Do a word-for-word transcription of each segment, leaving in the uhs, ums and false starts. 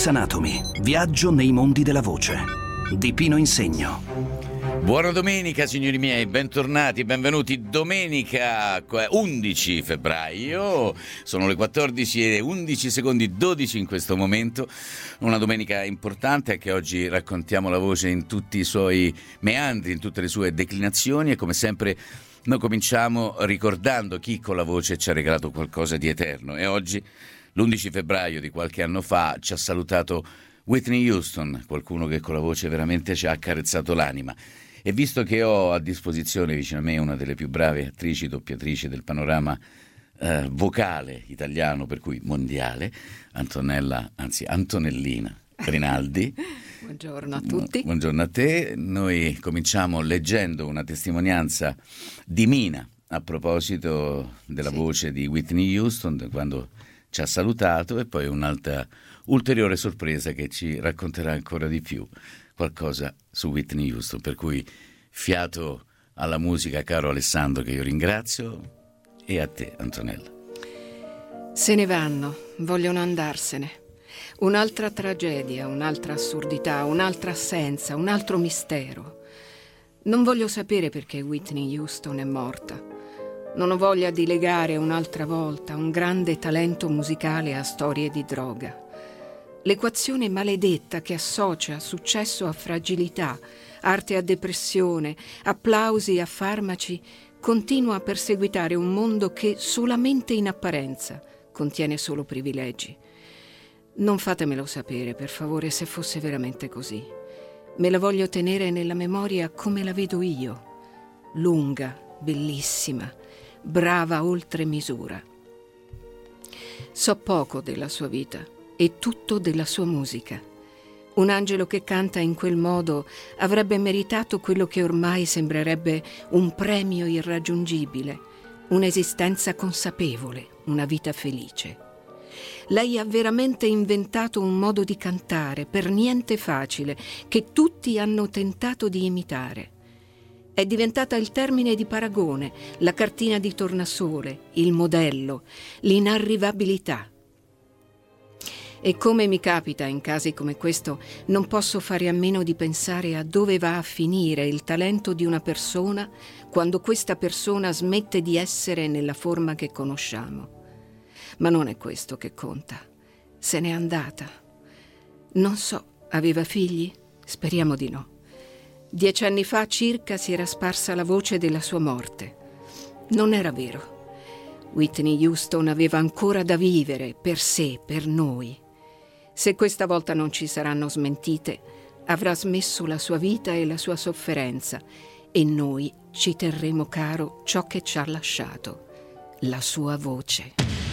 Voice Anatomy. Viaggio nei mondi della voce. Di Pino Insegno. Buona domenica signori miei, bentornati, benvenuti. Domenica undici febbraio, sono le quattordici e undici secondi, dodici in questo momento. Una domenica importante che oggi raccontiamo la voce in tutti i suoi meandri, in tutte le sue declinazioni, e come sempre noi cominciamo ricordando chi con la voce ci ha regalato qualcosa di eterno. E oggi, l'undici febbraio di qualche anno fa, ci ha salutato Whitney Houston, qualcuno che con la voce veramente ci ha accarezzato l'anima. E visto che ho a disposizione vicino a me una delle più brave attrici, doppiatrici del panorama eh, vocale italiano, per cui mondiale, Antonella, anzi Antonellina Rinaldi. Buongiorno a tutti. Buongiorno a te. Noi cominciamo leggendo una testimonianza di Mina a proposito della sì. voce di Whitney Houston quando ci ha salutato, e poi un'altra ulteriore sorpresa che ci racconterà ancora di più qualcosa su Whitney Houston, per cui fiato alla musica, caro Alessandro, che io ringrazio, e a te, Antonella. Se ne vanno, vogliono andarsene. Un'altra tragedia, un'altra assurdità, un'altra assenza, un altro mistero. Non voglio sapere perché Whitney Houston è morta. Non ho voglia di legare un'altra volta un grande talento musicale a storie di droga. L'equazione maledetta che associa successo a fragilità, arte a depressione, applausi a farmaci, continua a perseguitare un mondo che solamente in apparenza contiene solo privilegi. Non fatemelo sapere, per favore, se fosse veramente così. Me la voglio tenere nella memoria come la vedo io. Lunga, bellissima, brava oltre misura. So poco della sua vita e tutto della sua musica. Un angelo che canta in quel modo avrebbe meritato quello che ormai sembrerebbe un premio irraggiungibile, un'esistenza consapevole, una vita felice. Lei ha veramente inventato un modo di cantare per niente facile, che tutti hanno tentato di imitare. È diventata il termine di paragone, la cartina di tornasole, il modello, l'inarrivabilità. E come mi capita in casi come questo, non posso fare a meno di pensare a dove va a finire il talento di una persona quando questa persona smette di essere nella forma che conosciamo. Ma non è questo che conta. Se n'è andata. Non so, aveva figli? Speriamo di no. Dieci anni fa circa si era sparsa la voce della sua morte. Non era vero. Whitney Houston aveva ancora da vivere per sé, per noi. Se questa volta non ci saranno smentite, avrà smesso la sua vita e la sua sofferenza, e noi ci terremo caro ciò che ci ha lasciato, la sua voce.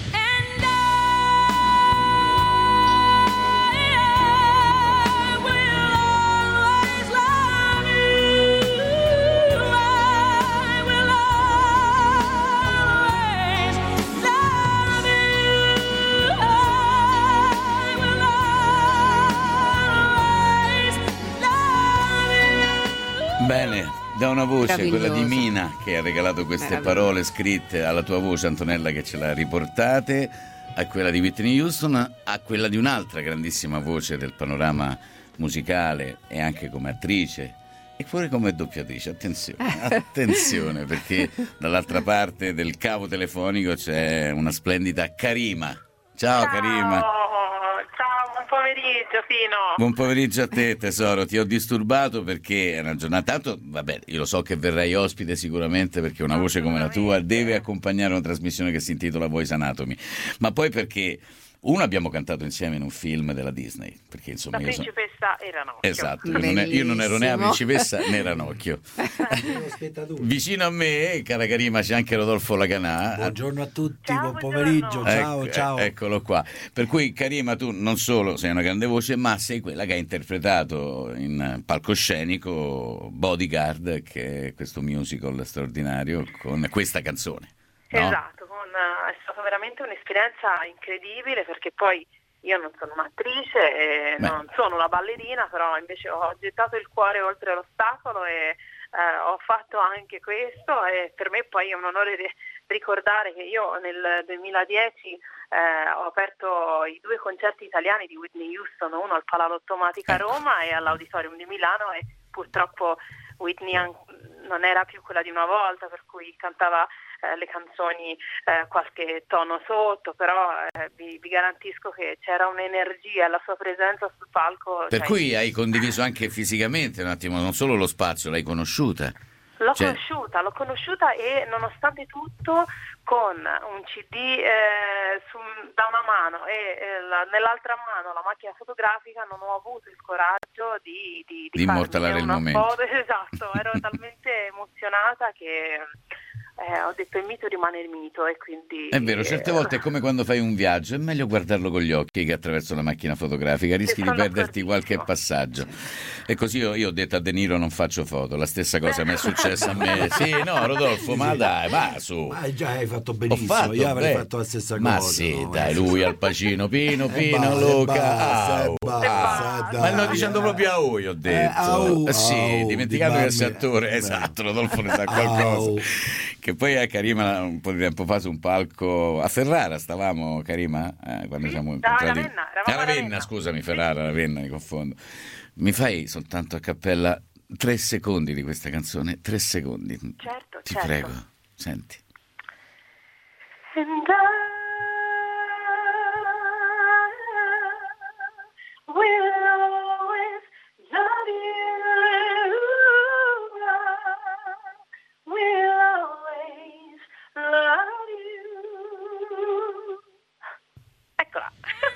Bene, da una voce, quella di Mina, che ha regalato queste parole scritte alla tua voce, Antonella, che ce l'ha riportate, a quella di Whitney Houston, a quella di un'altra grandissima voce del panorama musicale e anche come attrice e pure come doppiatrice. Attenzione, attenzione, perché dall'altra parte del cavo telefonico c'è una splendida Karima. Ciao, Ciao. Karima. Buon pomeriggio, Pino. Buon pomeriggio a te, tesoro. Ti ho disturbato perché è una giornata. Tanto, vabbè, io lo so che verrai ospite sicuramente, perché una voce come la tua deve accompagnare una trasmissione che si intitola Voice Anatomy. Ma poi perché, uno, abbiamo cantato insieme in un film della Disney, perché insomma La io principessa so... e Ranocchio. Esatto, io non, è, io non ero né la principessa né Ranocchio. Vicino a me, cara Karima, c'è anche Rodolfo Laganà. Buongiorno a tutti, ciao, buon pomeriggio, ciao, ecco, ciao. Eccolo qua. Per cui, Karima, tu non solo sei una grande voce, ma sei quella che ha interpretato in palcoscenico Bodyguard, che è questo musical straordinario, con questa canzone. No? Esatto. È stata veramente un'esperienza incredibile, perché poi io non sono un'attrice e Beh. non sono una ballerina, però invece ho gettato il cuore oltre l'ostacolo e eh, ho fatto anche questo, e per me poi è un onore ricordare che io nel duemiladieci eh, ho aperto i due concerti italiani di Whitney Houston, uno al Palalottomatica a Roma e all'Auditorium di Milano, e purtroppo Whitney non era più quella di una volta, per cui cantava eh, le canzoni eh, qualche tono sotto, però eh, vi, vi garantisco che c'era un'energia, la sua presenza sul palco. Per cioè, cui hai condiviso anche fisicamente un attimo, non solo lo spazio, l'hai conosciuta. L'ho cioè... conosciuta, l'ho conosciuta e nonostante tutto con un C D eh, su, da una mano e eh, la, nell'altra mano la macchina fotografica, non ho avuto il coraggio di, di, di, di immortalare il una momento. foto. Esatto, ero talmente emozionata che eh, ho detto il mito rimane il mito, e quindi... È vero, certe volte è come quando fai un viaggio, è meglio guardarlo con gli occhi che attraverso la macchina fotografica, rischi di perderti qualche passaggio. E così io, io ho detto a De Niro non faccio foto, la stessa cosa mi è successa a me. Sì, no, Rodolfo, ma dai, va su. Ma già hai fatto benissimo, fatto io avrei bene. fatto la stessa ma cosa. Ma sì, no? dai, lui al Pacino, Pino, Eh, Pino, basta, Luca. basta, Au, basta, au. dai, Ma no, dicendo eh. proprio a lui, ho detto. Eh, au, sì, au, dimenticando di che sei Bambi. attore. Eh, Esatto, Rodolfo ne sa qualcosa. Au. Che poi a Karima un po' di tempo fa su un palco a Ferrara stavamo, Karima, eh, quando Sì, siamo da incontrati. Ravenna, eravamo a a Ravenna, Ravenna. scusami, Ferrara, Ravenna, mi confondo. Mi fai soltanto a cappella tre secondi di questa canzone, tre secondi. Certo, Ti certo. prego, senti. And I will always love you. I will always love you. Eccola.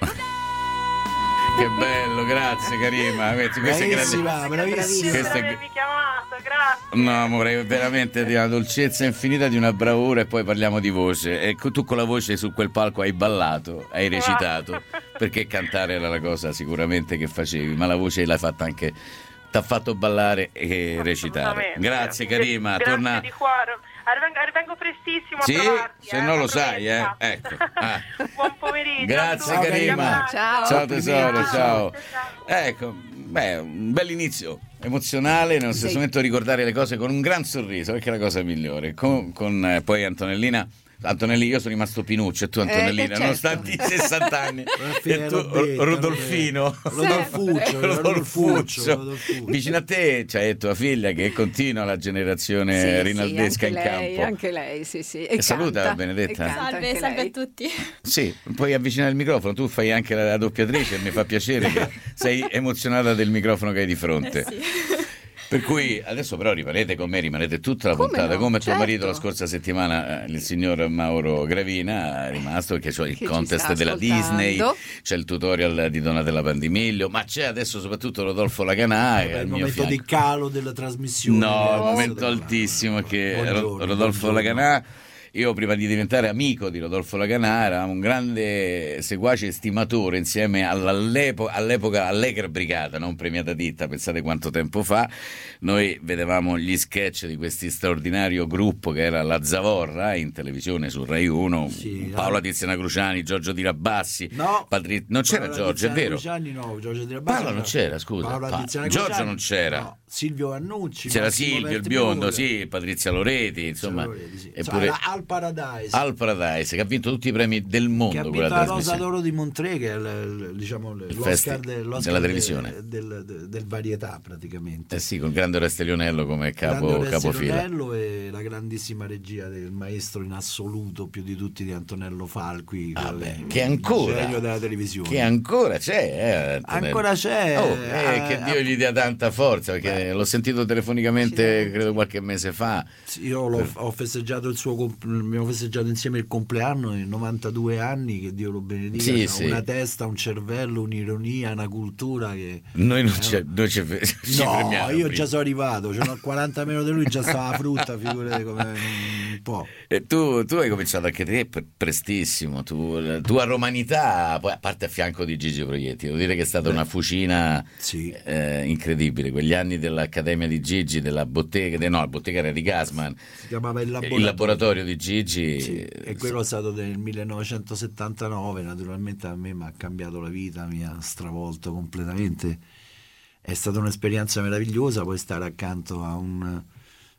Che bello, grazie Karima. Queste, queste Bravissima, grandi... bravissima. Queste- Per avermi chiamato, grazie. No, amore, veramente di una dolcezza infinita, di una bravura, e poi parliamo di voce. E tu con la voce su quel palco hai ballato, hai recitato, perché cantare era la cosa sicuramente che facevi, ma la voce l'hai fatta anche, t'ha fatto ballare e recitare. Assolutamente. Grazie Karima, Grazie torna... di cuore. Arrivengo, arrivengo prestissimo Sì, a trovarti. se eh, non lo la sai, eh. promessa. Ecco. Ah. Buon pomeriggio. Grazie a tutti. Karima. Ciao. Ciao tesoro, ciao. Ciao. Ecco, beh, un bell'inizio emozionale, nello stesso Sì. momento ricordare le cose con un gran sorriso, perché è la cosa migliore. Con, con eh, poi Antonellina. Antonelli, io sono rimasto Pinuccio e tu Antonellina, eh, certo. nonostante i sessanta anni. E tu Roberto, Rodolfino. Rodolfuccio, Rodolfuccio. Rodolfuccio. Vicino a te c'è tua figlia che continua la generazione Sì, rinaldesca sì, in anche lei, campo. Anche lei, sì, sì. E E saluta, canta, Benedetta. e canta Salve, anche salve lei. a tutti. Sì, puoi avvicinare il microfono, tu fai anche la, la doppiatrice e mi fa piacere che sei emozionata del microfono che hai di fronte. Eh sì. Per cui adesso però rimanete con me, rimanete tutta la Come puntata, no? come tuo Certo. marito la scorsa settimana, eh, il signor Mauro Gravina è rimasto, perché c'è il Che ci contest sta della ascoltando. Disney, c'è il tutorial di Donatella Pandimiglio, ma c'è adesso soprattutto Rodolfo Laganà che è È al il mio momento fianco. di calo della trasmissione. No, Adesso un momento devo- altissimo che Buongiorno, Ro- Rodolfo buongiorno. Laganà, io prima di diventare amico di Rodolfo Laganà era un grande seguace e stimatore insieme all'epoca, all'epoca Allegra Brigata, non Premiata Ditta, pensate quanto tempo fa, noi vedevamo gli sketch di questo straordinario gruppo che era La Zavorra in televisione su Rai uno, Sì, Paola no. Tiziana Cruciani, Giorgio Di Rabassi, No, Patri- non c'era Paola Giorgio, è Tiziana vero? Cruciani, no, Giorgio Di Rabassi Paola non no. c'era, scusa. Paola Pa- Tiziana Giorgio Cruciani, non c'era. no. Silvio Vannucci, C'era Massimo Silvio, il Verti biondo, Pure. sì, Patrizia Loreti, insomma, Loreti, sì. eppure Insomma, Al Paradise, Al Paradise, che ha vinto tutti i premi del che ha mondo vinto quella la Rosa trasmissione. d'Oro di Montré, che è il, il- diciamo, l'Oscar, festi- de- l'Oscar della de- televisione. del, del, del varietà praticamente. Eh sì, con grande Oreste come capo, Grande Oreste capofila. Lionello e la grandissima regia del maestro in assoluto più di tutti di Antonello Falqui, Ah, quel- beh, che ancora, il genio della televisione. che ancora c'è, eh, Antonello. Ancora c'è, Oh, eh, eh, che Dio gli dia tanta forza, perché l'ho sentito telefonicamente credo qualche mese fa. Io l'ho, ho festeggiato il suo comp- abbiamo festeggiato insieme il compleanno in novantadue anni, che Dio lo benedica. Sì, Ha sì. una testa, un cervello, un'ironia, una cultura che Noi non ci, noi ci, ci no, fermiamo io prima. già sono arrivato, c'ho quaranta meno di lui, già stava la frutta, figurate come un po'. E tu, tu hai cominciato anche te pre- prestissimo, tu, la tua romanità, poi a parte a fianco di Gigi Proietti, devo dire che è stata una fucina Sì. eh, incredibile, quegli anni dell'Accademia di Gigi, della bottega, de, no, la bottega era di Gassman, Si chiamava il laboratorio. il laboratorio di Gigi. Sì, e quello è stato nel millenovecentosettantanove, naturalmente a me mi ha cambiato la vita, mi ha stravolto completamente. È stata un'esperienza meravigliosa poi stare accanto a un,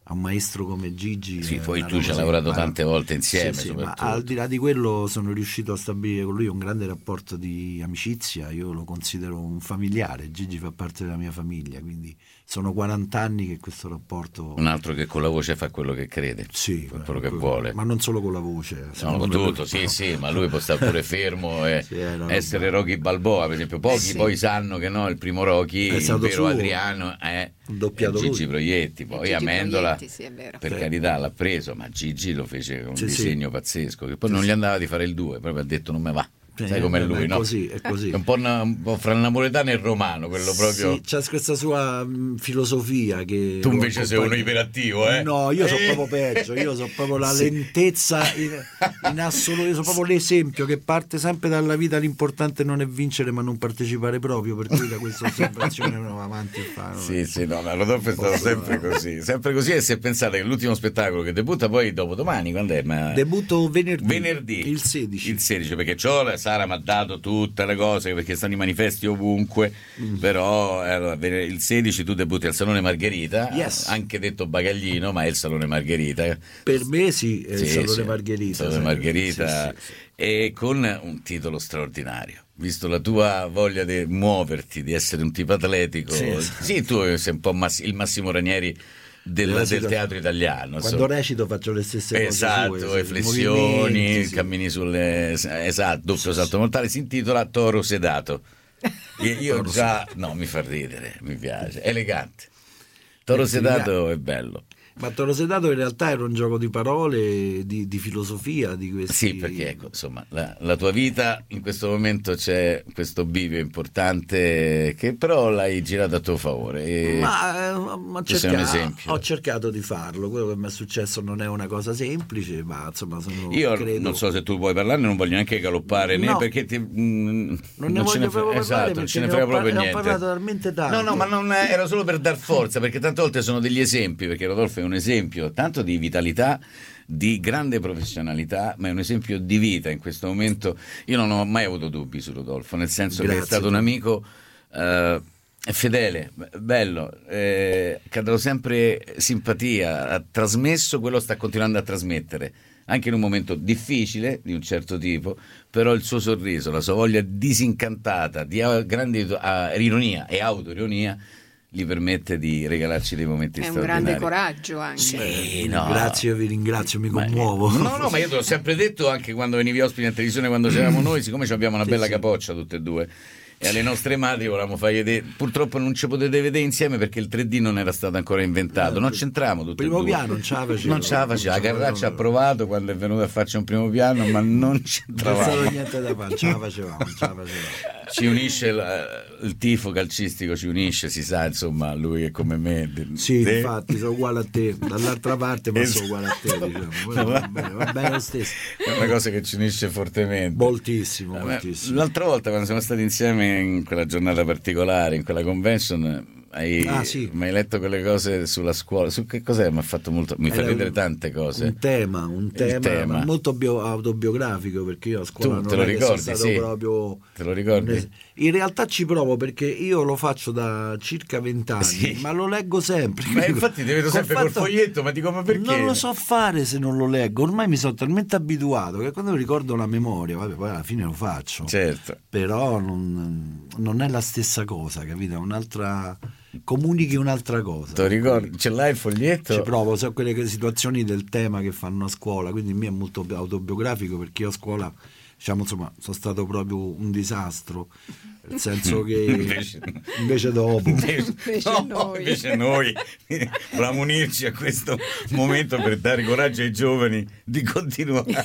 a un maestro come Gigi. Sì, poi tu ci hai lavorato tante volte insieme. Sì, sì, ma al di là di quello sono riuscito a stabilire con lui un grande rapporto di amicizia. Io lo considero un familiare, Gigi fa parte della mia famiglia, quindi sono quaranta anni che questo rapporto. Un altro che con la voce fa quello che crede, sì, fa quello che quello, vuole, ma non solo con la voce, no, con tutto, sì, no. Sì, ma lui può stare pure fermo e sì, no, essere Rocky Balboa, per esempio. Pochi sì. Poi sanno che no, il primo Rocky, il vero suo, Adriano è, è Gigi Proietti, poi Gigi Amendola Proietti, sì, per sì. carità l'ha preso, ma Gigi lo fece con un sì, disegno sì. pazzesco, che poi sì, non gli andava di fare il due, proprio ha detto non me va. Sai com'è lui, è no? Così, è così. È un po', una, un po' fra il napoletano e il romano, quello proprio. Sì, c'è questa sua mh, filosofia che. Tu invece sei uno iperattivo, eh? No, io sono proprio peggio, io sono proprio la sì. lentezza in, in assoluto, io sono proprio l'esempio che parte sempre dalla vita, l'importante non è vincere ma non partecipare proprio, per cui da questa osservazione uno va avanti e fa. No? Sì, sì, no, ma Rodolfo è stato sempre così, sempre così, e se pensate che l'ultimo spettacolo che debutta poi dopo domani, quando è? Ma... Debutto venerdì. Venerdì. Il sedici. Il sedici, perché c'ho, Sara mi ha dato tutte le cose perché stanno i manifesti ovunque, mm. però eh, il sedici tu debutti al Salone Margherita, yes. anche detto Bagaglino, ma è il Salone Margherita. Per me sì, è sì, il Salone sì, Margherita. Salone Margherita, sì, sì, sì. E con un titolo straordinario. Visto la tua voglia di muoverti, di essere un tipo atletico, sì, sì. sì tu sei un po' Mass- il Massimo Ranieri del, del teatro italiano. Quando so. recito faccio le stesse esatto, cose. Esatto, flessioni, sì. cammini sulle. Esatto, doppio salto mortale. Si intitola Toro Sedato. Io, io già. No, mi fa ridere, mi piace. Elegante. Toro Sedato è bello. Ma Toro Sedato in realtà era un gioco di parole, di, di filosofia, di questi... Sì, perché ecco, insomma, la, la tua vita in questo momento c'è questo bivio importante che però l'hai girato a tuo favore. E ma ma cerca... sei un esempio. Ho cercato di farlo, quello che mi è successo non è una cosa semplice, ma insomma sono... Io credo... non so se tu vuoi parlarne, non voglio neanche galoppare, né no, perché ti, mh, non, non ne voglio proprio parlare, esatto, non ce ne frega proprio par- niente. Ho parlato talmente tanto. No, no, ma non è, era solo per dar forza, perché tante volte sono degli esempi, perché Rodolfo è un esempio tanto di vitalità, di grande professionalità, ma è un esempio di vita in questo momento. Io non ho mai avuto dubbi su Rodolfo, nel senso Grazie. che è stato un amico eh, fedele, bello, eh, che ha dato sempre simpatia, ha trasmesso quello che sta continuando a trasmettere, anche in un momento difficile di un certo tipo, però il suo sorriso, la sua voglia disincantata di grande uh, ironia e autoironia gli permette di regalarci dei momenti è straordinari. È un grande coraggio anche. Sì, no. Grazie, io vi ringrazio, mi ma, commuovo. No, no, ma io te l'ho sempre detto anche quando venivi ospiti in televisione, quando c'eravamo noi, siccome abbiamo una bella sì, capoccia tutte e due, e alle nostre madri volevamo far vedere, purtroppo non ci potete vedere insieme perché il tre D non era stato ancora inventato, non c'entriamo tutti primo e due. Piano non ce la faceva, non ce la faceva, la Carraccia ha provato quando è venuto a farci un primo piano, ma non c'entravamo, non è stato niente da fare, ce la facevamo, ce la facevamo. Ci unisce la, il tifo calcistico, ci unisce, si sa, insomma, lui è come me. Sì, te? Infatti sono uguale a te, dall'altra parte ma sono uguale a te, diciamo. Va bene, va bene lo stesso. È una cosa che ci unisce fortemente. Moltissimo, moltissimo. L'altra volta quando siamo stati insieme in quella giornata particolare, in quella convention, hai, ah, sì. mi hai letto quelle cose sulla scuola, su che cos'è? Mi ha fatto molto, mi fa ridere tante cose. Un tema, un tema, tema. molto bio, autobiografico, perché io a scuola tu, non te lo ricordi, sono stato sì. proprio... Te lo ricordi? In realtà ci provo perché io lo faccio da circa vent'anni, sì. ma lo leggo sempre. Ma infatti ti vedo sempre fatto... col foglietto, ma dico ma perché? Non lo so fare se non lo leggo, ormai mi sono talmente abituato che quando ricordo la memoria, vabbè, poi alla fine lo faccio. Certo. Però non, non è la stessa cosa, capito? È un'altra... comunichi un'altra cosa. Ti ricordi? Ce l'hai il foglietto? Ci provo, so quelle situazioni del tema che fanno a scuola, quindi il mio è molto autobiografico perché io a scuola, diciamo, insomma, sono stato proprio un disastro, nel senso che invece, invece dopo invece, invece, no, noi. invece noi volevamo unirci a questo momento per dare coraggio ai giovani di continuare.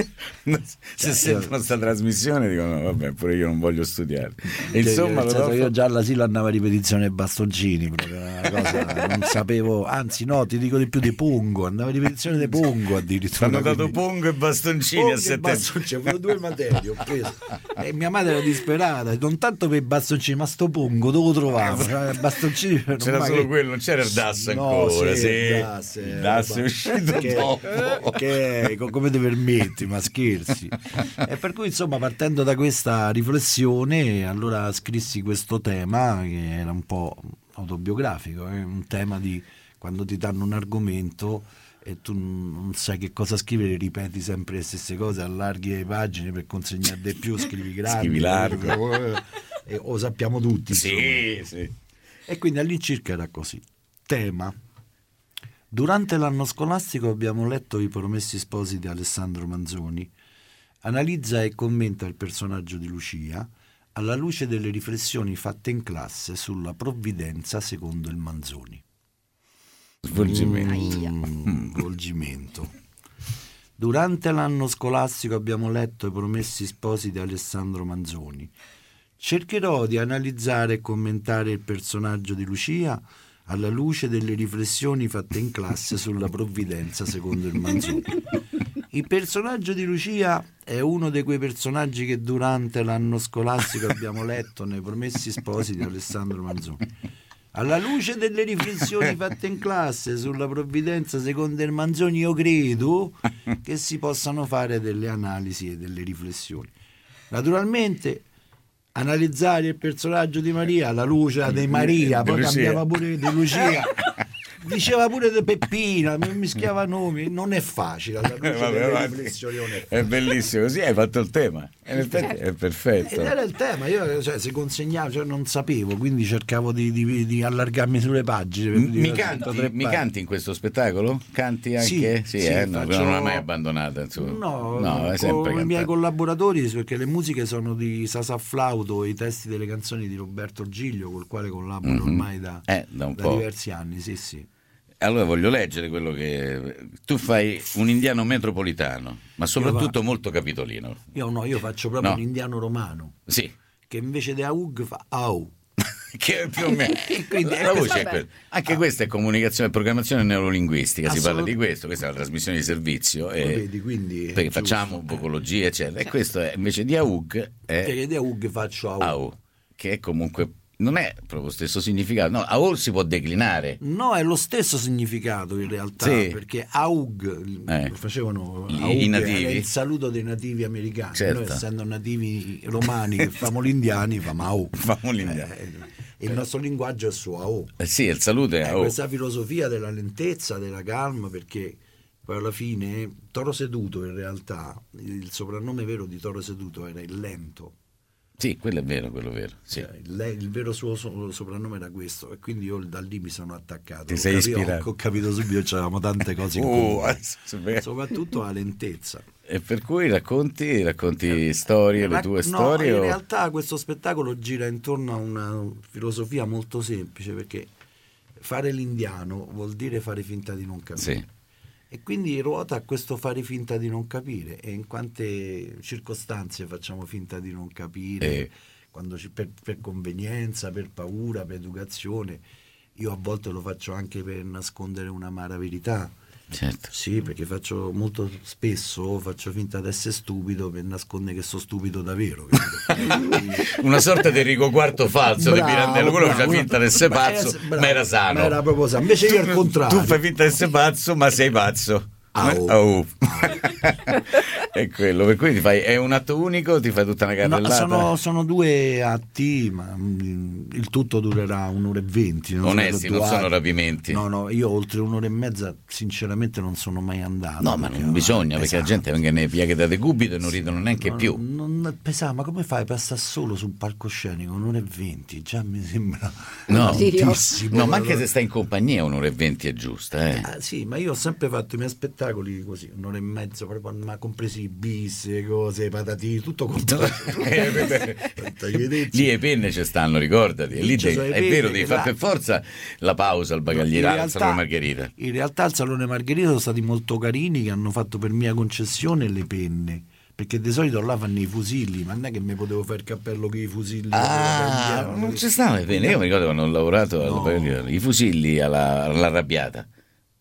Se sentono questa trasmissione dicono no, vabbè, pure io non voglio studiare. E insomma, Rodolfo... io già all'asilo andavo a ripetizione bastoncini, proprio una cosa, non sapevo, anzi no, ti dico di più, di pungo, andavo a ripetizione di pungo addirittura. Hanno dato pungo e bastoncini pungo a settembre. Avevo due materie, ho preso. E mia madre era disperata, non tanto per i bastoncini, ma sto pungo dove lo trovavo? Cioè, bastoncini, c'era solo che... quello, non c'era il D A S ancora. No, sì, sì. il D A S, il D A S è uscito che, dopo. Che, come ti permetti, ma scherzi. E per cui insomma, partendo da questa riflessione, allora scrissi questo tema che era un po' autobiografico, eh? Un tema di quando ti danno un argomento e tu non sai che cosa scrivere, ripeti sempre le stesse cose, allarghi le pagine per consegnare di più, scrivi grandi, scrivi largo, e lo sappiamo tutti. Sì, sì. E quindi all'incirca era così. Tema: durante l'anno scolastico abbiamo letto I Promessi Sposi di Alessandro Manzoni. Analizza e commenta il personaggio di Lucia alla luce delle riflessioni fatte in classe sulla provvidenza secondo il Manzoni. Svolgimento. Mm, svolgimento. Durante l'anno scolastico abbiamo letto I Promessi Sposi di Alessandro Manzoni. Cercherò di analizzare e commentare il personaggio di Lucia alla luce delle riflessioni fatte in classe sulla provvidenza secondo il Manzoni. Il personaggio di Lucia è uno di quei personaggi che durante l'anno scolastico abbiamo letto nei Promessi Sposi di Alessandro Manzoni. Alla luce delle riflessioni fatte in classe sulla provvidenza secondo il Manzoni, io credo che si possano fare delle analisi e delle riflessioni. Naturalmente analizzare il personaggio di Maria alla luce di Maria, poi cambiava pure di Lucia, diceva pure di Peppina, mi mischiava nomi, non è facile alla luce Vabbè, delle vabbè, riflessioni, non è, è bellissimo, così hai fatto il tema, in effetti è perfetto. ed era il tema, io cioè, se consegnavo, cioè, non sapevo, quindi cercavo di, di, di allargarmi sulle pagine. M- mi, canti, mi canti in questo spettacolo? Canti anche? Sì, sì, sì, eh, no, faccio... non l'hai mai abbandonata, insomma. No, no è sempre con i miei cantato. collaboratori, perché le musiche sono di Sasa Flauto, i testi delle canzoni di Roberto Giglio, col quale collaboro Mm-hmm. ormai da, eh, da un da po'. diversi anni, sì sì. Allora voglio leggere quello che tu fai, un indiano metropolitano, ma soprattutto va... molto capitolino. Io no, io faccio proprio No. un indiano romano, Sì. che invece di Aug fa Au. Che più o meno E quindi- la voce è Vabbè. quella. Anche questa è comunicazione e programmazione neurolinguistica, si parla Assolut- di questo, questa è una trasmissione di servizio Lo e vedi, quindi è perché giusto. facciamo vocologia eccetera, e questo è invece di Aug è Perché di Aug faccio Au. Au, che è comunque non è proprio lo stesso significato, no, Au si può declinare. No, è lo stesso significato in realtà, Sì. perché Aug Eh. facevano I- Aug, i nativi. era il saluto dei nativi americani. Certo. Noi essendo nativi romani che famo gli indiani, famo Au. Famo gli indiani. Eh, il nostro linguaggio è su Au. Eh sì, il saluto è Eh, Au. questa filosofia della lentezza, della calma, perché poi alla fine Toro Seduto in realtà, il soprannome vero di Toro Seduto era il lento. Sì, quello è vero, quello è vero. Sì. Cioè, il, il vero suo so- soprannome era questo, e quindi io da lì mi sono attaccato. Ti Ho sei capito- ispirato. Ho capito subito che c'avevamo tante cose in Oh, comune, adesso- soprattutto la lentezza. E per cui racconti, racconti storie, le La- tue no, storie? in o- realtà questo spettacolo gira intorno a una filosofia molto semplice, perché fare l'indiano vuol dire fare finta di non capire. Sì. E quindi ruota a questo fare finta di non capire, e in quante circostanze facciamo finta di non capire, Eh. quando ci- per, per convenienza, per paura, per educazione. Io a volte lo faccio anche per nascondere un'amara verità. Certo. Sì, perché faccio molto spesso faccio finta di essere stupido per nascondere che sono stupido davvero. capito? Una sorta di Enrico quarto falso di Bravo, Pirandello, quello bravo. faceva finta di essere Ma pazzo, era- bravo, ma era sano. ma era proprio sano. Invece io al contrario. Tu fai finta di essere pazzo, ma sei pazzo. Au. Au. È quello, per cui ti fai, è un atto unico, ti fai tutta una No, carrellata. sono, sono due atti, ma mm, il tutto durerà un'ora e venti. non Onesti, sono non due sono atti. rapimenti. No, no, io oltre un'ora e mezza sinceramente non sono mai andato. No, ma perché- non bisogna, perché la pesava. gente venga nei piaghe da decubito e non ridono neanche No, più. Non pesava, ma come fai? Passa solo su un palcoscenico un'ora e venti, già mi sembra No, tantissimo. no, ma anche Allora- se stai in compagnia un'ora e venti è giusta, eh. Ah, sì, ma io ho sempre fatto i miei spettacoli così, un'ora e mezzo, proprio, ma compresi i bis, le cose, i patatini, tutto compreso. Lì le penne ci stanno, ricordati. E lì Ci devi- sono le è vero, penne, devi là- fare per forza la pausa al In bagaglieraio, al realtà- Salone Margherita. In realtà al Salone Margherita sono stati molto carini, che hanno fatto per mia concessione le penne, perché di solito là fanno i fusilli, ma non è che mi potevo fare il cappello con i fusilli. Ah, non ci stanno le penne. Io mi ricordo quando ho lavorato al No. Bagaglieraio, i fusilli alla, all'arrabbiata.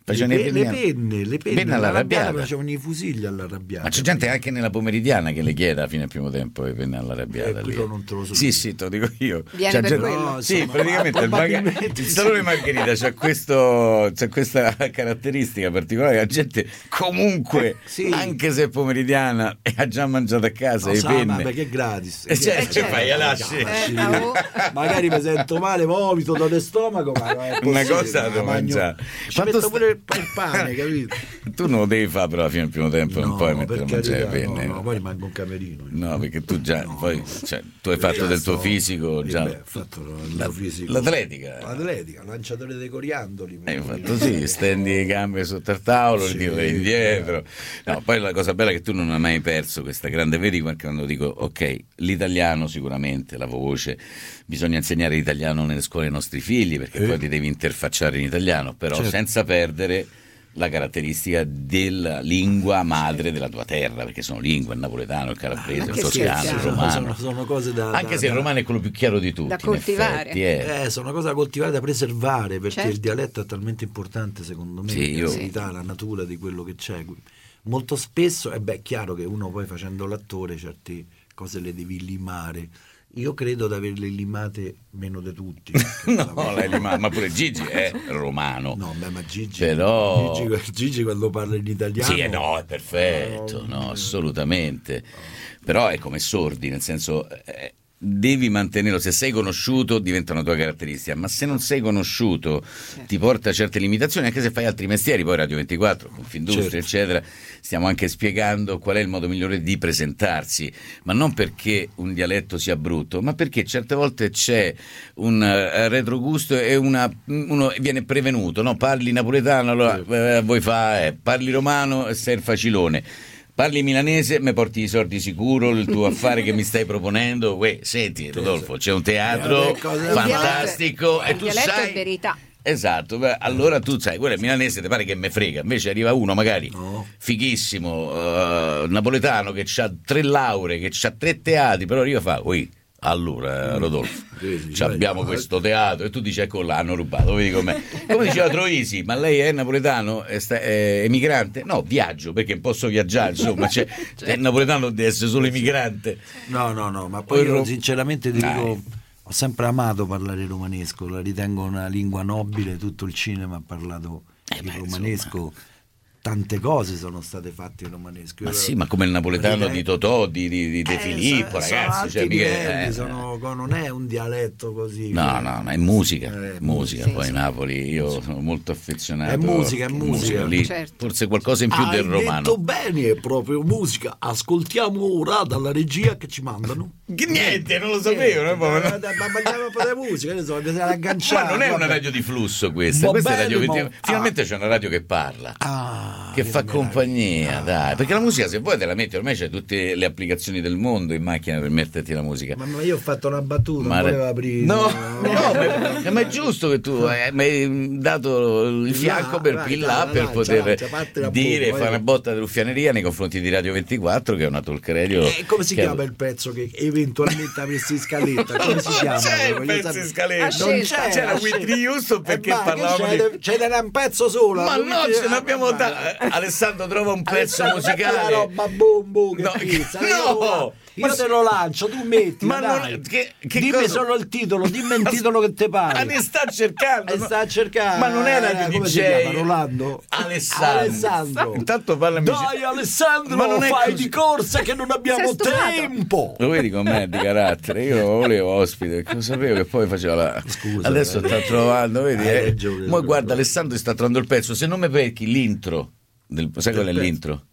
Facevano le, i pe- le penne, le penne, Penne all'arrabbiata. facevano i fusilli all'arrabbiata. Ma c'è gente anche nella pomeridiana che le chiede a fine primo tempo le penne all'arrabbiata. Eh, lì. non te lo so sì, dire. sì, te lo dico io. Viene C'è per gente- quello. No, sì, insomma, praticamente il, Marga- probabilmente il sì. Salone Margherita c'è, questo, c'è questa caratteristica particolare che la gente comunque, sì. anche se è pomeridiana e ha già mangiato a casa No, le sa, penne. ma perché è gratis. E cioè, Eh, che certo. fai? La lasci? Eh, ah, oh. Magari mi sento male, vomito, dolore stomaco, ma non è Una possibile, cosa da ma mangio- mangiare. Ci Quanto metto sta- pure il il pane, capito? Tu non lo devi fare però alla fine del primo tempo, non puoi mettere a per mangiare le carità, penne. no, no, poi rimango un camerino. No, perché tu già No, poi no. cioè, tu hai fatto Già del tuo sto- fisico eh già. beh, ho fatto il La- mio fisico. l'atletica. L'atletica, lanciatore dei coriandoli. Hai fatto sì, stendi le gambe sotto il tavolo, Sì, li tiri indietro. No, poi la cosa bella è che tu non hai mai perso questa grande, vedi quando dico ok, l'italiano sicuramente, la voce, bisogna insegnare l'italiano nelle scuole ai nostri figli perché Eh. poi ti devi interfacciare in italiano, però Certo. senza perdere la caratteristica della lingua madre della tua terra, perché sono lingue, il napoletano, il calabrese, il Anche toscano, sì, il sì. romano. Sono, sono cose da... Anche da- se il da- romano è quello più chiaro di tutti, Da in coltivare. effetti, eh. Eh, sono cose da coltivare, da preservare, perché Certo. il dialetto è talmente importante secondo me, Sì, la io- verità, la natura di quello che c'è. Molto spesso, e beh, è chiaro che uno poi facendo l'attore certe cose le devi limare. Io credo di averle limate meno di tutti. No, l'hai limato, ma pure Gigi è romano. No, beh, ma Gigi, Però- Gigi, Gigi quando parla in italiano... Sì, eh, no, è perfetto, no, No. assolutamente. Però è come sordi, nel senso eh, devi mantenerlo, se sei conosciuto diventa una tua caratteristica, ma se non sei conosciuto ti porta a certe limitazioni, anche se fai altri mestieri, poi Radio ventiquattro, Confindustria, Certo. eccetera, stiamo anche spiegando qual è il modo migliore di presentarsi, ma non perché un dialetto sia brutto, ma perché certe volte c'è un eh, retrogusto e una, uno viene prevenuto, no? Parli napoletano, allora eh, vuoi fa, eh, parli romano e sei il facilone. Parli milanese, mi porti i soldi sicuro, il tuo affare che mi stai proponendo. Uè, senti, Rodolfo, c'è un teatro Eh, cose- fantastico e Il tu dialetto sai... è verità. Esatto, beh, allora tu sai, quello è milanese, ti pare che me frega, invece arriva uno magari No. fighissimo, eh, napoletano, che ha tre lauree, che ha tre teatri, però arriva e fa, ui, allora Rodolfo, Sì, sì, abbiamo vai. questo teatro, e tu dici, ecco là, hanno rubato, vedi com'è. Come diceva Troisi, ma lei è napoletano, è, sta- è emigrante? No, viaggio, perché posso viaggiare, insomma, cioè, il napoletano deve essere solo emigrante. No, no, no, ma poi Poi io ro- sinceramente ti Dai. dico, ho sempre amato parlare romanesco, la ritengo una lingua nobile, tutto il cinema ha parlato Eh, il beh, romanesco, tante cose sono state fatte in romanesco. Ma Io- sì, ma come il napoletano Ritengo- di Totò, di, di, di De Eh, Filippo, sono- sono ragazzi, alti cioè, mica- livelli, eh, sono- non è un dialetto così. No, no, ma è musica, Eh, musica, sì, poi sì. Napoli, io sono molto affezionato. È musica, è che musica. lì, Certo. forse qualcosa in più Hai del romano. detto bene, è proprio musica. Ascoltiamo ora dalla regia che ci mandano. Che niente, non lo sapevo, no? Ma Ma, mandiamo un po' di musica, ne so, bisogna agganciare. ma non è una vabbè. radio di flusso questa, Va questa è bene, radio ma- venti Finalmente c'è una radio che parla. Ah, Che fa meraviglia. compagnia, dai, perché la musica se vuoi te la metti, ormai c'è tutte le applicazioni del mondo in macchina per metterti la musica. Ma, ma io ho fatto una battuta, Ma- non voleva aprire. no, no, ma, ma è giusto che tu hai mi hai dato il fianco per vai, pillà dai, per dai, poter ciao, ciao, parte la dire, bocca, fare vai. una botta di ruffianeria nei confronti di Radio ventiquattro, che è una talk radio. E come si che- chiama il pezzo che eventualmente avessi in scaletta? Come si chiama? C'è il Voglio pezzo sapere. in scaletta. Ha Non scelto. c'è, C'era ha Whitney scelto. Houston perché Eh, ma che parlavamo c'è? di- Ce n'era un pezzo solo. Ma Lui no, dice, ce ne abbiamo ah, da... Alessandro trova un pezzo Alessandro, musicale. la roba boom boom che No, pizza, no, io, io ma- te lo lancio, tu metti, Ma dai. non- che- che dimmi cosa- solo il titolo, dimmi il titolo che te Ma pare. ne sta cercando. E no? sta cercando. Ma non era Eh, il come D J. si chiama, Rolando? Alessandro. Alessandro. Intanto parlami. Dai Alessandro, Ma non è fai così. di corsa che non abbiamo Sei stufato? tempo. Lo vedi com'è di carattere? Io lo volevo ospite, perché lo sapevo che poi faceva la. Scusa, Adesso eh. sta trovando, vedi? Hai Eh. ragione, Mo hai guarda, ragione. Alessandro sta trovando il pezzo. Se non mi becchi l'intro, del... sai qual è pezzo. l'intro?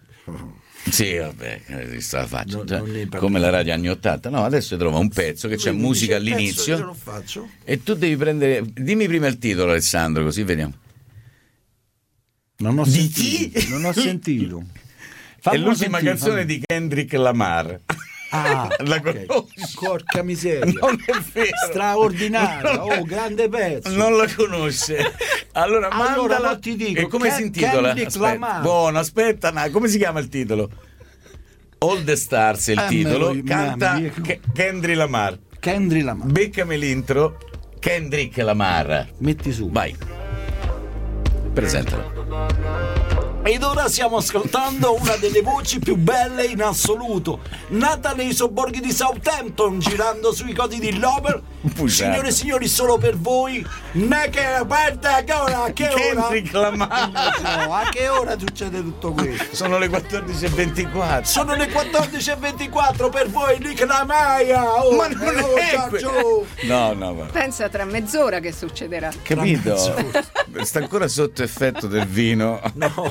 Sì, vabbè, eh, sta la faccia. Non- Cioè, non ne parliamo. come la radio anni ottanta. No, adesso trova un pezzo che c'è Lui mi musica dice il pezzo, all'inizio. io lo faccio. E tu devi prendere. Dimmi prima il titolo, Alessandro, così vediamo. Non ho Di sentito. chi? Non ho sentito. È Fammelo l'ultima sentire, canzone fammi- di Kendrick Lamar. Ah, La ok. conosci? Porca miseria. Non è vero. Straordinaria. Non- Oh, grande pezzo. Non la conosce. Allora, Allora, mandala. mo ti dico, e come Ken- si intitola? Kendrick Aspetta. Lamar. Buono, aspetta, no, come si chiama il titolo? All the Stars è il Eh, titolo. me lo- Canta me lo- Ke- Kendrick Lamar. Kendrick Lamar. Beccami l'intro. Kendrick Lamar. Metti su. Vai. Presentalo. Ed ora stiamo ascoltando una delle voci più belle in assoluto, nata nei sobborghi di Southampton, girando sui codi di Lover. Signore e signori, solo per voi, ne che aperta, a che ora? A che ora? Kendrick Lamar. No, a che ora succede tutto questo? Sono le quattordici e ventiquattro. Sono le quattordici e ventiquattro per voi, Nick Lamaya. Oh, Ma non oh, è ciao, que- ciao. No, no, ma... Pensa tra mezz'ora che succederà. Capito? Sta ancora sotto effetto del vino. No.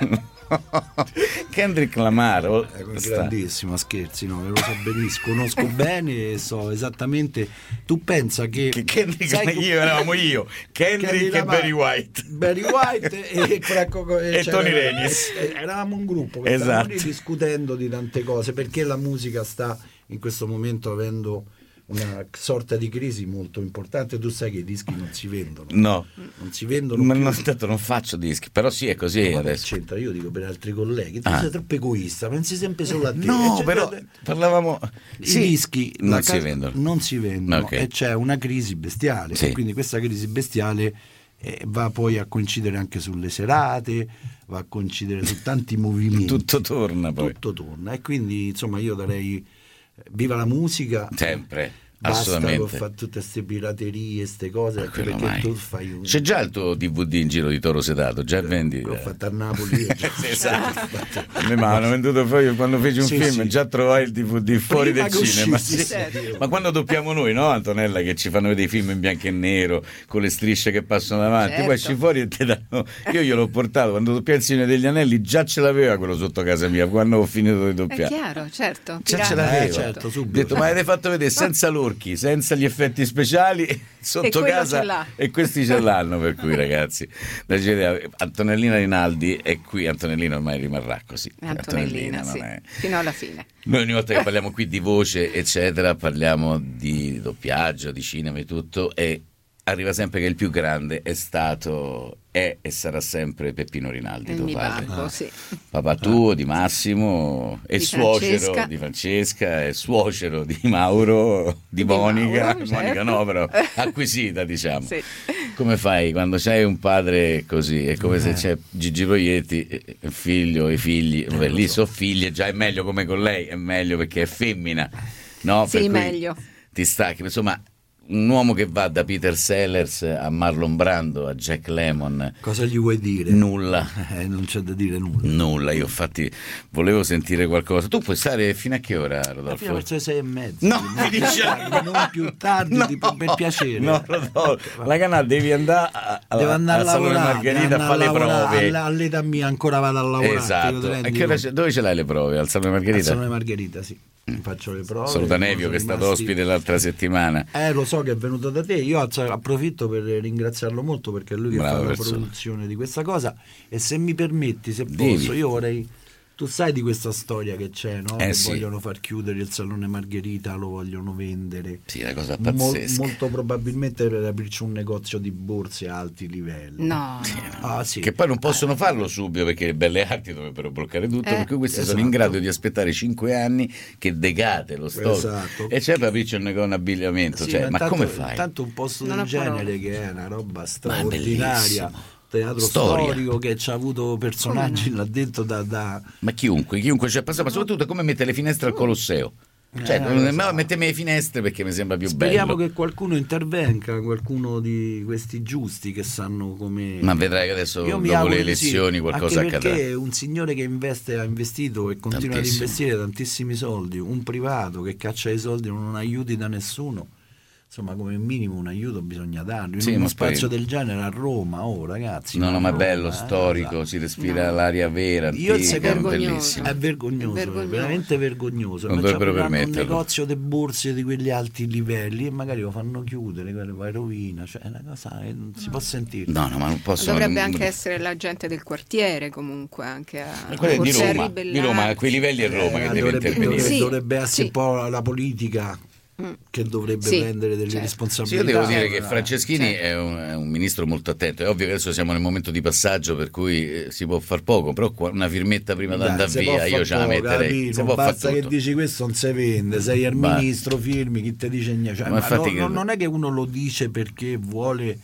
Kendrick Lamar oh, È sta- grandissimo, scherzi, no, lo so benissimo, conosco bene e so esattamente. Tu pensa che, che Kendrick sai che- io eravamo io Kendrick Kendrick e Lamar, Barry White Barry White e, Franco- E c'era- Tony Renis. e- eravamo un gruppo che stavamo Esatto. lì discutendo di tante cose, perché la musica sta in questo momento avendo una sorta di crisi molto importante. Tu sai che i dischi non si vendono, no non si vendono ma più. non, tanto non faccio dischi, però sì, è così Ma che adesso. c'entra? Io dico per altri colleghi, tu Ah. sei troppo egoista, pensi sempre solo a te. No, E c'è- però parlavamo i sì, dischi non la si casa- vendono. non si vendono Ok. e c'è una crisi bestiale, Sì. e quindi questa crisi bestiale eh, va poi a coincidere anche sulle serate, va a coincidere su tanti movimenti, Tutto torna poi. tutto torna, e quindi insomma io darei eh, viva la musica Sempre. basta con Assolutamente. fare tutte queste piraterie, queste cose, Ma anche quello perché mai. tu fai un... C'è già il tuo D V D in giro di Toro Sedato, già vendi? l'ho fatto a Napoli io già. Esatto. Mi hanno venduto poi quando feci un Sì, film, sì. già trovai il D V D fuori Prima del che cinema. uscisse, Sì. sì. Ma quando doppiamo noi, no, Antonella, che ci fanno vedere i film in bianco e nero con le strisce che passano davanti, Certo. poi esci fuori e ti danno. Io gliel'ho portato quando doppiai il Signore degli Anelli, già ce l'aveva quello sotto casa mia quando ho finito di È doppiare. chiaro, certo. Già pirata. ce l'aveva. Eh, certo, Ho subito. detto, ma avete fatto vedere senza l'orchi, senza gli effetti speciali, sotto quello casa, ce l'ha. e questi ce l'hanno, per cui ragazzi, la gente- Antonellina Rinaldi è qui. Antonellina ormai rimarrà così. Antonellina, non sì, è- fino alla fine. Noi ogni volta che parliamo qui di voce eccetera, parliamo di doppiaggio, di cinema e tutto, e arriva sempre che il più grande è stato, è e sarà sempre Peppino Rinaldi, Il tuo mio padre. babbo, sì. Papà tuo, di Massimo, e Di suocero Francesca. di Francesca, e suocero di Mauro, di, Di Monica, Mauro, Monica certo. no, però acquisita, diciamo. Sì. Come fai quando c'hai un padre così? È come Eh. se c'è Gigi Proietti, eh, il figlio, i figli, vabbè, lo lì so. sono figlie, già è meglio come con lei, è meglio perché è femmina, no? Sì, Per cui meglio. Ti stacchi, insomma, un uomo che va da Peter Sellers a Marlon Brando a Jack Lemmon, Cosa gli vuoi dire? nulla. Eh, non c'è da dire nulla. Nulla, io infatti volevo sentire qualcosa. Tu puoi stare fino a che ora, Fino Rodolfo? verso le sei e mezza. No, non più finisce- tardi, non più tardi, No. ti- per piacere. No, Rodolfo, la canale devi andare a, a, Devo andare al a Salone lavorare, Margherita devo a fare le andare a lavorare, prove. alla- all'età mia ancora vado a lavorare. te lo Esatto. rendi E che ora conto? c'è- dove ce l'hai le prove? Al Salone Al Margherita? Salone Margherita, sì. Faccio le prove. Saluta Nevio sono che è stato rimasti- ospite l'altra settimana. Eh, lo so che è venuto da te. Io alzo- approfitto per ringraziarlo molto, perché è lui che Brava fa la persona. produzione di questa cosa. E se mi permetti, se Devi. posso, io vorrei. Tu sai di questa storia che c'è, no? Eh, che sì. vogliono far chiudere il Salone Margherita, lo vogliono vendere. Sì, una cosa Mol- pazzesca. molto probabilmente per aprirci un negozio di borse a alti livelli. No, Ah, sì. Che poi non possono farlo subito perché le belle arti dovrebbero bloccare tutto, Eh. per cui questi Esatto. sono in grado di aspettare cinque anni che decade lo stock. Esatto. E c'è per aprirci un negozio, un abbigliamento. Sì, cioè, ma intanto- come fai? Intanto un posto Non del ho genere parole. che è una roba Ma è straordinaria. bellissimo. Teatro Storia. storico che ci ha avuto personaggi là dentro da, da... Ma chiunque, chiunque c'è passato, ma soprattutto è come mettere le finestre al Colosseo. Cioè, Eh, non- lo so. ma mettemi le finestre perché mi sembra più Speriamo bello. che qualcuno intervenga, qualcuno di questi giusti che sanno come... Ma vedrai che adesso Io mi dopo auguro le di sì, elezioni qualcosa anche accadrà. perché un signore che investe, ha investito e continua ad Tantissimo. investire tantissimi soldi, un privato che caccia i soldi, non aiuti da nessuno. Insomma, come minimo un aiuto bisogna darlo. In Sì, uno ma poi- spazio del genere a Roma, oh ragazzi. No, no, ma è Roma, bello, eh, storico, esatto. si respira l'aria vera, Io il antica, secondo- bellissimo. È vergognoso, È vergognoso. veramente vergognoso. Non Ma dovrebbero c'apriranno un permetterlo. negozio di borse di quegli alti livelli e magari lo fanno chiudere, quello poi rovina, cioè è una cosa che non si può sentire. No, no, ma non possono. dovrebbe anche essere la gente del quartiere, comunque, anche a, Ma quello è di forse a Roma, ribellarsi. di Roma, a quei livelli è Roma Eh, che deve dovrebbe, intervenire. dovrebbe- Sì, dovrebbe essere sì. un po' la politica che dovrebbe Sì, prendere delle certo. Sì, responsabilità. io devo dire Eh, che Franceschini certo. è, un, è un ministro molto attento. È ovvio che adesso siamo nel momento di passaggio, per cui eh, si può far poco, però qua- una firmetta prima di Dai, andare se via, può io far ce la poco, metterei. capito? Si Non può far basta che tutto. dici questo non si vende, sei il Ma- ministro, firmi, chi ti dice niente. Cioè, Ma ma infatti no- che- no- non è che uno lo dice perché vuole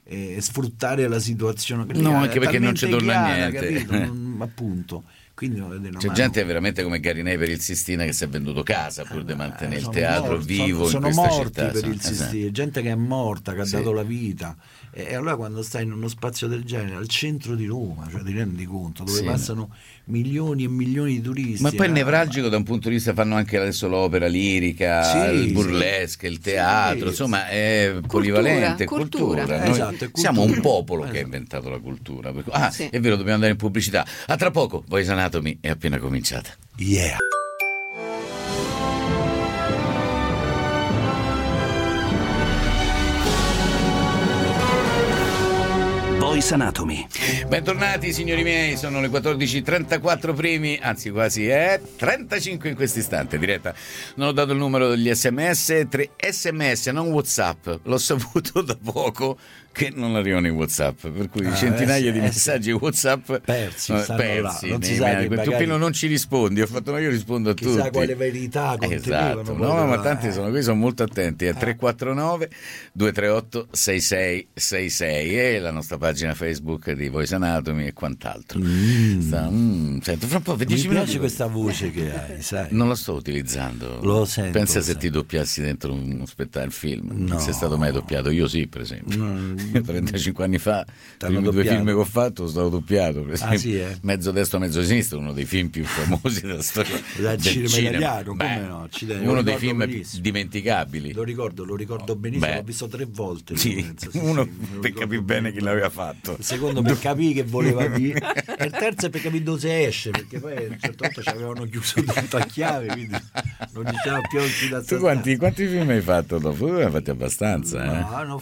e sfruttare la situazione. No, anche perché non ci torna chiara, niente. Non, appunto. Quindi c'è gente veramente come Garinei per il Sistina che si è venduto casa pur di mantenere il teatro morti, vivo sono, in sono questa morti città. per Sono, il Sistina, esatto. gente che è morta, che ha Sì. dato la vita, e, e allora quando stai in uno spazio del genere al centro di Roma, cioè ti rendi conto, dove Sì. passano milioni e milioni di turisti, Ma poi è eh, nevralgico da un punto di vista, fanno anche adesso l'opera lirica, Sì, il burlesque, il teatro, sì. insomma è polivalente, cultura. cultura. Eh, Noi esatto, è cultura. siamo un popolo che ha Esatto. inventato la cultura. Per cui- Ah, Sì. è vero, dobbiamo andare in pubblicità. A tra poco, Voice Anatomy è appena cominciata. Yeah. Voice Anatomy. Bentornati signori miei, sono le quattordici e trentaquattro primi, anzi quasi è trentacinque in questo istante, diretta. Non ho dato il numero degli sms, tre sms, non WhatsApp, l'ho saputo da poco che non arrivano i WhatsApp, per cui Ah, centinaia eh, di eh, messaggi WhatsApp persi, eh, stanno là, persi non si nei sa miei- che tu magari- Pino non ci rispondi, ho fatto no, io rispondo a Chissà tutti. quale verità contenevano. Esatto, poi, no, ma eh. tanti sono qui, sono molto attenti. È tre quattro nove due tre otto sei sei sei sei e la nostra pagina Facebook di Voice Anatomy e quant'altro. Mm. Sta, mm, sento, fra un po', Mi dieci piace minuti. questa voce che hai, sai? Non la sto utilizzando. Lo sento, Pensa lo se sento. ti doppiassi dentro uno spettacolo, film. No. Non sei stato mai doppiato? Io sì, per esempio. Mm. Io trentacinque anni fa, i T'hanno primi due doppiato? film che ho fatto, sono stato doppiato. Per esempio. Ah, sì, eh? Mezzo destro, mezzo sinistro, uno dei film più famosi della storia Dal del cinema italiano, Beh, come no? Accidenti, uno lo dei ricordo film benissimo. dimenticabili. Lo ricordo, lo ricordo benissimo, Beh. l'ho visto tre volte. Sì, penso, sì, uno sì, me lo per ricordo capire bene chi l'aveva fatto. Il secondo per capire che voleva dire. E il terzo è per capire dove si esce, perché poi a un certo punto ci avevano chiuso tutto a chiave, quindi non diceva più oggi da Tu quanti, quanti film hai fatto dopo? Tu ne hai fatti abbastanza, eh? No, ne ho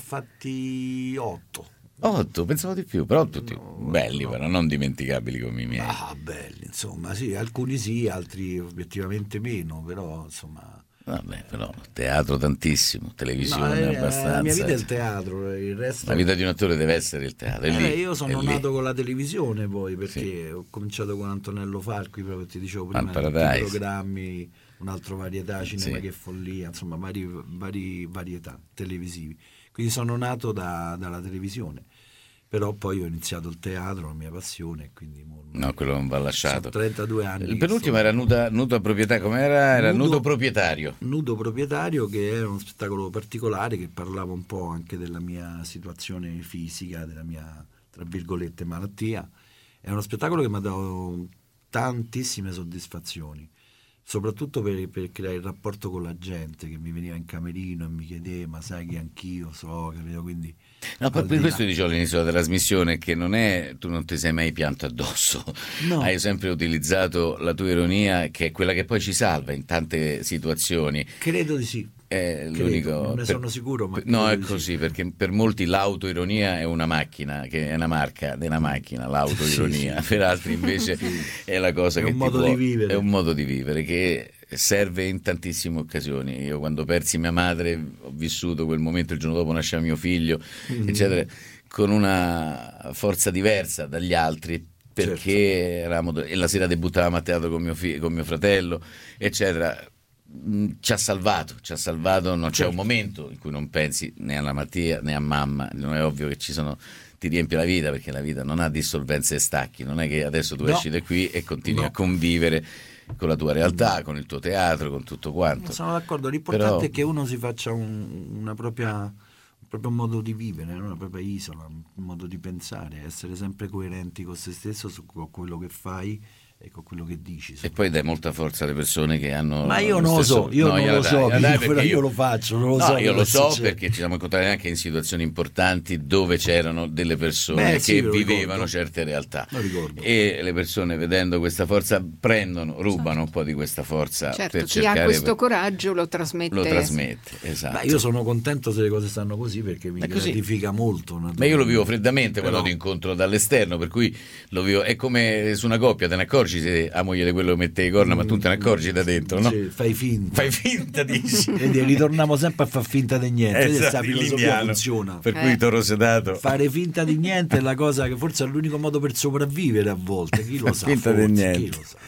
fatti otto. Otto, pensavo di più, però tutti No, belli, no. però non dimenticabili come i miei. Ah, belli, insomma, sì, alcuni sì, altri obiettivamente meno, però insomma. Vabbè, però teatro tantissimo, televisione No, eh, abbastanza. la mia vita è il teatro, il resto. La vita di un attore deve essere il teatro. È Eh, lì, io sono è lì. nato con la televisione poi perché Sì. ho cominciato con Antonello Falqui, proprio ti dicevo prima, Al tutti i Paradise. programmi, un altro varietà, cinema Sì. che follia, insomma vari, vari varietà televisivi. Quindi sono nato da- dalla televisione, però poi ho iniziato il teatro, la mia passione, quindi mo- No, quello non va lasciato. sono trentadue anni. Il che penultimo sono- era nuda, nudo a proprietà, com'era? Era nudo, Nudo- proprietario. Nudo proprietario, che era uno spettacolo particolare che parlava un po' anche della mia situazione fisica, della mia, tra virgolette, malattia. È uno spettacolo che mi ha dato tantissime soddisfazioni, soprattutto per, per creare il rapporto con la gente che mi veniva in camerino e mi chiedeva, ma sai che anch'io so, capito? Quindi No, al per di per là- questo dicevo all'inizio della trasmissione che non è, tu non ti sei mai pianto addosso, No. hai sempre utilizzato la tua ironia che è quella che poi ci salva in tante situazioni. credo di sì. È Credo, l'unico, non ne per- sono sicuro, ma per- no, è credo di così, sì. perché per molti l'autoironia è una macchina, che è una marca della macchina, l'autoironia, Sì, sì. per altri invece è la cosa È che un ti modo può- di vivere. è un modo di vivere che serve in tantissime occasioni. Io quando persi mia madre ho vissuto quel momento, il giorno dopo nasceva mio figlio, Mm. eccetera, con una forza diversa dagli altri, perché Certo. eravamo, e la sera debuttavamo a teatro con mio, fi- con mio fratello, eccetera. Mm, Ci ha salvato, ci ha salvato, non c'è Certo. un momento in cui non pensi né alla malattia né a mamma, non è ovvio che ci sono, ti riempie la vita, perché la vita non ha dissolvenze e stacchi, non è che adesso tu No. esci da qui e continui No. a convivere con la tua realtà, con il tuo teatro, con tutto quanto. Sono d'accordo, l'importante Però- è che uno si faccia un, una propria, un proprio modo di vivere, una propria isola, un modo di pensare, essere sempre coerenti con se stesso, su, con quello che fai e con quello che dici. E poi dai molta forza alle persone che hanno. Ma io non lo stesso- so, io non gliela lo dai, so, gliela dai io- perché però io lo faccio, non lo No, so io cosa lo so succede. perché ci siamo incontrati anche in situazioni importanti dove c'erano delle persone Beh, che sì, lo vivevano ricordo. certe realtà. Lo ricordo. E le persone vedendo questa forza prendono, rubano un po' di questa forza Certo, per chi cercare ha questo coraggio lo trasmette. lo trasmette, esatto. Ma io sono contento se le cose stanno così perché mi È così. gratifica molto. Ma io lo vivo freddamente Però- quando ti incontro dall'esterno, per cui lo vivo, è come su una coppia, te ne accorgi se a moglie di quello mette i corna, ma tu te ne accorgi da dentro, no? Sì, fai finta. Fai finta, dici. Vedi, ritorniamo sempre a far finta di niente. Vedi, Esatto, questa filosofia l'indiano. funziona. Per Eh. cui toro sedato. Fare finta di niente è la cosa che forse è l'unico modo per sopravvivere a volte. Chi lo Far sa? finta di forse, niente. Chi lo sa? Sì.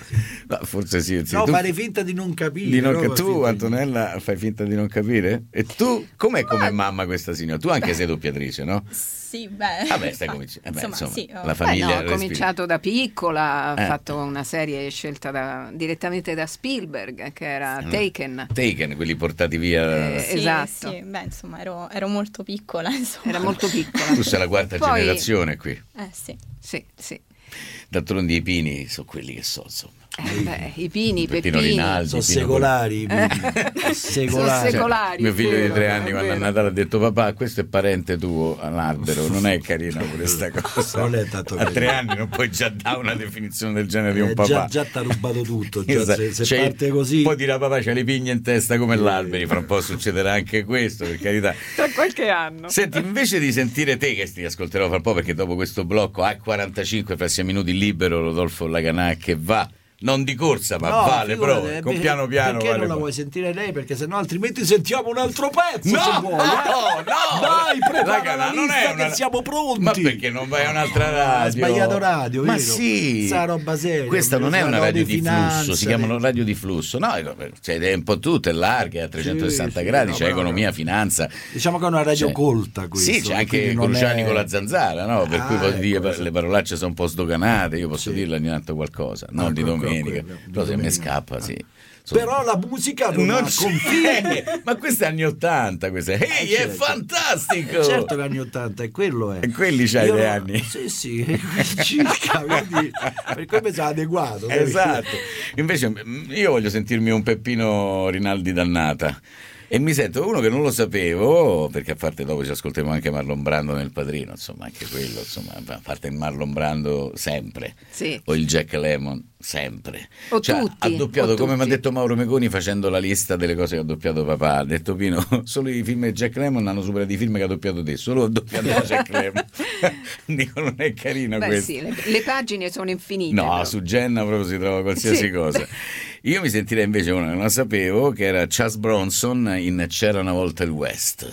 No, forse sì, sì. No, tu, fare finta di non capire. di non no? ca- tu, Finta Antonella, di... fai finta di non capire? E tu, com'è come mamma questa signora? Tu anche sei doppiatrice, no? Sì, beh. Vabbè, stai cominciando. Insomma, Insomma, sì, oh. la famiglia. Beh, no, ha respira. cominciato da piccola, ha Eh. fatto una serie scelta da, direttamente da Spielberg, che era No. Taken. Taken, quelli portati via. Eh, Sì, esatto. sì, beh, insomma, ero, ero molto piccola, insomma. Era molto piccola. Tu sei la quarta Poi- generazione qui. Eh, sì. Sì, sì. D'altronde i Pini sono quelli che so, insomma. Eh, beh, i Pini, i Peppino Peppini. Rinaldi. Sono Pino secolari, Eh. secolari. Sono secolari, Mio figlio è di vero, tre è anni quando a vero. Natale ha detto papà questo è parente tuo all'albero, non è carina pure sta cosa. Non è tanto a carino. tre anni non puoi già dare una definizione del genere di un Eh, papà. già, già ti ha rubato tutto. Già, Esatto. se se Cioè, parte così. poi dirà papà c'ha le pigne in testa come Sì. l'alberi, fra un po' succederà anche questo, per carità. Tra qualche anno. Senti, invece di sentire te, che ti ascolterò fra un po' perché dopo questo blocco A quarantacinque fra sei minuti libero, Rodolfo Laganà che va, non di corsa ma No, vale figurati, proprio, eh, con perché- piano piano Perché vale non la proprio. vuoi sentire lei? Perché sennò altrimenti sentiamo un altro pezzo. No, se vuoi, eh. no, no. Dai, prepara Raga, la non è lista una- che siamo pronti. Ma perché non vai a un'altra radio? Ha sbagliato radio, Ma vero? sì. Sa roba seria, Questa non è sa una roba radio di di finanza, flusso, si di- chiamano radio di flusso. No, cioè, è un po' tutto, è larga, è a trecentosessanta Sì, sì, gradi, no, c'è però- economia, finanza. Diciamo che è una radio Cioè, colta questa. Sì, c'è anche quindi non Cruciani è- con la zanzara, no? Per Ah, cui poi dire, ecco, le parolacce sono un po' sdoganate, io posso Sì. dirle ogni tanto qualcosa, non Ah, di ecco, domenica, ecco, ecco, però se mi domenica. scappa, sì. Sono- Però la musica non, non ha c'è. confini. Ma questo è anni ottanta, questo è. Ehi, Eh, è certo. fantastico! Eh, certo che anni ottanta, e quello è. E quelli c'hai Io dei no- anni. Sì, sì, circa, vedi? Per come sono adeguato. capito? Esatto. Invece mm, io voglio sentirmi un Peppino Rinaldi dannata. E mi sento uno che non lo sapevo, perché a parte dopo ci ascolteremo anche Marlon Brando nel Padrino, insomma, anche quello, insomma, a parte il Marlon Brando sempre, Sì. o il Jack Lemmon sempre. O Cioè, tutti, ha doppiato, o come mi ha tutti. detto Mauro Meconi facendo la lista delle cose che ha doppiato papà, ha detto Pino, solo i film di Jack Lemmon hanno superato i film che ha doppiato te, solo ho doppiato Jack Lemmon. Dico, non è carino Beh, questo. sì, le, le pagine sono infinite. No, però. su Jenna proprio si trova qualsiasi Sì. cosa. Io mi sentirei invece uno che non la sapevo, che era Charles Bronson in C'era una volta il West.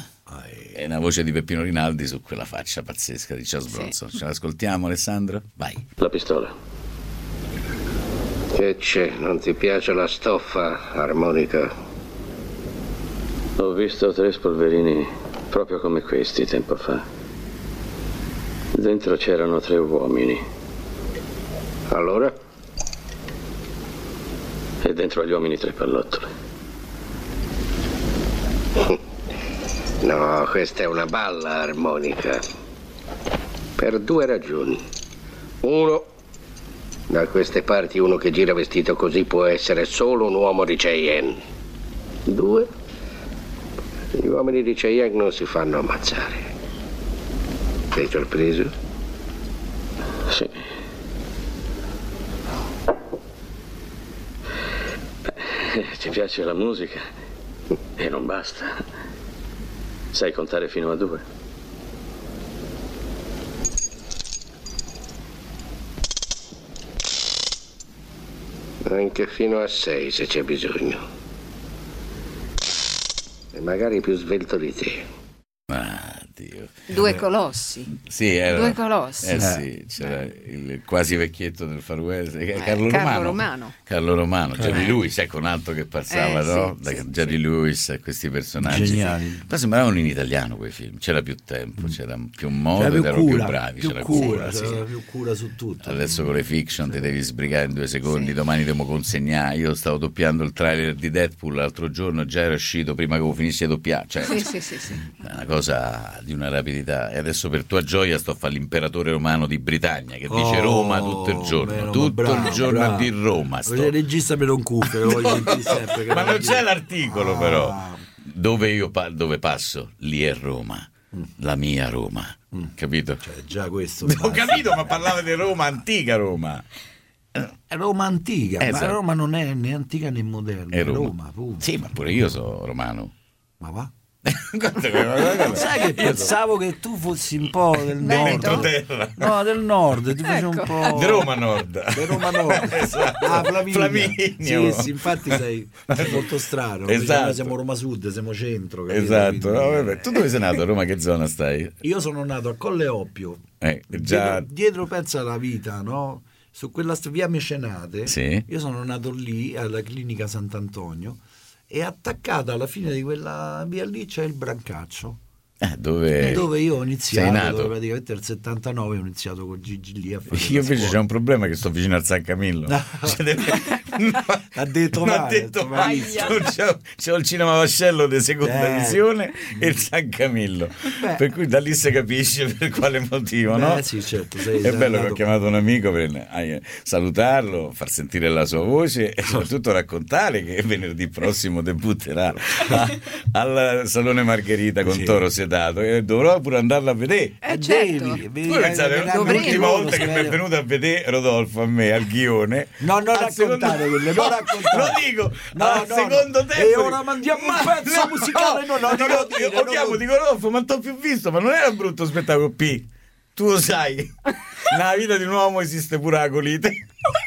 È una voce di Peppino Rinaldi su quella faccia pazzesca di Charles Sì. Bronson. Ce l'ascoltiamo, Alessandro? Vai. La pistola. Che c'è? Non ti piace la stoffa, armonica? Ho visto tre spolverini proprio come questi tempo fa. Dentro c'erano tre uomini Allora? e dentro agli uomini tre pallottole. No, questa è una balla armonica. Per due ragioni. Uno, da queste parti uno che gira vestito così può essere solo un uomo di Cheyenne. Due, gli uomini di Cheyenne non si fanno ammazzare. Sei sorpreso? Sì. Beh, ti piace la musica e non basta. Sai contare fino a due? Anche fino a sei se c'è bisogno. E magari più svelto di te. Ah, Dio. Due colossi. Sì, era, Due colossi. Eh sì, c'era il quasi vecchietto del Far West, eh, Eh, Carlo, Carlo Romano. Romano. Carlo Romano, Jerry Eh. Lewis, ecco un altro che passava, Eh, no? sì, Da sì, Jerry Lewis e questi personaggi. Geniali. Ma sembravano in italiano quei film, c'era più tempo, c'era più modo C'era ed più erano cura, più bravi. più c'era cura, sì. c'era più cura su tutto. Adesso con le fiction ti devi sbrigare in due secondi, domani devo consegnare. Io stavo doppiando il trailer di Deadpool l'altro giorno, già era uscito prima che finissi di doppiare. Cioè, Sì, sì, sì, sì. è una cosa di una rapidità. E adesso per tua gioia sto a fare l'imperatore romano di Britannia che dice Oh, Roma tutto il giorno, vero, ma tutto bravo, il giorno bravo. a dire Roma. sto. Il regista me lo cuffia, lo voglio sentire sempre. che Ma me non lo c'è dice. l'articolo Ah. però. Dove io pa- dove passo? Lì è Roma, la mia Roma, capito? Cioè, già questo. Ho basta. capito, ma parlava di Roma, antica Roma. È Roma antica, Esatto. ma Roma non è né antica né moderna, È è Roma. Roma, punto. Sì, ma pure io sono romano. Ma va? Guarda che- Sai che pensavo che tu fossi un po' del Veneto? nord. Entroterra. No, del nord, ti fece un Ecco. po'. Di Roma Nord. Di Roma Nord. Esatto. Ah, Flaminio. Flaminio. Sì, sì, infatti sei, sei molto strano. Invece Esatto. noi siamo Roma Sud, siamo centro. capito? Esatto. Quindi, No, vabbè. eh, Tu dove sei nato? A Roma che zona stai? Io sono nato a Colle Oppio. Eh, già Dietro, dietro pensa alla vita, no? su quella st- via Mecenate, Sì. io sono nato lì alla clinica Sant'Antonio e attaccato alla fine di quella via lì c'è il Brancaccio. Eh, dove... dove io ho iniziato, Sei nato? dove praticamente nel settantanove ho iniziato con Gigi lì a fare Io invece scuola. c'è un problema che sto vicino al San Camillo. No. Cioè, deve... no. Ha detto Non ha male, detto ha mai. detto C'ho, c'ho il Cinema Vascello di seconda Eh. visione e il San Camillo. Beh. Per cui da lì si capisce per quale motivo, Beh, no? sì, certo, sei- È sei bello che andato- ho chiamato un amico per eh, salutarlo, far sentire la sua voce e soprattutto raccontare che venerdì prossimo debutterà a- al Salone Margherita con Sì. Toro Sedato e dovrò pure andarla a vedere. Eh, devi, certo. devi- Voi pensate, devi- dovremmo- l'ultima loro, volta che mi è spero. venuto a vedere Rodolfo a me al Ghione, No, non al raccontare secondo- quelle, non No, raccontare. lo dico, No, al no, secondo no. tempo E ora mandiamo un pezzo musicale, no, no, non dico, lo dire, io lo non chiamo, lo- dico Rodolfo, ma t'ho più visto, ma non era un brutto spettacolo P, tu lo sai, nella vita di un uomo esiste pure la colite.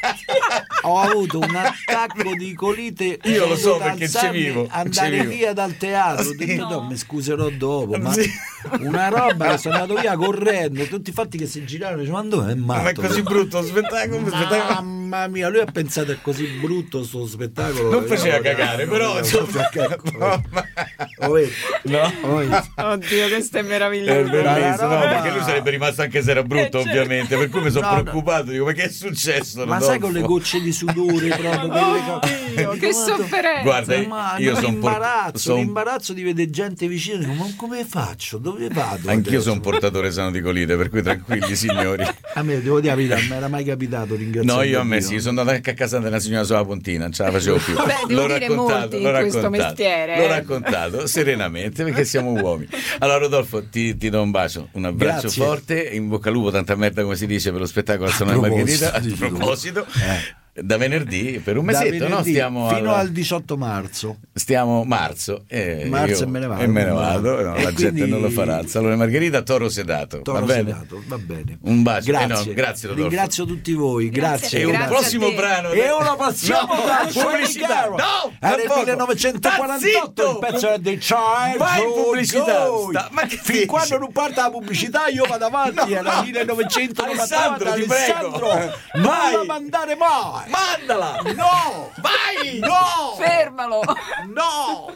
Ho avuto un attacco di colite. Io lo ho so dovuto perché ci alzarmi, vivo, andare ci vivo. via dal teatro. Ho Sì. detto, no, mi scuserò dopo. Ma Sì. una roba che sono andato via correndo. Tutti i fatti che si giravano. Dicevo, ma dove è matto? Ma è così brutto lo spettacolo, spettacolo. Mamma mia, lui ha pensato è così brutto sto spettacolo. Non faceva Io- cagare, no, però no, insomma, ecco, no, ma- oh, vedi, no. oh, vedi. Oddio, questo è È meraviglioso. bellissimo, no, roba- perché lui sarebbe rimasto anche se era brutto, Eh, certo. ovviamente. Per cui mi sono No, no. preoccupato. Dico, ma che è successo? Ma Rodolfo? sai con le gocce di sudore proprio quelle cose. Oddio, che sofferenza. Guarda, Ma io no, sono por- l'imbarazzo, son- l'imbarazzo di vedere gente vicino, dico, ma come faccio? Dove vado? Anch'io adesso? sono portatore sano di colite, per cui tranquilli signori. A me devo dire la verità, non mi era mai capitato ringraziare. No, io a me sì, sono andato anche a casa della signora sulla Pontina, non ce la facevo più. Beh, devo L'ho dire raccontato, molti in l'ho questo raccontato, mestiere, L'ho eh. raccontato serenamente perché siamo uomini. Allora Rodolfo, ti, ti do un bacio, un abbraccio Grazie. forte, in bocca al lupo, tanta merda come si dice per lo spettacolo a Salone Margherita. A proposito. proposito, Eh. da venerdì per un Da mesetto, no? venerdì Stiamo fino al- al diciotto marzo. Stiamo marzo, e Marzo io- e me ne vado. e me ne vado, no, E la gente quindi- non lo farà. Al Salone Margherita, Toro Sedato, Toro va bene? Sedato, va bene. Un bacio, Grazie, enorme, grazie Rodolfo. Ringrazio tutti voi, grazie. E un Grazie prossimo a te. brano. E ora passiamo No, da pubblicità. Johnny Garrow. No, Era tra il poco. millenovecentoquarantotto, Sta il pezzo zitto. è The Child Vai in pubblicità. Joy. Sta- ma che Fin dici? quando non parte la pubblicità io vado avanti, No. era millenovecentonovantaquattro. Alessandro, ti prego. non Vai. la mandare mai. Mandala! No! Vai! No! Fermalo. No!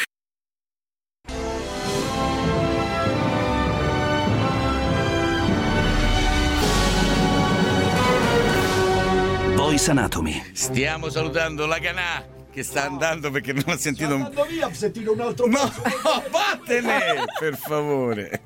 Boys Anatomy. Stiamo salutando la Canà che sta andando perché non ha sentito un... Andando via, sentire un altro No, pezzo. vattene, per favore.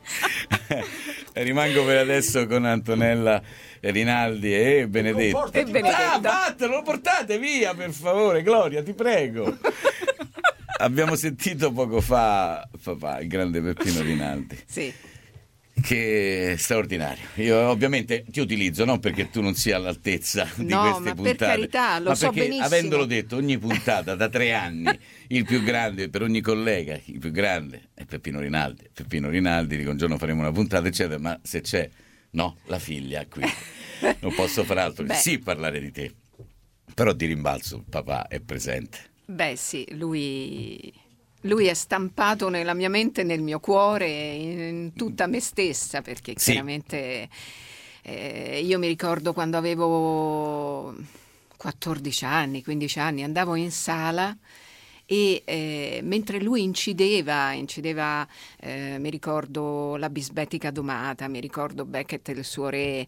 Rimango per adesso con Antonella Rinaldi e Benedetta. E Benedetta. Ah, vattene, lo portate via, per favore, Gloria, ti prego. Abbiamo sentito poco fa papà, il grande Peppino Rinaldi, Sì. che è straordinario. Io ovviamente ti utilizzo non perché tu non sia all'altezza di No, queste ma per puntate, carità, lo ma so perché benissimo. avendolo detto ogni puntata da tre anni il più grande per ogni collega, il più grande è Peppino Rinaldi. Peppino Rinaldi, dico un giorno faremo una puntata eccetera, ma se c'è no, la figlia qui non posso fare altro che Beh. sì parlare di te, però di rimbalzo il papà è presente. Beh sì, lui, lui è stampato nella mia mente, nel mio cuore, in tutta me stessa, perché Sì. chiaramente eh, io mi ricordo quando avevo quattordici anni, quindici anni, andavo in sala e eh, mentre lui incideva, incideva eh, mi ricordo la bisbetica domata, mi ricordo Beckett e il suo re,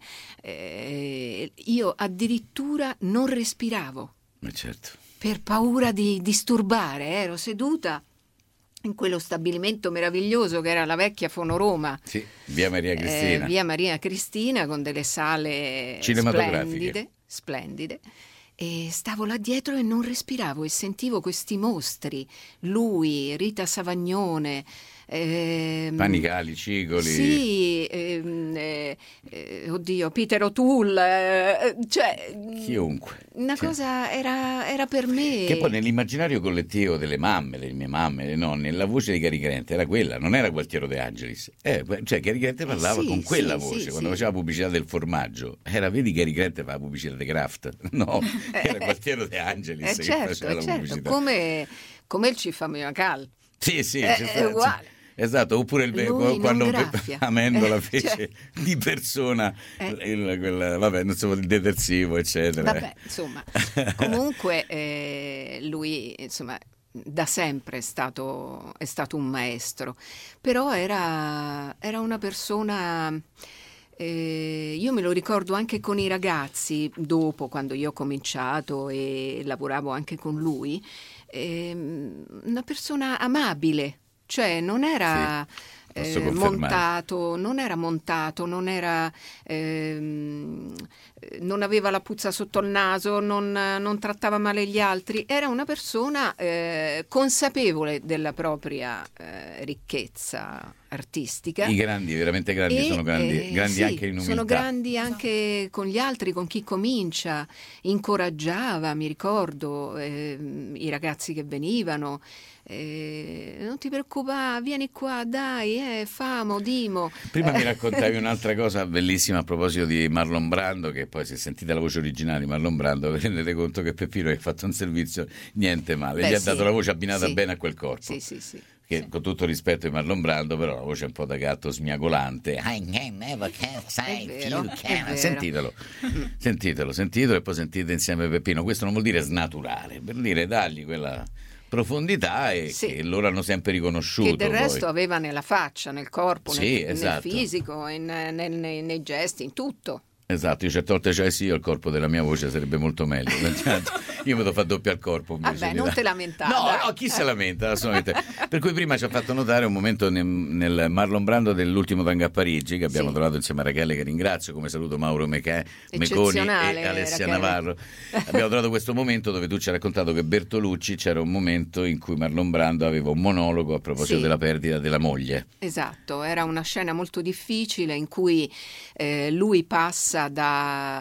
eh, io addirittura non respiravo. Ma certo. Per paura di disturbare, ero seduta in quello stabilimento meraviglioso che era la vecchia Fonoroma, Sì, via Maria Cristina. eh, via Maria Cristina, con delle sale Cinematografiche. splendide, splendide. E stavo là dietro e non respiravo e sentivo questi mostri, lui, Rita Savagnone, ehm, Panicali, Cigoli. sì, ehm, eh, eh, oddio, Peter O'Toole, eh, cioè Chiunque. una Sì. cosa era, era per me. Che poi nell'immaginario collettivo delle mamme, delle mie mamme, le nonne, la voce di Cary Grant era quella, non era Gualtiero De Angelis. Eh, cioè Cary Grant parlava sì, con quella sì, voce, sì, quando sì. faceva pubblicità del formaggio. Era, vedi Cary Grant fa la pubblicità di Kraft? No, era Gualtiero De Angelis Eh che certo, faceva eh la certo, pubblicità. come, come il Ciffa Miracal. Sì, sì, Eh, c'è è stato- uguale. Esatto, oppure il, Lui quando non graffia. Amendola Eh, fece cioè. di persona Eh. il, quel, vabbè, non so, il detersivo, eccetera. Vabbè, insomma, comunque eh, lui, insomma, da sempre è stato, è stato un maestro, però era, era una persona, eh, io me lo ricordo anche con i ragazzi, dopo, quando io ho cominciato e lavoravo anche con lui, eh, una persona amabile, cioè non era... Sì. Eh, Posso confermare. montato, non era montato, non era ehm, non aveva la puzza sotto il naso, non, non trattava male gli altri, era una persona eh, consapevole della propria eh, ricchezza artistica. I grandi, veramente grandi, E, sono grandi, eh, grandi sì, anche in umiltà. sono grandi anche con gli altri, con chi comincia, incoraggiava, mi ricordo, eh, i ragazzi che venivano. Eh, non ti preoccupare, vieni qua, dai, eh, famo, dimo. Prima Eh. mi raccontavi un'altra cosa bellissima a proposito di Marlon Brando, che poi se sentite la voce originale di Marlon Brando vi rendete conto che Peppino ha fatto un servizio niente male, Beh, gli ha sì. dato la voce abbinata Sì. bene a quel corpo. Sì, sì, sì. Che, con tutto il rispetto di Marlon Brando, però la voce è un po' da gatto smiagolante. I never can say È vero, you è can. vero. Sentitelo, sentitelo, sentitelo e poi sentite insieme Peppino. Questo non vuol dire snaturare, per dire dargli quella profondità e Sì. che loro hanno sempre riconosciuto. Che del poi. resto aveva nella faccia, nel corpo, Sì, nel, esatto. nel fisico, in- nel- nei, nei gesti, in tutto. Esatto, io certe volte cioè sì, io il corpo della mia voce sarebbe molto meglio. Io mi devo fare doppio al corpo. invece Vabbè, di non dare- te lamentare, No, dai. no, chi si lamenta? Assolutamente. Per cui prima ci ha fatto notare un momento nel, nel Marlon Brando dell'ultimo tango a Parigi, che abbiamo Sì. trovato insieme a Rachele, che ringrazio, come saluto Mauro Meca- Meconi Eccezionale, e Alessia Rachele. Navarro. Abbiamo trovato questo momento dove tu ci hai raccontato che Bertolucci, c'era un momento in cui Marlon Brando aveva un monologo a proposito Sì. della perdita della moglie. Esatto, era una scena molto difficile in cui eh, lui passa da,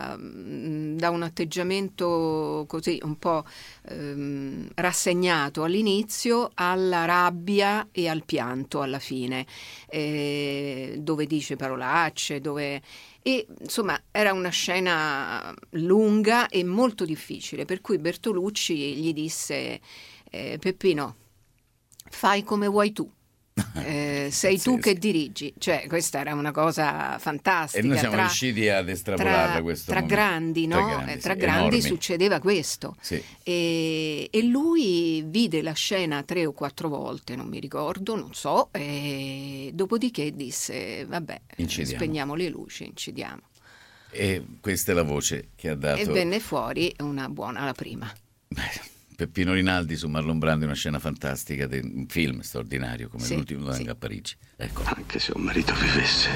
da un atteggiamento così un po' ehm, rassegnato all'inizio alla rabbia e al pianto alla fine, eh, dove dice parolacce, dove... E insomma era una scena lunga e molto difficile, per cui Bertolucci gli disse eh, Peppino, fai come vuoi tu. Eh, sei tu Pazzesco. che dirigi, cioè questa era una cosa fantastica. E noi siamo tra, riusciti ad estrapolarla tra, questo tra momento. grandi, no? Tra grandi, Eh, sì, tra grandi enormi. succedeva questo. Sì. E, e lui vide la scena tre o quattro volte, non mi ricordo, non so, e dopodiché disse vabbè, Incidiamo. spegniamo le luci, incidiamo. E questa è la voce che ha dato E venne fuori una buona, la prima. Beh, Peppino Rinaldi su Marlon Brando, una scena fantastica di un film straordinario come Sì, l'ultimo tango sì. a Parigi. Ecco. Anche se un marito vivesse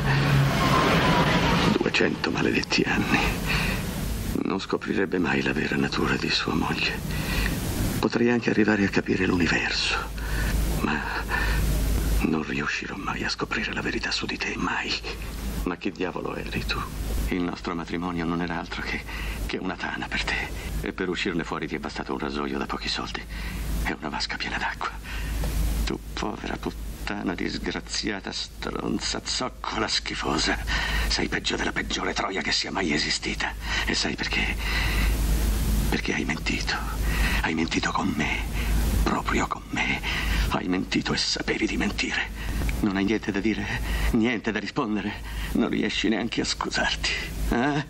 duecento maledetti anni, non scoprirebbe mai la vera natura di sua moglie. Potrei anche arrivare a capire l'universo, ma non riuscirò mai a scoprire la verità su di te, mai. Ma che diavolo eri tu? Il nostro matrimonio non era altro che, che una tana per te. E per uscirne fuori ti è bastato un rasoio da pochi soldi e una vasca piena d'acqua. Tu povera puttana disgraziata, stronza, zoccola, schifosa. Sei peggio della peggiore troia che sia mai esistita. E sai perché? Perché hai mentito. Hai mentito con me. Proprio con me. Hai mentito e sapevi di mentire. Non hai niente da dire, niente da rispondere. Non riesci neanche a scusarti. Eh?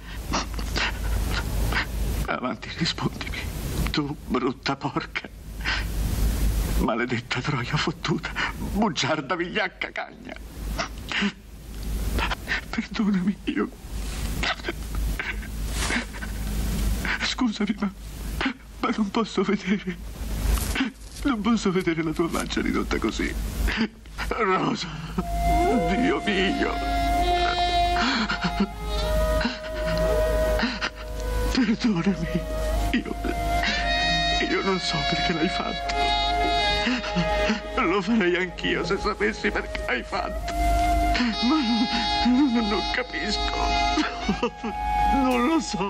Avanti, rispondimi. Tu, brutta porca. Maledetta troia fottuta. Bugiarda vigliacca cagna. Perdonami, io... Scusami, ma... ma non posso vedere... Non posso vedere la tua faccia ridotta così. Rosa, Dio mio. Perdonami. Io... Io non so perché l'hai fatto. Lo farei anch'io se sapessi perché l'hai fatto. Ma non, non capisco. Non lo so.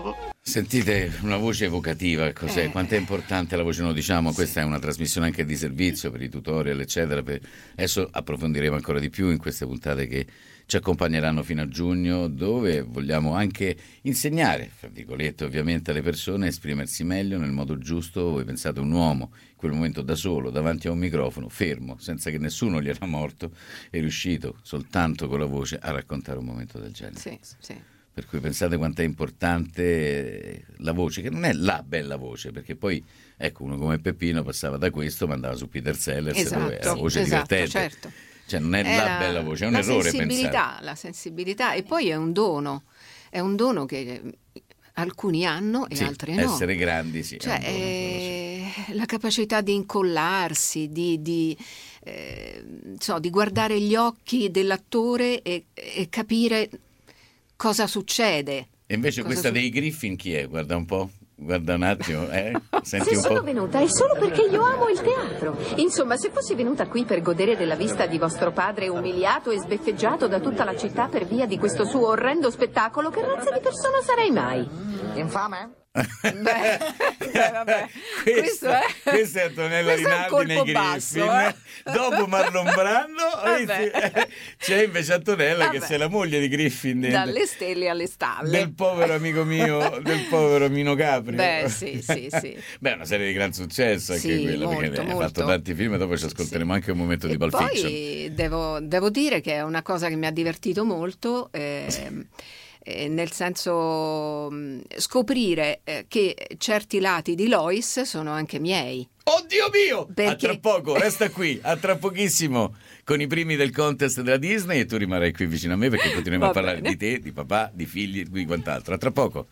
Sentite una voce evocativa, cos'è? Eh. Quanto è importante la voce, non lo diciamo, questa è una trasmissione anche di servizio per i tutorial, eccetera. Per... Adesso approfondiremo ancora di più in queste puntate che ci accompagneranno fino a giugno, dove vogliamo anche insegnare, fra virgolette ovviamente, alle persone a esprimersi meglio nel modo giusto. Voi pensate, un uomo in quel momento da solo, davanti a un microfono, fermo, senza che nessuno gli era morto, è riuscito soltanto con la voce a raccontare un momento del genere. Sì, sì. Per cui pensate quanto è importante la voce, che non è la bella voce, perché poi, ecco, uno come Peppino passava da questo, ma andava su Peter Sellers, Esatto, dove era voce esatto, divertente. certo. Cioè non è, È la la- bella voce, è un la errore sensibilità, pensare. la sensibilità, e poi è un dono, è un dono che alcuni hanno e Sì, altri no. essere grandi, sì. Cioè, è un dono, quello sì. eh, la capacità di incollarsi, di, di, eh, so, di guardare gli occhi dell'attore e, e capire cosa succede. E invece Cosa questa su- dei Griffin chi è? Guarda un po', guarda un attimo, eh? Senti Se un sono po'. venuta è solo perché io amo il teatro. Insomma, se fossi venuta qui per godere della vista di vostro padre umiliato e sbeffeggiato da tutta la città per via di questo suo orrendo spettacolo, che razza di persona sarei mai? Infame? Beh, beh, vabbè. Questo è, questa è Antonella questo è un Rinaldi colpo nei basso, Griffin. eh. Dopo Marlon Brando Vabbè. c'è invece Antonella che Vabbè. è la moglie di Griffin, del, dalle stelle alle stalle. del povero amico mio, del povero Mino Capri. Beh, sì, sì, sì. Beh, è una serie di gran successo anche Sì, quella, perché molto, ha molto. fatto tanti film e dopo ci ascolteremo Sì. anche un momento di E Pulp Fiction. poi devo, devo dire che è una cosa che mi ha divertito molto, ehm, eh, nel senso mh, scoprire eh, che certi lati di Lois sono anche miei. Oddio mio! A Perché- tra poco, resta qui, a tra pochissimo con i primi del contest della Disney e tu rimarrai qui vicino a me perché continuiamo Va a parlare bene. di te, di papà, di figli, di quant'altro. A tra poco.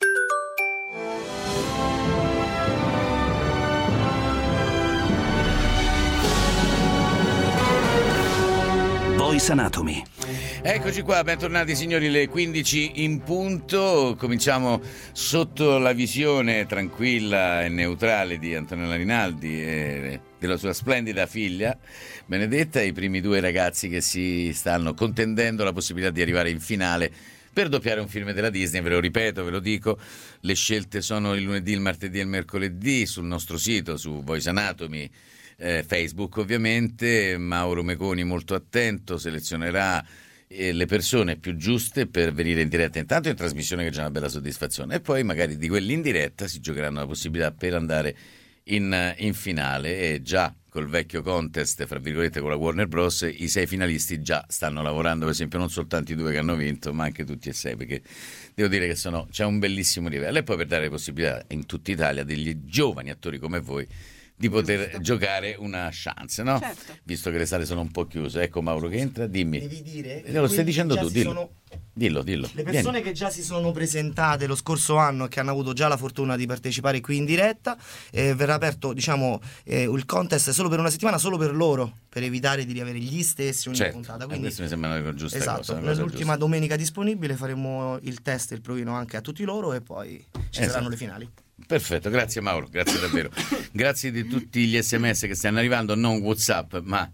Voice Anatomy. Eccoci qua, bentornati signori, le quindici in punto. Cominciamo sotto la visione tranquilla e neutrale di Antonella Rinaldi e della sua splendida figlia Benedetta, i primi due ragazzi che si stanno contendendo la possibilità di arrivare in finale per doppiare un film della Disney. Ve lo ripeto, ve lo dico, le scelte sono il lunedì, il martedì e il mercoledì sul nostro sito, su Voice Anatomy, eh, Facebook ovviamente. Mauro Meconi molto attento selezionerà eh, le persone più giuste per venire in diretta, intanto in trasmissione, che è già una bella soddisfazione, e poi magari di quelli in diretta si giocheranno la possibilità per andare in, in finale. E già col vecchio contest, fra virgolette, con la Warner Bros., i sei finalisti già stanno lavorando, per esempio non soltanto i due che hanno vinto, ma anche tutti e sei, perché devo dire che sono, c'è un bellissimo livello. E poi per dare possibilità in tutta Italia degli giovani attori come voi di poter Giusto. giocare una chance, no? Certo. Visto che le sale sono un po' chiuse. Ecco Mauro che entra, dimmi. Devi dire che Eh, lo stai quelli dicendo che già tu, si dillo. sono- Dillo, dillo. Le persone Vieni. che già si sono presentate lo scorso anno e che hanno avuto già la fortuna di partecipare qui in diretta, eh, verrà aperto, diciamo, eh, il contest solo per una settimana, solo per loro, per evitare di riavere gli stessi ogni Certo, puntata. eh, Quindi, questo mi sembra una giusta esatto, cosa. una cosa nell'ultima giusta. domenica disponibile faremo il test e il provino anche a tutti loro e poi ci Esatto. saranno le finali. Perfetto, grazie Mauro, grazie davvero. Grazie di tutti gli sms che stanno arrivando, non WhatsApp, ma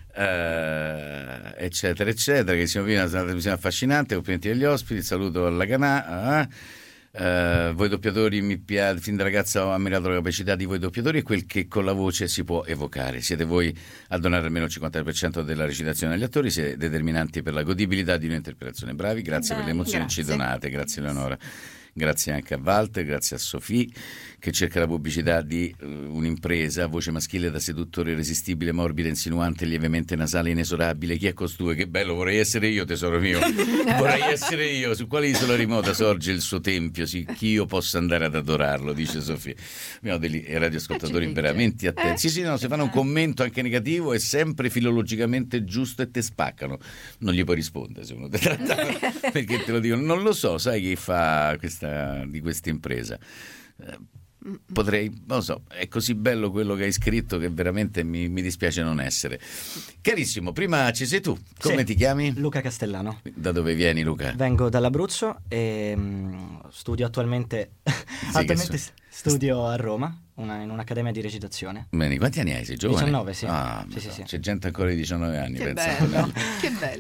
eh, eccetera eccetera, che siamo vivi una televisione affascinante, complimenti agli ospiti, il saluto alla Canà. Eh, voi doppiatori, mi piace, fin da ragazza ho ammirato la capacità di voi doppiatori e quel che con la voce si può evocare. Siete voi a donare almeno il cinquanta per cento della recitazione agli attori, siete determinanti per la godibilità di un'interpretazione. Bravi, grazie per le Dai, emozioni che ci grazie. donate, grazie Eleonora. Grazie anche a Walter, grazie a Sofì che cerca la pubblicità di uh, un'impresa, voce maschile da seduttore irresistibile, morbida, insinuante, lievemente nasale, inesorabile. Chi è costui? Che bello, vorrei essere io, tesoro mio. Vorrei essere io. Su quale isola remota sorge il suo tempio? Sì, che io possa andare ad adorarlo, dice Sofì. Abbiamo degli radioascoltatori Eh, veramente attenti. eh. Sì, sì, no, se fanno un commento anche negativo è sempre filologicamente giusto e te spaccano. Non gli puoi rispondere se uno ti tratta, perché te lo dicono. Non lo so, sai chi fa questa di questa impresa? Eh, potrei, non lo so, è così bello quello che hai scritto che veramente mi, mi dispiace non essere. Carissimo, prima ci sei tu, come Sì. ti chiami? Luca Castellano. Da dove vieni, Luca? Vengo dall'Abruzzo e mm, studio attualmente, attualmente so- studio a Roma, una- in un'accademia di recitazione. Bene, quanti anni hai? Sei giovane? diciannove, sì. Ah, Sì, ma sì, so, sì. C'è gente ancora di diciannove anni, Che pensa. bello, che bello.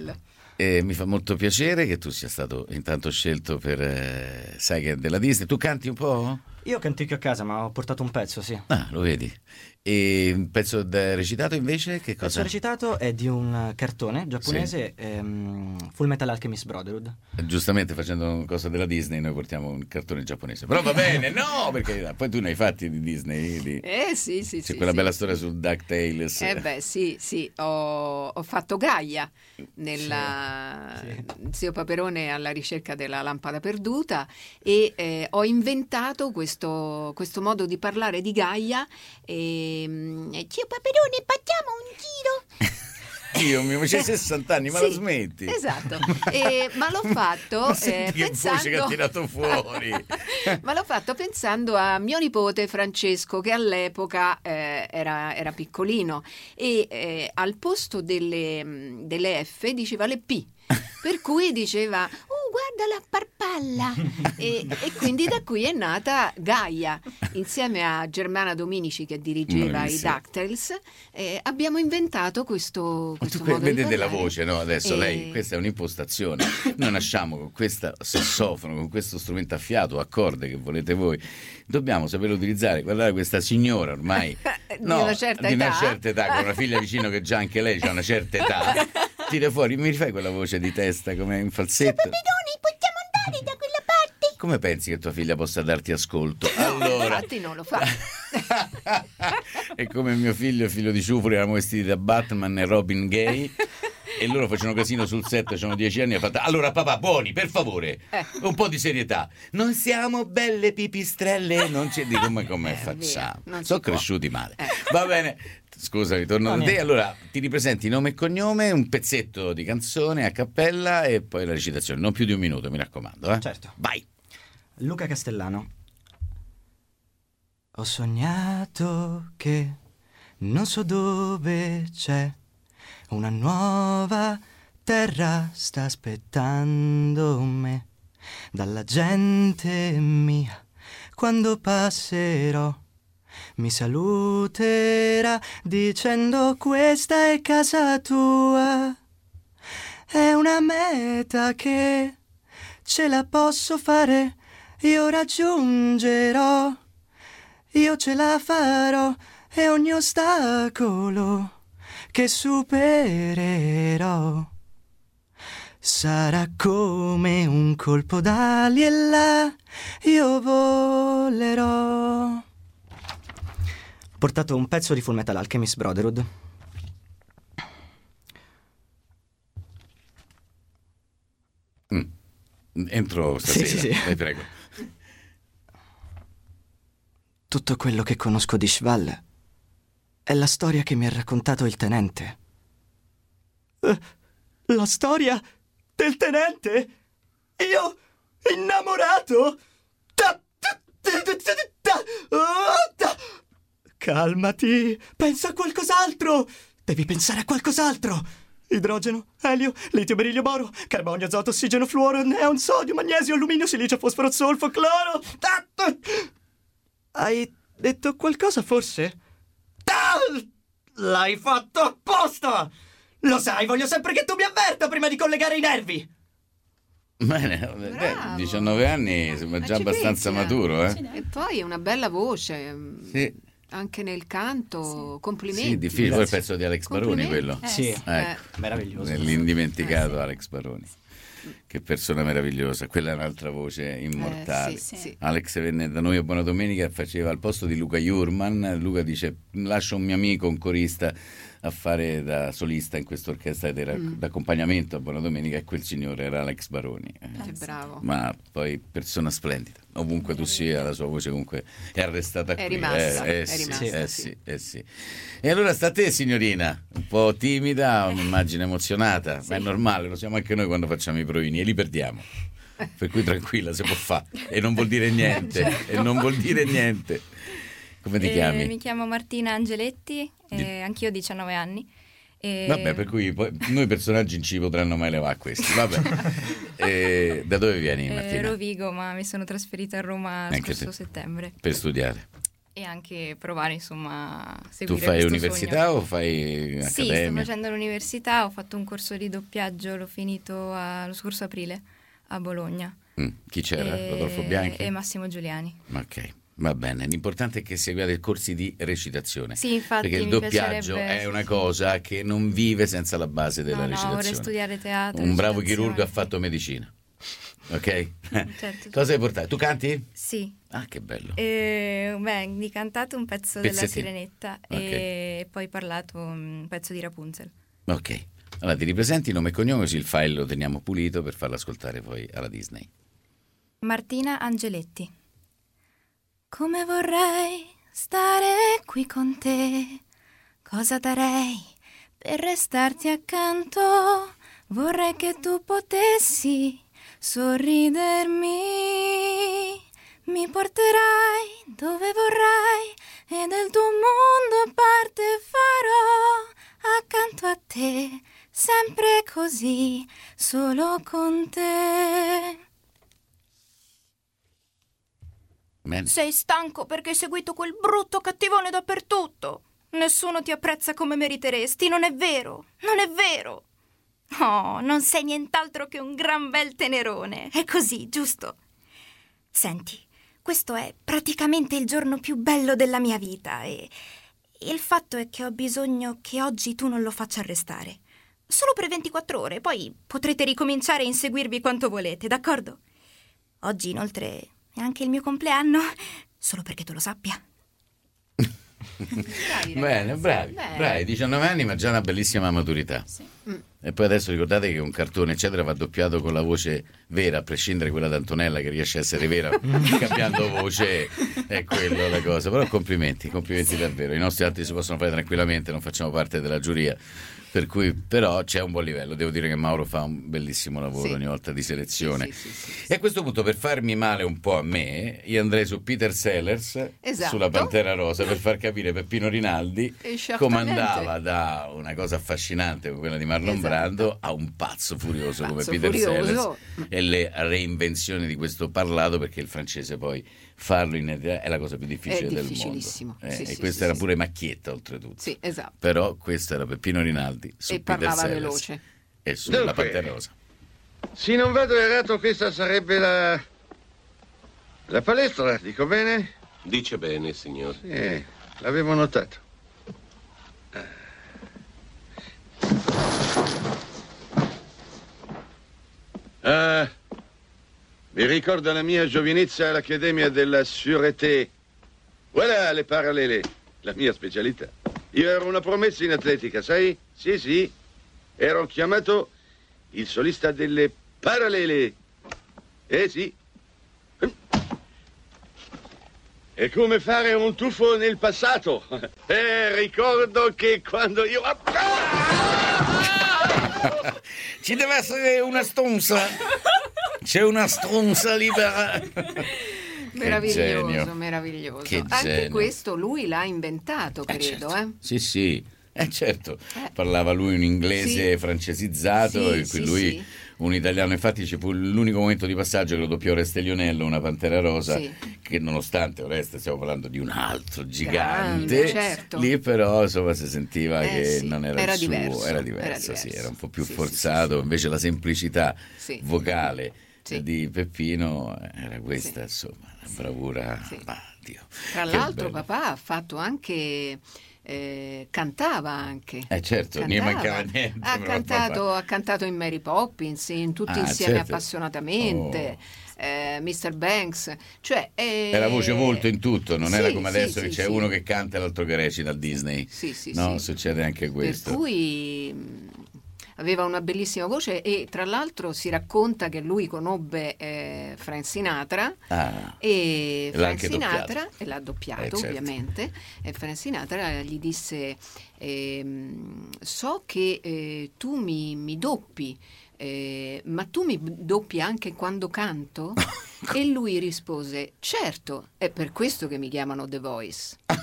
E mi fa molto piacere che tu sia stato intanto scelto per eh, sai che è della Disney. Tu canti un po'? Io canticchio a casa, ma ho portato un pezzo, sì. Ah, lo vedi. E un pezzo da recitato invece? Che Il cosa? pezzo recitato è di un cartone giapponese, Sì. ehm, Full Metal Alchemist Brotherhood. Giustamente facendo una cosa della Disney noi portiamo un cartone giapponese. Però va bene, no, perché poi tu ne hai fatti di Disney. Di... Eh sì, sì, C'è sì. quella sì. bella storia su DuckTales. Eh beh, sì, sì, ho, ho fatto Gaia nella Sì, sì. Zio Paperone alla ricerca della lampada perduta e eh, ho inventato questo, questo modo di parlare di Gaia e, mm, Zio Paperone, facciamo un giro. Io mi c'hai sessanta anni, ma Sì, la smetti? Esatto, e, ma l'ho fatto Ma senti eh, che pensando voce che ha tirato fuori. ma l'ho fatto pensando a mio nipote Francesco che all'epoca eh, era, era piccolino e eh, al posto delle, mh, delle F diceva le P, per cui diceva oh guarda la farfalla e, e quindi da qui è nata Gaia insieme a Germana Dominici che dirigeva Bravissimo. i DuckTales. Eh, abbiamo inventato questo, questo Tu modo di vedete la parlare. voce, no? Adesso E- lei, questa è un'impostazione. Noi nasciamo con questo sassofono, con questo strumento a fiato, a corde che volete voi. Dobbiamo saperlo utilizzare. Guardate questa signora ormai Di no, una certa di una età. certa età, con una figlia vicino che già anche lei ha una certa età. Tira fuori, mi rifai quella voce di testa come in falsetto? Papironi, possiamo andare da quella parte? Come pensi che tua figlia possa darti ascolto? Allora, Infatti non lo fa. è come mio figlio, figlio di Ciufoli, eravamo vestiti da Batman e Robin Gay e loro facevano casino sul set, c'erano dieci anni e ha fatto allora papà buoni per favore Eh. un po' di serietà, non siamo belle pipistrelle, non ci dico come, come Eh, facciamo, via, non si sono può. cresciuti male, Eh. va bene, scusa ritorno No, da te, niente. allora ti ripresenti nome e cognome, un pezzetto di canzone a cappella e poi la recitazione, non più di un minuto mi raccomando, eh? Certo. Vai. Luca Castellano. Ho sognato che non so dove c'è una nuova terra sta aspettando me. Dalla gente mia quando passerò mi saluterà dicendo questa è casa tua. È una meta che ce la posso fare, io raggiungerò, io ce la farò e ogni ostacolo che supererò sarà come un colpo d'ali e là io volerò. Ho portato un pezzo di Full Metal Alchemist Brotherhood. Mm. Entro stasera, Sì, sì, sì. vi prego. Tutto quello che conosco di Shval è la storia che mi ha raccontato il tenente. Eh, la storia del tenente? Io innamorato? Da, da, da, da, da, da, oh, da. Calmati, pensa a qualcos'altro. Devi pensare a qualcos'altro. Idrogeno, elio, litio, berillio, boro, carbonio, azoto, ossigeno, fluoro, neon, sodio, magnesio, alluminio, silicio, fosforo, solfo, cloro. Da, da. Hai detto qualcosa forse? Ah! L'hai fatto apposta! Lo sai, voglio sempre che tu mi avverta prima di collegare i nervi. Bene, beh, Bravo. diciannove anni sembra Ma già ci abbastanza pensa? maturo, eh? E poi è una bella voce, Sì, anche nel canto, complimenti. sì, difficile. Poi il Grazie. pezzo di Alex Baroni, quello. Eh, Sì, sì. Ecco, meraviglioso. l'indimenticato Eh, sì. Alex Baroni. Che persona meravigliosa, quella è un'altra voce immortale. Eh, sì, sì. Alex venne da noi a Buona Domenica e faceva al posto di Luca Jurman. Luca dice: lascio un mio amico, un corista, a fare da solista in questa orchestra ed era Mm. d'accompagnamento a Buona Domenica, e quel signore era Alex Baroni. Eh, Che bravo. Ma poi persona splendida, ovunque tu sia, la sua voce comunque è arrestata È qui. rimasta, eh, eh è sì, rimasta, eh sì. sì, eh sì. E allora sta a te, signorina, un po' timida, un'immagine emozionata, ma è normale, lo siamo anche noi quando facciamo i provini e li perdiamo. Per cui tranquilla, si può fare, e non vuol dire niente, Certo. e non vuol dire niente. Come ti Eh, chiami? Mi chiamo Martina Angeletti, eh, anch'io ho diciannove anni. E... Vabbè, per cui poi, noi personaggi non ci potranno mai levare questi. Vabbè. E da dove vieni, Eh, Martina? Rovigo, ma mi sono trasferita a Roma Anche scorso te. settembre. Per studiare. e anche provare insomma a Tu seguire fai questo università sogno. o fai accademia? Sì, sto facendo l'università, ho fatto un corso di doppiaggio, l'ho finito a- lo scorso aprile a Bologna. Mm, Chi c'era? E- Rodolfo Bianchi? E Massimo Giuliani. Ok, va bene. L'importante è che seguiate corsi di recitazione. Sì, infatti Perché il mi doppiaggio piacerebbe- è una cosa che non vive senza la base della No, no, vorrei recitazione. studiare teatro. Un bravo recitazione. chirurgo ha fatto medicina. Ok? Certo. Cosa hai portato? Tu canti? Sì. Ah, che bello. E, beh, di cantato un pezzo della Pezzettino. Sirenetta Ok. e poi parlato un pezzo di Rapunzel. Ok. Allora ti ripresenti nome e cognome, così il file lo teniamo pulito per farlo ascoltare poi alla Disney. Martina Angeletti. Come vorrei stare qui con te, cosa darei per restarti accanto, vorrei che tu potessi sorridermi, mi porterai dove vorrai e del tuo mondo parte farò, accanto a te, sempre così, solo con te. Bene. Sei stanco perché hai seguito quel brutto cattivone dappertutto. Nessuno ti apprezza come meriteresti, non è vero, non è vero. Oh, non sei nient'altro che un gran bel tenerone. È così, giusto? Senti, questo è praticamente il giorno più bello della mia vita e il fatto è che ho bisogno che oggi tu non lo faccia arrestare. Solo per ventiquattro ore, poi potrete ricominciare a inseguirvi quanto volete, d'accordo? Oggi, inoltre, è anche il mio compleanno, solo perché tu lo sappia. Bravi, Bene, ragazzi. bravi, Bene. bravi, diciannove anni ma già una bellissima maturità. Mm. E poi adesso ricordate che un cartone eccetera va doppiato con la voce vera, a prescindere da quella d'Antonella che riesce a essere vera cambiando voce, è quello la cosa. Però complimenti, complimenti davvero. I nostri altri si possono fare tranquillamente, non facciamo parte della giuria. Per cui però c'è un buon livello, devo dire che Mauro fa un bellissimo lavoro Sì. ogni volta di selezione. Sì, sì, sì, sì, E a questo punto, per farmi male un po' a me, io andrei su Peter Sellers, Esatto. sulla Pantera Rosa, per far capire Peppino Rinaldi Esattamente. come andava da una cosa affascinante come quella di Marlon Esatto. Brando a un pazzo furioso come Pazzo Peter furioso. Sellers e le reinvenzioni di questo parlato, perché il francese poi farlo in è la cosa più difficile È del difficilissimo. mondo. Eh, Sì, e sì, questa sì, era sì. pure macchietta oltretutto. Sì, esatto. Però questo era Peppino Rinaldi su E Peter parlava Sellers veloce. e sulla Dunque. Pantera Rosa. Se non vado errato, questa sarebbe la... la palestra, dico bene? Dice bene, signor. Sì, l'avevo notato. Ah, mi ricorda la mia giovinezza all'Accademia della Sûreté. Voilà le parallele, la mia specialità. Io ero una promessa in atletica, sai? Sì, sì. Ero chiamato il solista delle parallele. Eh sì. È come fare un tuffo nel passato. Eh, ricordo che quando io... Ci deve essere una stonza. C'è una stronza libera. Meraviglioso, genio. meraviglioso. Che Anche genio. questo lui l'ha inventato, Eh, credo. certo. Eh? Sì, sì. Eh certo, Eh. parlava lui un inglese Sì. francesizzato Sì, e qui sì, lui sì. un italiano. Infatti ci fu l'unico momento di passaggio che lo doppiò Restiglionello, una Pantera Rosa, Sì. che nonostante Oreste stiamo parlando di un altro gigante, Grande, certo. lì però insomma si sentiva Eh, che sì. non era, Era il suo, diverso, era era diverso, sì, diverso. era un po' più Sì, sì, forzato, invece la semplicità Sì. vocale Sì. di Peppino era questa, insomma, la bravura. Sì. Ma, Dio, Tra che l'altro bello. papà ha fatto anche... eh, cantava anche. Eh certo, non gli Cantava. mancava niente. Ha però, cantato, papà. ha cantato in Mary Poppins, in Tutti Ah, insieme certo. appassionatamente, eh, mister Banks, cioè eh, Era voce molto in tutto, non sì, era come sì, adesso sì, che c'è sì. uno che canta e l'altro che recita al Disney. Sì, sì, no, sì. succede anche questo. Per cui mh, aveva una bellissima voce e tra l'altro si racconta che lui conobbe eh, Frank Sinatra Ah, e l'ha Frank anche Sinatra doppiato. e l'ha doppiato Eh, certo. ovviamente, e Frank Sinatra gli disse ehm, so che eh, tu mi, mi doppi, eh, ma tu mi doppi anche quando canto? E lui rispose certo, è per questo che mi chiamano The Voice.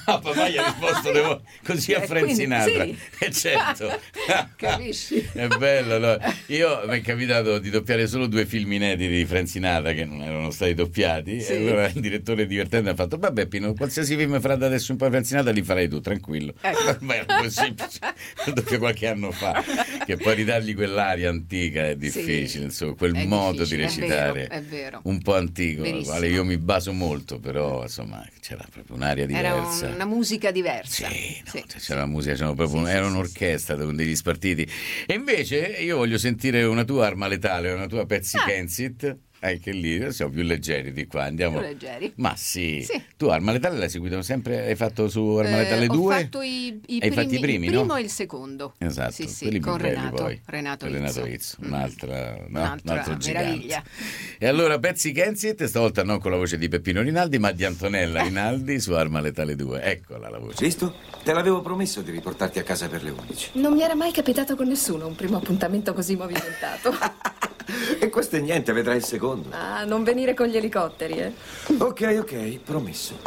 Ah, papà gli ha risposto devo... così a Eh, Frank quindi, Sinatra. sì. E certo. Capisci? È bello, no? Io mi è capitato di doppiare solo due film inediti di Frank Sinatra che non erano stati doppiati, Sì. e allora il direttore divertente ha fatto vabbè Pino, qualsiasi film farà da adesso un po' Frank Sinatra li farai tu, tranquillo. Ecco. Ma era così, lo doppio qualche anno fa, che poi ridargli quell'aria antica è difficile, Sì. insomma, quel È modo difficile, di recitare è vero, è vero. un po' antico, al Verissimo. quale io mi baso molto, però insomma c'era proprio un'aria Era diversa. una musica diversa. Sì, no, Sì. cioè, c'era la musica, c'era proprio, Sì, era sì, un'orchestra con degli spartiti. E invece io voglio sentire una tua arma letale, una tua Patsy Ah. Kensit. Eh, che lì siamo più leggeri di qua, andiamo. Più leggeri. Ma sì. Sì. Tu Arma Letale l'hai seguito sempre, hai fatto su Arma Eh, Letale ho due? fatto i, i Hai primi, fatti i primi, il primo no? e il secondo. Esatto, Sì, sì, quelli più con belli Renato, poi. Renato Renato Izzo. Izzo, un'altra, no? Un'altra un altro gigante. meraviglia. E allora Patsy Kensit, stavolta non con la voce di Peppino Rinaldi, ma di Antonella Rinaldi su Arma Letale due. Eccola la voce. Visto? Te l'avevo promesso di riportarti a casa per le undici. Non mi era mai capitato con nessuno un primo appuntamento così movimentato. E questo è niente, vedrai il secondo. Ah, non venire con gli elicotteri, eh. Ok, ok, promesso.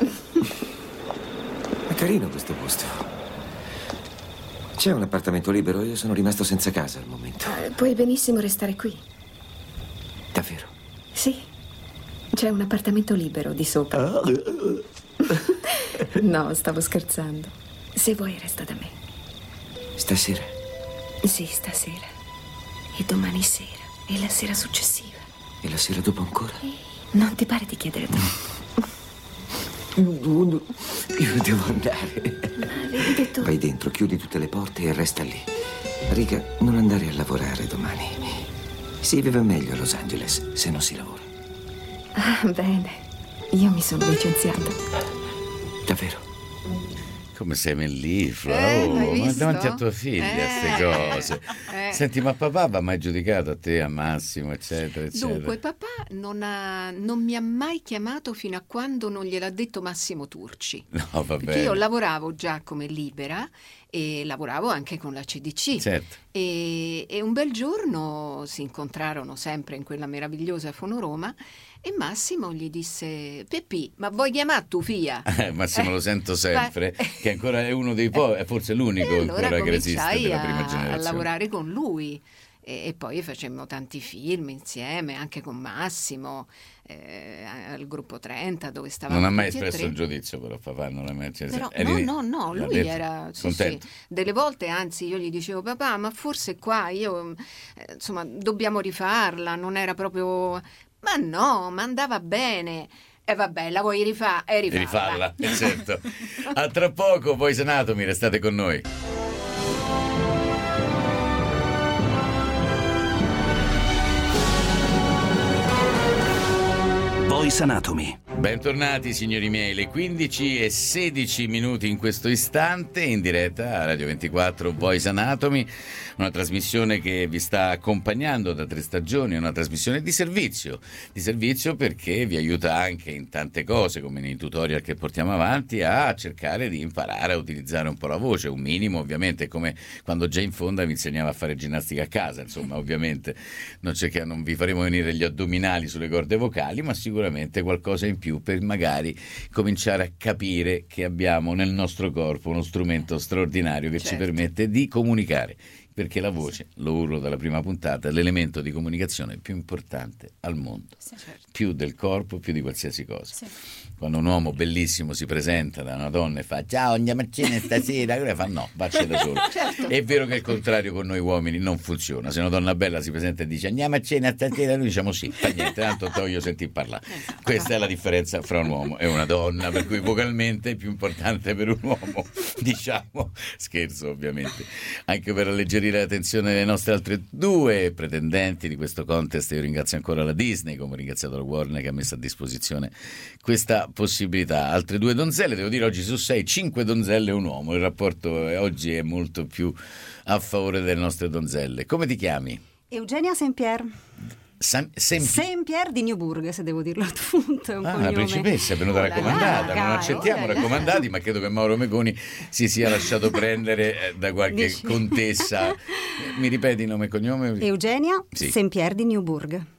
È carino questo posto. C'è un appartamento libero, io sono rimasto senza casa al momento. Eh, puoi benissimo restare qui. Davvero? Sì, c'è un appartamento libero di sopra. No, stavo scherzando. Se vuoi resta da me. Stasera? Sì, stasera. E domani sera. E la sera successiva. E la sera dopo ancora? Non ti pare di chiedere troppo? Io devo andare. Avevi detto... Vai dentro, chiudi tutte le porte e resta lì. Riga, non andare a lavorare domani. Si vive meglio a Los Angeles se non si lavora. Ah, bene. Io mi sono licenziata. Davvero? Come sei melliflua, Eh, oh, l'hai ma visto? davanti a tua figlia queste Eh, cose. eh. Senti, ma papà va mai giudicato a te, a Massimo, eccetera, eccetera? Dunque, papà non, ha- non mi ha mai chiamato fino a quando non gliel'ha detto Massimo Turci. No, va Perché bene. io lavoravo già come libera e lavoravo anche con la C D C. Certo. E, e un bel giorno si incontrarono sempre in quella meravigliosa Fonoroma e Massimo gli disse: Peppi, ma vuoi chiamare tu figlia? Eh, Massimo lo sento sempre, ma- che ancora è uno dei po', è forse l'unico E allora ancora che resiste cominciai della prima a, a generazione. lavorare con lui e, e poi facemmo tanti film insieme, anche con Massimo, eh, al gruppo trenta dove stavamo Non ha mai tutti e espresso tre. il giudizio, però papà non ha mai... Cioè, Però, eri- no, no, no, l'ha lui detto? era sì, sì. Contento? Delle volte, anzi, io gli dicevo: papà, ma forse qua io eh, insomma dobbiamo rifarla, non era proprio. Ma no, ma andava bene. E vabbè, la vuoi rifare? E E rifarla. rifarla, eh, certo. A tra poco, Boys Anatomy, restate con noi. Boys Anatomy. Bentornati signori miei, le quindici e sedici minuti in questo istante in diretta a Radio ventiquattro Boys Anatomy, una trasmissione che vi sta accompagnando da tre stagioni, una trasmissione di servizio, di servizio perché vi aiuta anche in tante cose come nei tutorial che portiamo avanti a cercare di imparare a utilizzare un po' la voce, un minimo ovviamente, come quando già in fondo mi insegnava a fare ginnastica a casa, insomma ovviamente non, c'è che, non vi faremo venire gli addominali sulle corde vocali, ma sicuramente qualcosa in più per magari cominciare a capire che abbiamo nel nostro corpo uno strumento straordinario che Certo. ci permette di comunicare, perché la voce, lo urlo dalla prima puntata, è l'elemento di comunicazione più importante al mondo, Certo. più del corpo, più di qualsiasi cosa. Quando un uomo bellissimo si presenta da una donna e fa ciao, andiamo a cena stasera, lui fa no, vacci da solo. Certo. È vero che il contrario con noi uomini non funziona. Se una donna bella si presenta e dice andiamo a cena stasera, noi diciamo sì, fa niente, tanto te voglio sentir parlare. Questa è la differenza fra un uomo e una donna, per cui vocalmente è più importante per un uomo, diciamo, scherzo ovviamente. Anche per alleggerire la tensione delle nostre altre due pretendenti di questo contest, io ringrazio ancora la Disney, come ho ringraziato la Warner che ha messo a disposizione questa possibilità. Altre due donzelle, devo dire oggi su sei, cinque donzelle e un uomo. Il rapporto eh, oggi è molto più a favore delle nostre donzelle. Come ti chiami? Eugenia Saint-Pierre. Sam- Sem- Saint-Pierre di Newburgh, se devo dirlo appunto. È un Ah, cognome. la principessa è venuta Oh là raccomandata, là, non accettiamo oh là là. raccomandati, ma credo che Mauro Meconi si sia lasciato prendere eh, da qualche Dici? contessa. Mi ripeti nome e cognome? Eugenia Sì. Saint-Pierre di Newburgh.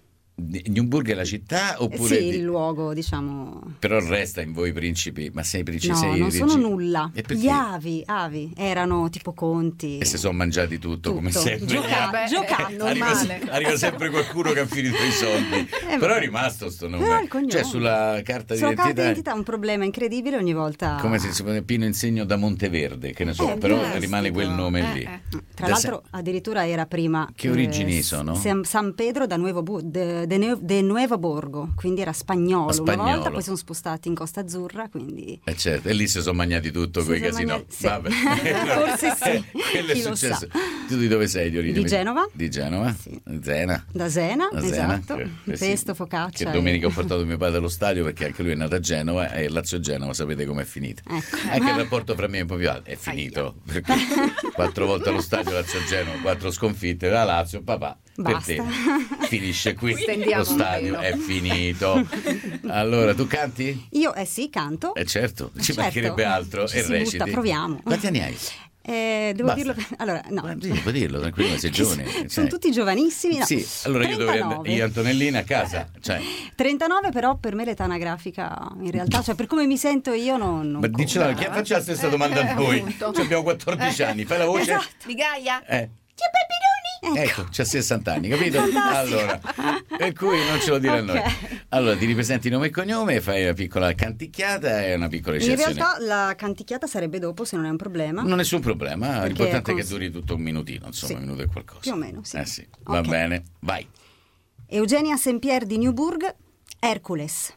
Newburgh è la città oppure Sì, di- il luogo, diciamo. Però resta in voi principi, ma sei principi? No, sei non sono regi- nulla. E perché? Gli avi, avi, erano tipo conti. E si sono mangiati tutto, come Tutto. sempre. Gioca- Arriva- giocando, arriva, normale. arriva sempre qualcuno che ha finito i soldi. Eh, Però vabbè. è rimasto sto nome. Però il cognome. Cioè sulla carta Sulla d'identità. carta d'identità è un problema incredibile ogni volta. Come se si pone Pino Insegno da Monteverde, che ne so, Eh, però fantastico. rimane quel nome lì. Tra Da l'altro addirittura era prima Che origini sono? San, San Pedro da Nuevo, Bu- de, de, Neu- de Nuevo Borgo, quindi era spagnolo, Ah, spagnolo. una volta, poi sono spostati in Costa Azzurra, quindi Eh certo, e lì si sono mangiati tutto Si quei sono casino. mangiati- sì. Vabbè. Forse sì, Quello è chi lo successo. sa. Tu di dove sei di origine? Di Genova. Di Genova? Zena. da Zena, Da Zena, esatto, che- che sì, pesto, focaccia. Che e- domenica ho portato mio padre allo stadio perché anche lui è nato a Genova e Lazio-Genova sapete com'è finita. Ecco. Anche il rapporto fra me e proprio è finito perché quattro volte allo stadio Lazio-Genova, quattro sconfitte da Lazio, papà. Per Basta. te finisce qui, Stendiamo lo stadio meno. è finito. Allora tu canti? Io eh sì, canto. Eh certo, ci Certo. mancherebbe altro. Ci E si reciti. butta, proviamo. Quanti anni hai? Eh, devo Basta. dirlo. Allora, no. Sì, puoi dirlo tranquillo, sei giovane. Sono cioè. tutti giovanissimi. No. Sì, allora io dovrei andare, trentanove. io Antonellina a casa, cioè, trentanove però per me l'età anagrafica in realtà, cioè per come mi sento io non... non ma dicela, chi faccia la stessa domanda a noi? Cioè, abbiamo quattordici anni, fai la voce? Di Gaia? Eh. C'è Peperoni? Ecco, c'ha sessanta anni, capito? Fantastico. Allora, per cui non ce lo dire a noi. Allora, ti ripresenti nome e cognome, fai una piccola canticchiata e una piccola In eccezione. realtà la canticchiata sarebbe dopo se non è un problema. Non nessun problema, Perché l'importante è che cons- duri tutto un minutino, insomma, Sì. un minuto e qualcosa. Più o meno, sì. Eh sì, va Ok. bene, vai. Eugenia Saint-Pierre di Newburgh, Hercules.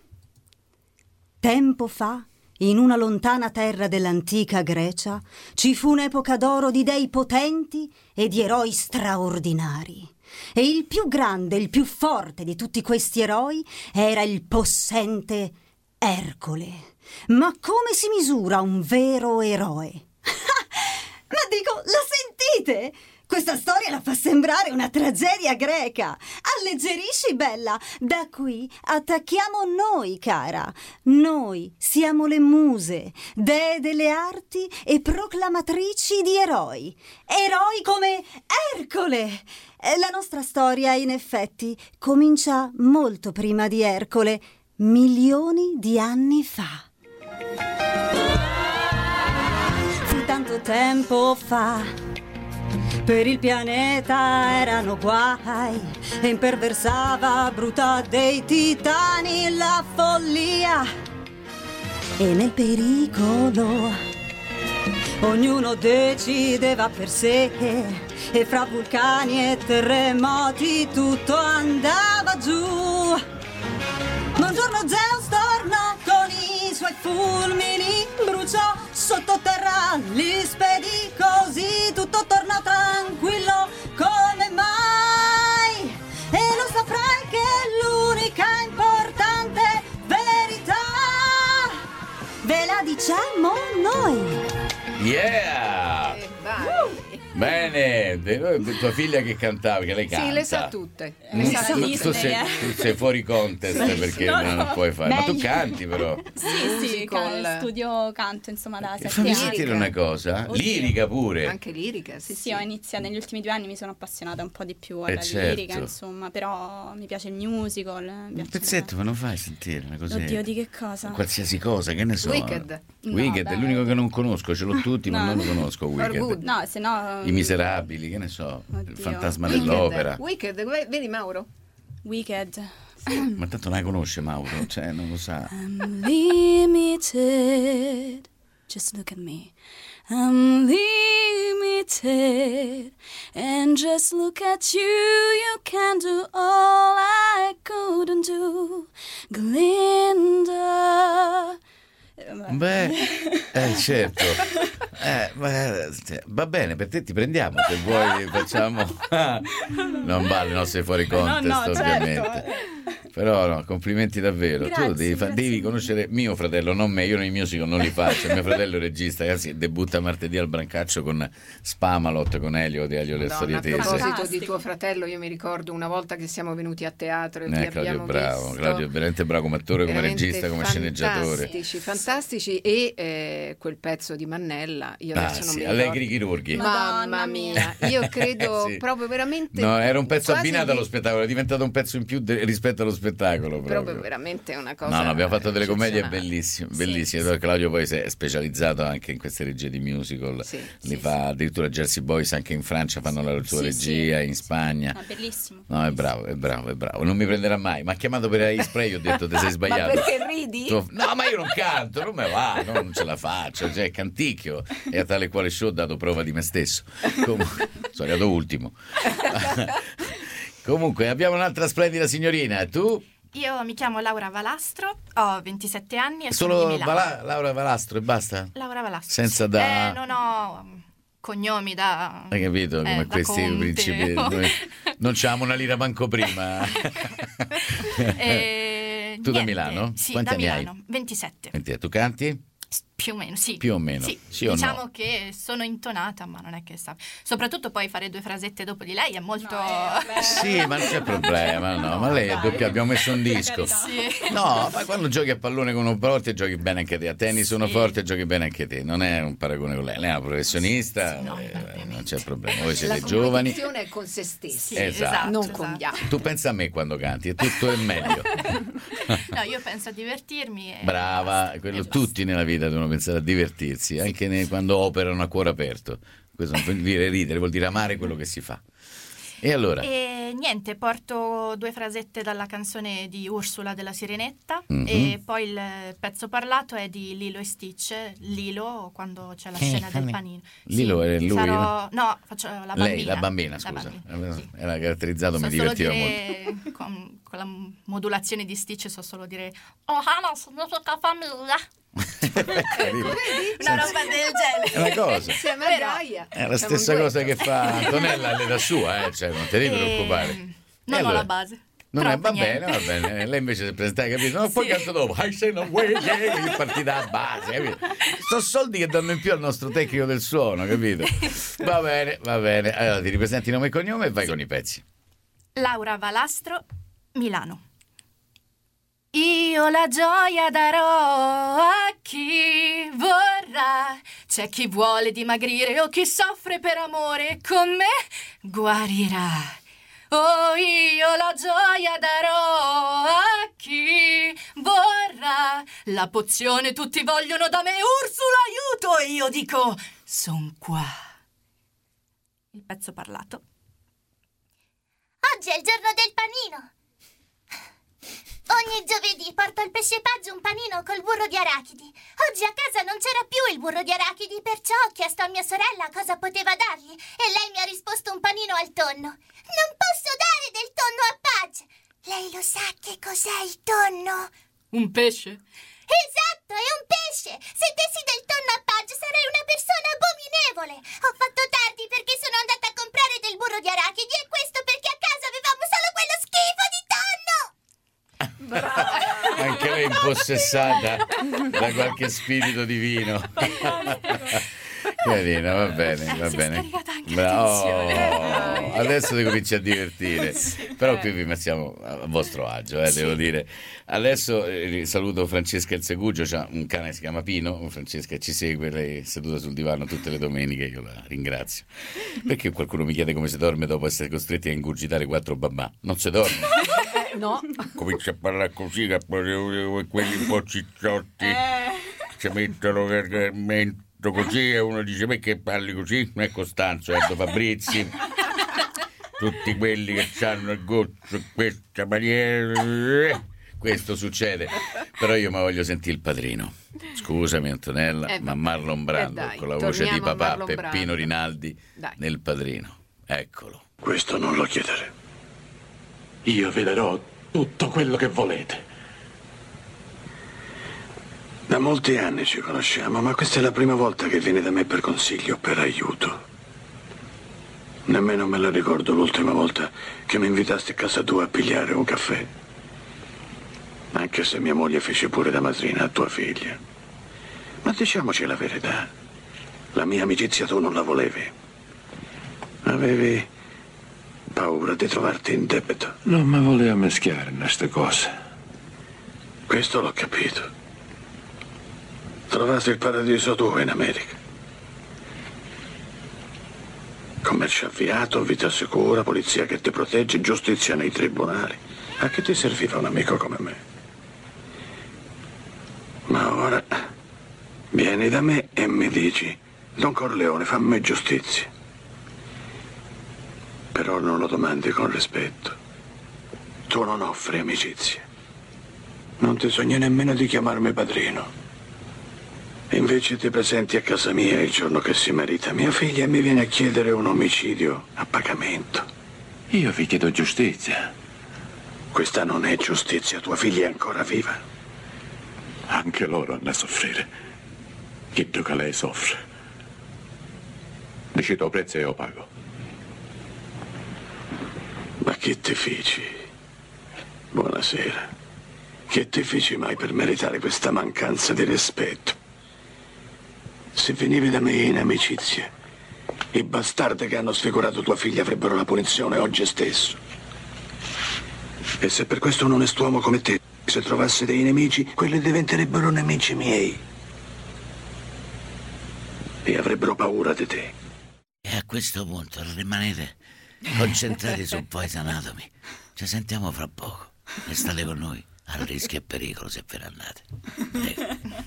Tempo fa, in una lontana terra dell'antica Grecia, ci fu un'epoca d'oro di dei potenti e di eroi straordinari. E il più grande, il più forte di tutti questi eroi era il possente Ercole. Ma come si misura un vero eroe? Ma dico, la sentite? Questa storia la fa sembrare una tragedia greca. Alleggerisci, bella. Da qui attacchiamo noi, cara. Noi siamo le muse, dee delle arti e proclamatrici di eroi. Eroi come Ercole. E la nostra storia, in effetti, comincia molto prima di Ercole, milioni di anni fa. Fu tanto tempo fa. Per il pianeta erano guai e imperversava bruta dei titani la follia. E nel pericolo ognuno decideva per sé e fra vulcani e terremoti tutto andava giù. Ma un giorno Zeus tornò con i suoi fulmini, bruciò sottoterra, li spedì così, tutto tornò tranquillo come mai. E lo saprai che l'unica importante verità ve la diciamo noi. Yeah! Bene, de- tua figlia che cantava, che lei canta. Sì, le sa tutte. Mm, Le sa tu, tutte. tu sei, tu sei fuori contest Sì. perché No, non no. puoi fare. Ma tu Meglio. canti però. Sì, sì, Musical. ca- studio canto insomma da sette Fammi anni. sentire una cosa. Oddio. Lirica pure. Anche lirica, sì, Sì, ho iniziato negli ultimi due anni, mi sono appassionata un po' di più alla Eh, certo. lirica, insomma, però mi piace il musical. Mi Un piace... pezzetto, ma non fai sentire una cosa. Oddio, di che cosa? Qualsiasi cosa, che ne so. Wicked. No, Wicked è beh. l'unico che non conosco, ce l'ho tutti, ma No. non lo conosco. Wicked. No, se no... I Miserabili, che ne so. Il Oddio. fantasma Wicked. dell'opera. Wicked, gue- vedi Mauro? Wicked. Ma tanto non la conosce Mauro, cioè non lo sa. I'm limited. Just look at me. I'm limited. And just look at you. You can do all I couldn't do. Glinda. Beh, eh, certo. Eh, ma, cioè, va bene, per te ti prendiamo, se vuoi facciamo... Non vale, no, sei fuori contest, No, no, certo. ovviamente. Però no, complimenti davvero. Grazie, tu devi, fa- devi conoscere mio fratello, non me. Io nei musical non li faccio. Mio fratello è regista, ragazzi, debutta martedì al Brancaccio con Spamalot, con Elio di Elio Le Storie A Tese. proposito di tuo fratello, io mi ricordo una volta che siamo venuti a teatro e Eh, vi Claudio abbiamo bravo, visto. Claudio è veramente bravo come attore, come Veramente regista, come sceneggiatore. fantastici, fantastici e eh, quel pezzo di Mannella, io Ah, adesso non sì, mi ricordo. Allegri chirurghi. Mamma mia, io credo Sì. proprio veramente No, era un pezzo quasi abbinato di- allo spettacolo, è diventato un pezzo in più de- rispetto allo spettacolo. Proprio. proprio veramente una cosa. No, no, abbiamo fatto delle commedie eccezionale. bellissime, bellissime. Poi Claudio poi si è specializzato anche in queste regie di musical, Sì, li fa addirittura Jersey Boys anche in Francia, fanno la sua Sì, regia, in Spagna. Ah, bellissimo. No, è bravo, è bravo, è bravo. Non mi prenderà mai. Mi ha chiamato per Ice Spray, io ho detto ti sei sbagliato. Ma perché ridi? Tu- No, ma io non canto, non me va, no, non ce la faccio. Cioè, canticchio. E a tale quale show ho dato prova di me stesso. Comunque, sono arrivato ultimo. Comunque, abbiamo un'altra splendida signorina. Tu? Io mi chiamo Laura Valastro, ho ventisette anni e sono Solo di Milano. Vala- Laura Valastro e basta? Laura Valastro. Senza da... Eh, non ho um, cognomi da... Hai capito? Come eh, da questi Conte. principi. Noi non c'avamo una lira manco prima. Eh, Tu da niente. Milano? Sì, Quanti da anni hai? Milano, ventisette. Senti, tu canti? Più o meno, sì. Più o meno, Sì, sì o no? diciamo che sono intonata, ma non è che sta. Soprattutto poi fare due frasette dopo di lei è molto. Sì, ma non c'è problema, no, ma lei è doppia, abbiamo messo un disco. Sì. No, ma quando giochi a pallone con uno forte giochi bene anche te, a tennis uno forte giochi bene anche te, non è un paragone con lei, lei è una professionista, eh, non c'è problema, voi siete La giovani. competizione è con se stessi, Esatto. non con gli altri. Tu pensa a me quando canti, è tutto il meglio. No, io penso a divertirmi. E... Brava, quello tutti nella vita devono pensare a divertirsi, anche ne- quando operano a cuore aperto. Questo non vuol dire ridere, vuol dire amare quello che si fa. E allora? E niente, porto due frasette dalla canzone di Ursula della Sirenetta Mhm. e poi il pezzo parlato è di Lilo e Stitch, Lilo quando c'è la Eh, scena del come- panino. Lilo è lui, Sarò... no? No, faccio la bambina. Lei, la bambina, La scusa. bambina. Era caratterizzato, So mi solo divertiva dire, molto. con, con la modulazione di Stitch so solo dire Oh Hannah, significa famiglia. Una roba del genere. È una cosa. Insieme a Gaia. È la stessa cosa che fa Antonella, lei da sua, eh, cioè non te devi E- preoccupare. Non E ho allora? la base. Non Però è, va niente. bene, va bene. Lei invece si presenta, hai capito? No, poi canto dopo. I say no way, yeah, che partita a base, capito? Sono soldi che danno in più al nostro tecnico del suono, capito? Va bene, va bene. Allora ti ripresenti nome e cognome e vai con i pezzi. Laura Valastro, Milano. Io la gioia darò a chi vorrà. C'è chi vuole dimagrire o chi soffre per amore, con me guarirà. Oh, io la gioia darò a chi vorrà. La pozione tutti vogliono da me, Ursula aiuto, e io dico, son qua. Il pezzo parlato. Oggi è il giorno del panino. Ogni giovedì porto al pescepaggio un panino col burro di arachidi. Oggi a casa non c'era più il burro di arachidi, perciò ho chiesto a mia sorella cosa poteva dargli e lei mi ha risposto un panino al tonno. Non posso dare del tonno a Pudge. Lei lo sa che cos'è il tonno? Un pesce? Esatto, è un pesce! Se dessi del tonno a Pudge sarei una persona abominevole! Ho fatto tardi perché sono andata a comprare del burro di arachidi e questo perché a casa avevamo solo quello schifo di tonno! Anche lei impossessata da qualche spirito divino. Carina, va bene, va bene. Bravo. Adesso ti cominci a divertire. Però qui vi mettiamo a vostro agio, eh, devo dire. Adesso eh, saluto Francesca El Segugio, c'ha un cane che si chiama Pino. Francesca ci segue, lei è seduta sul divano tutte le domeniche, io la ringrazio. Perché qualcuno mi chiede come si dorme dopo essere costretti a ingurgitare quattro babà? Non si dorme. No. Comincia a parlare così, che poi quelli un po' cicciotti ci mettono il mento così e uno dice perché parli così? Non è Costanzo, è Edo Fabrizi, tutti quelli che hanno il goccio in questa maniera. Questo succede, però io mi voglio sentire il padrino. Scusami Antonella, Eh, ma Marlon Brando eh, dai, con la voce di torniamo a papà Marlon Peppino Brando. Rinaldi Dai. nel Padrino. Eccolo. Questo non lo chiedere. Io vi darò tutto quello che volete. Da molti anni ci conosciamo, ma questa è la prima volta che vieni da me per consiglio, per aiuto. Nemmeno me la ricordo l'ultima volta che mi invitasti a casa tua a pigliare un caffè. Anche se mia moglie fece pure da madrina a tua figlia. Ma diciamoci la verità. La mia amicizia tu non la volevi. Avevi paura di trovarti in debito. Non mi voleva meschiare in queste cose. Questo l'ho capito. Trovasti il paradiso tu in America. Commercio avviato, vita sicura, polizia che ti protegge, giustizia nei tribunali. A che ti serviva un amico come me? Ma ora vieni da me e mi dici: Don Corleone, fammi giustizia. Però non lo domandi con rispetto. Tu non offri amicizia. Non ti sogni nemmeno di chiamarmi padrino. Invece ti presenti a casa mia il giorno che si marita mia figlia e mi viene a chiedere un omicidio a pagamento. Io vi chiedo giustizia. Questa non è giustizia, tua figlia è ancora viva. Anche loro hanno a soffrire. Chiedo che lei soffre. Decido il prezzo e io pago. Ma che ti feci? Buonasera. Che ti feci mai per meritare questa mancanza di rispetto? Se venivi da me in amicizia, i bastardi che hanno sfigurato tua figlia avrebbero la punizione oggi stesso. E se per questo un onest'uomo come te, se trovasse dei nemici, quelli diventerebbero nemici miei. E avrebbero paura di te. E a questo punto rimanete concentrati su Poison Anatomy. Ci sentiamo fra poco. E state con noi, a rischio e pericolo se ve ne andate. Prego.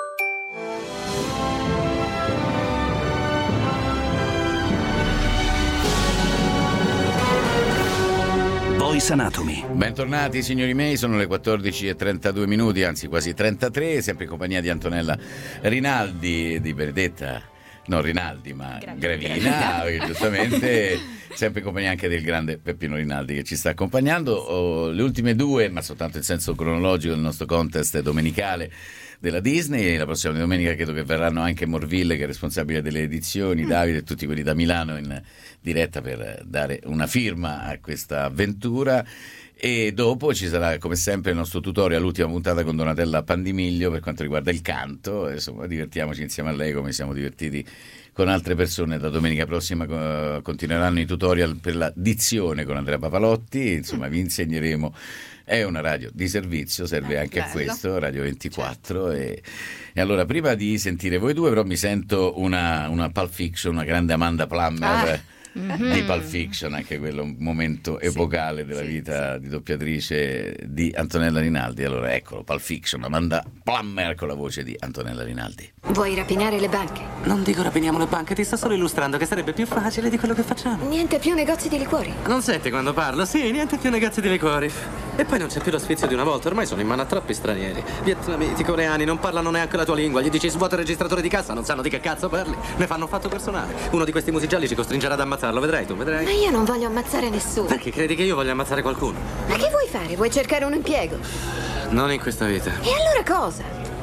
Poison Anatomy. Bentornati signori miei, sono le quattordici e trentadue minuti, anzi quasi trentatré, sempre in compagnia di Antonella Rinaldi e di Benedetta, non Rinaldi ma Gravina, che giustamente, sempre in compagnia anche del grande Peppino Rinaldi che ci sta accompagnando. Oh, le ultime due, ma soltanto in senso cronologico, del nostro contest domenicale della Disney. La prossima domenica credo che verranno anche Morville, che è responsabile delle edizioni, Davide e tutti quelli da Milano in diretta per dare una firma a questa avventura. E dopo ci sarà come sempre il nostro tutorial, l'ultima puntata con Donatella Pandimiglio per quanto riguarda il canto. Insomma, divertiamoci insieme a lei come siamo divertiti con altre persone. Da domenica prossima uh, continueranno i tutorial per la dizione con Andrea Papalotti. Insomma, vi insegneremo. È una radio di servizio, serve eh, anche bello. A questo, Radio ventiquattro. Certo. E, e allora, prima di sentire voi due, però mi sento una, una Pulp Fiction, una grande Amanda Plummer. Ah. Mm-hmm. Di Pulp Fiction, anche quello un momento epocale sì, della sì, vita sì. di doppiatrice di Antonella Rinaldi. Allora eccolo, Pulp Fiction, Amanda Plummer con la voce di Antonella Rinaldi. Vuoi rapinare le banche? Non dico rapiniamo le banche, ti sto solo illustrando che sarebbe più facile di quello che facciamo. Niente più negozi di liquori. Non senti quando parlo? Sì, niente più negozi di liquori. E poi non c'è più lo sfizio di una volta, ormai sono in mano a troppi stranieri. Vietnamiti, coreani, non parlano neanche la tua lingua. Gli dici svuota il registratore di cassa, non sanno di che cazzo parli. Ne fanno un fatto personale. Uno di questi musigialli ci costringerà ad ammazzarlo, vedrai tu, vedrai. Ma io non voglio ammazzare nessuno. Perché credi che io voglia ammazzare qualcuno? Ma che vuoi fare? Vuoi cercare un impiego? Non in questa vita. E allora cosa?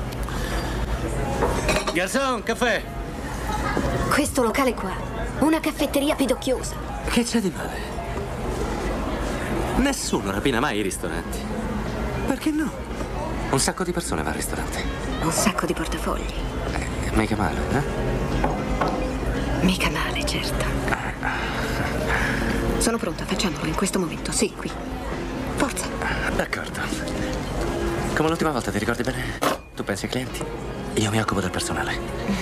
Garzon, caffè. Questo locale qua, una caffetteria pidocchiosa. Che c'è di male? Nessuno rapina mai i ristoranti. Perché no? Un sacco di persone va al ristorante. Un sacco di portafogli. Eh, mica male, eh? Mica male, certo. Sono pronta, facciamolo in questo momento, sì, qui. Forza. D'accordo. Come l'ultima volta, ti ricordi bene? Tu pensi ai clienti? Io mi occupo del personale.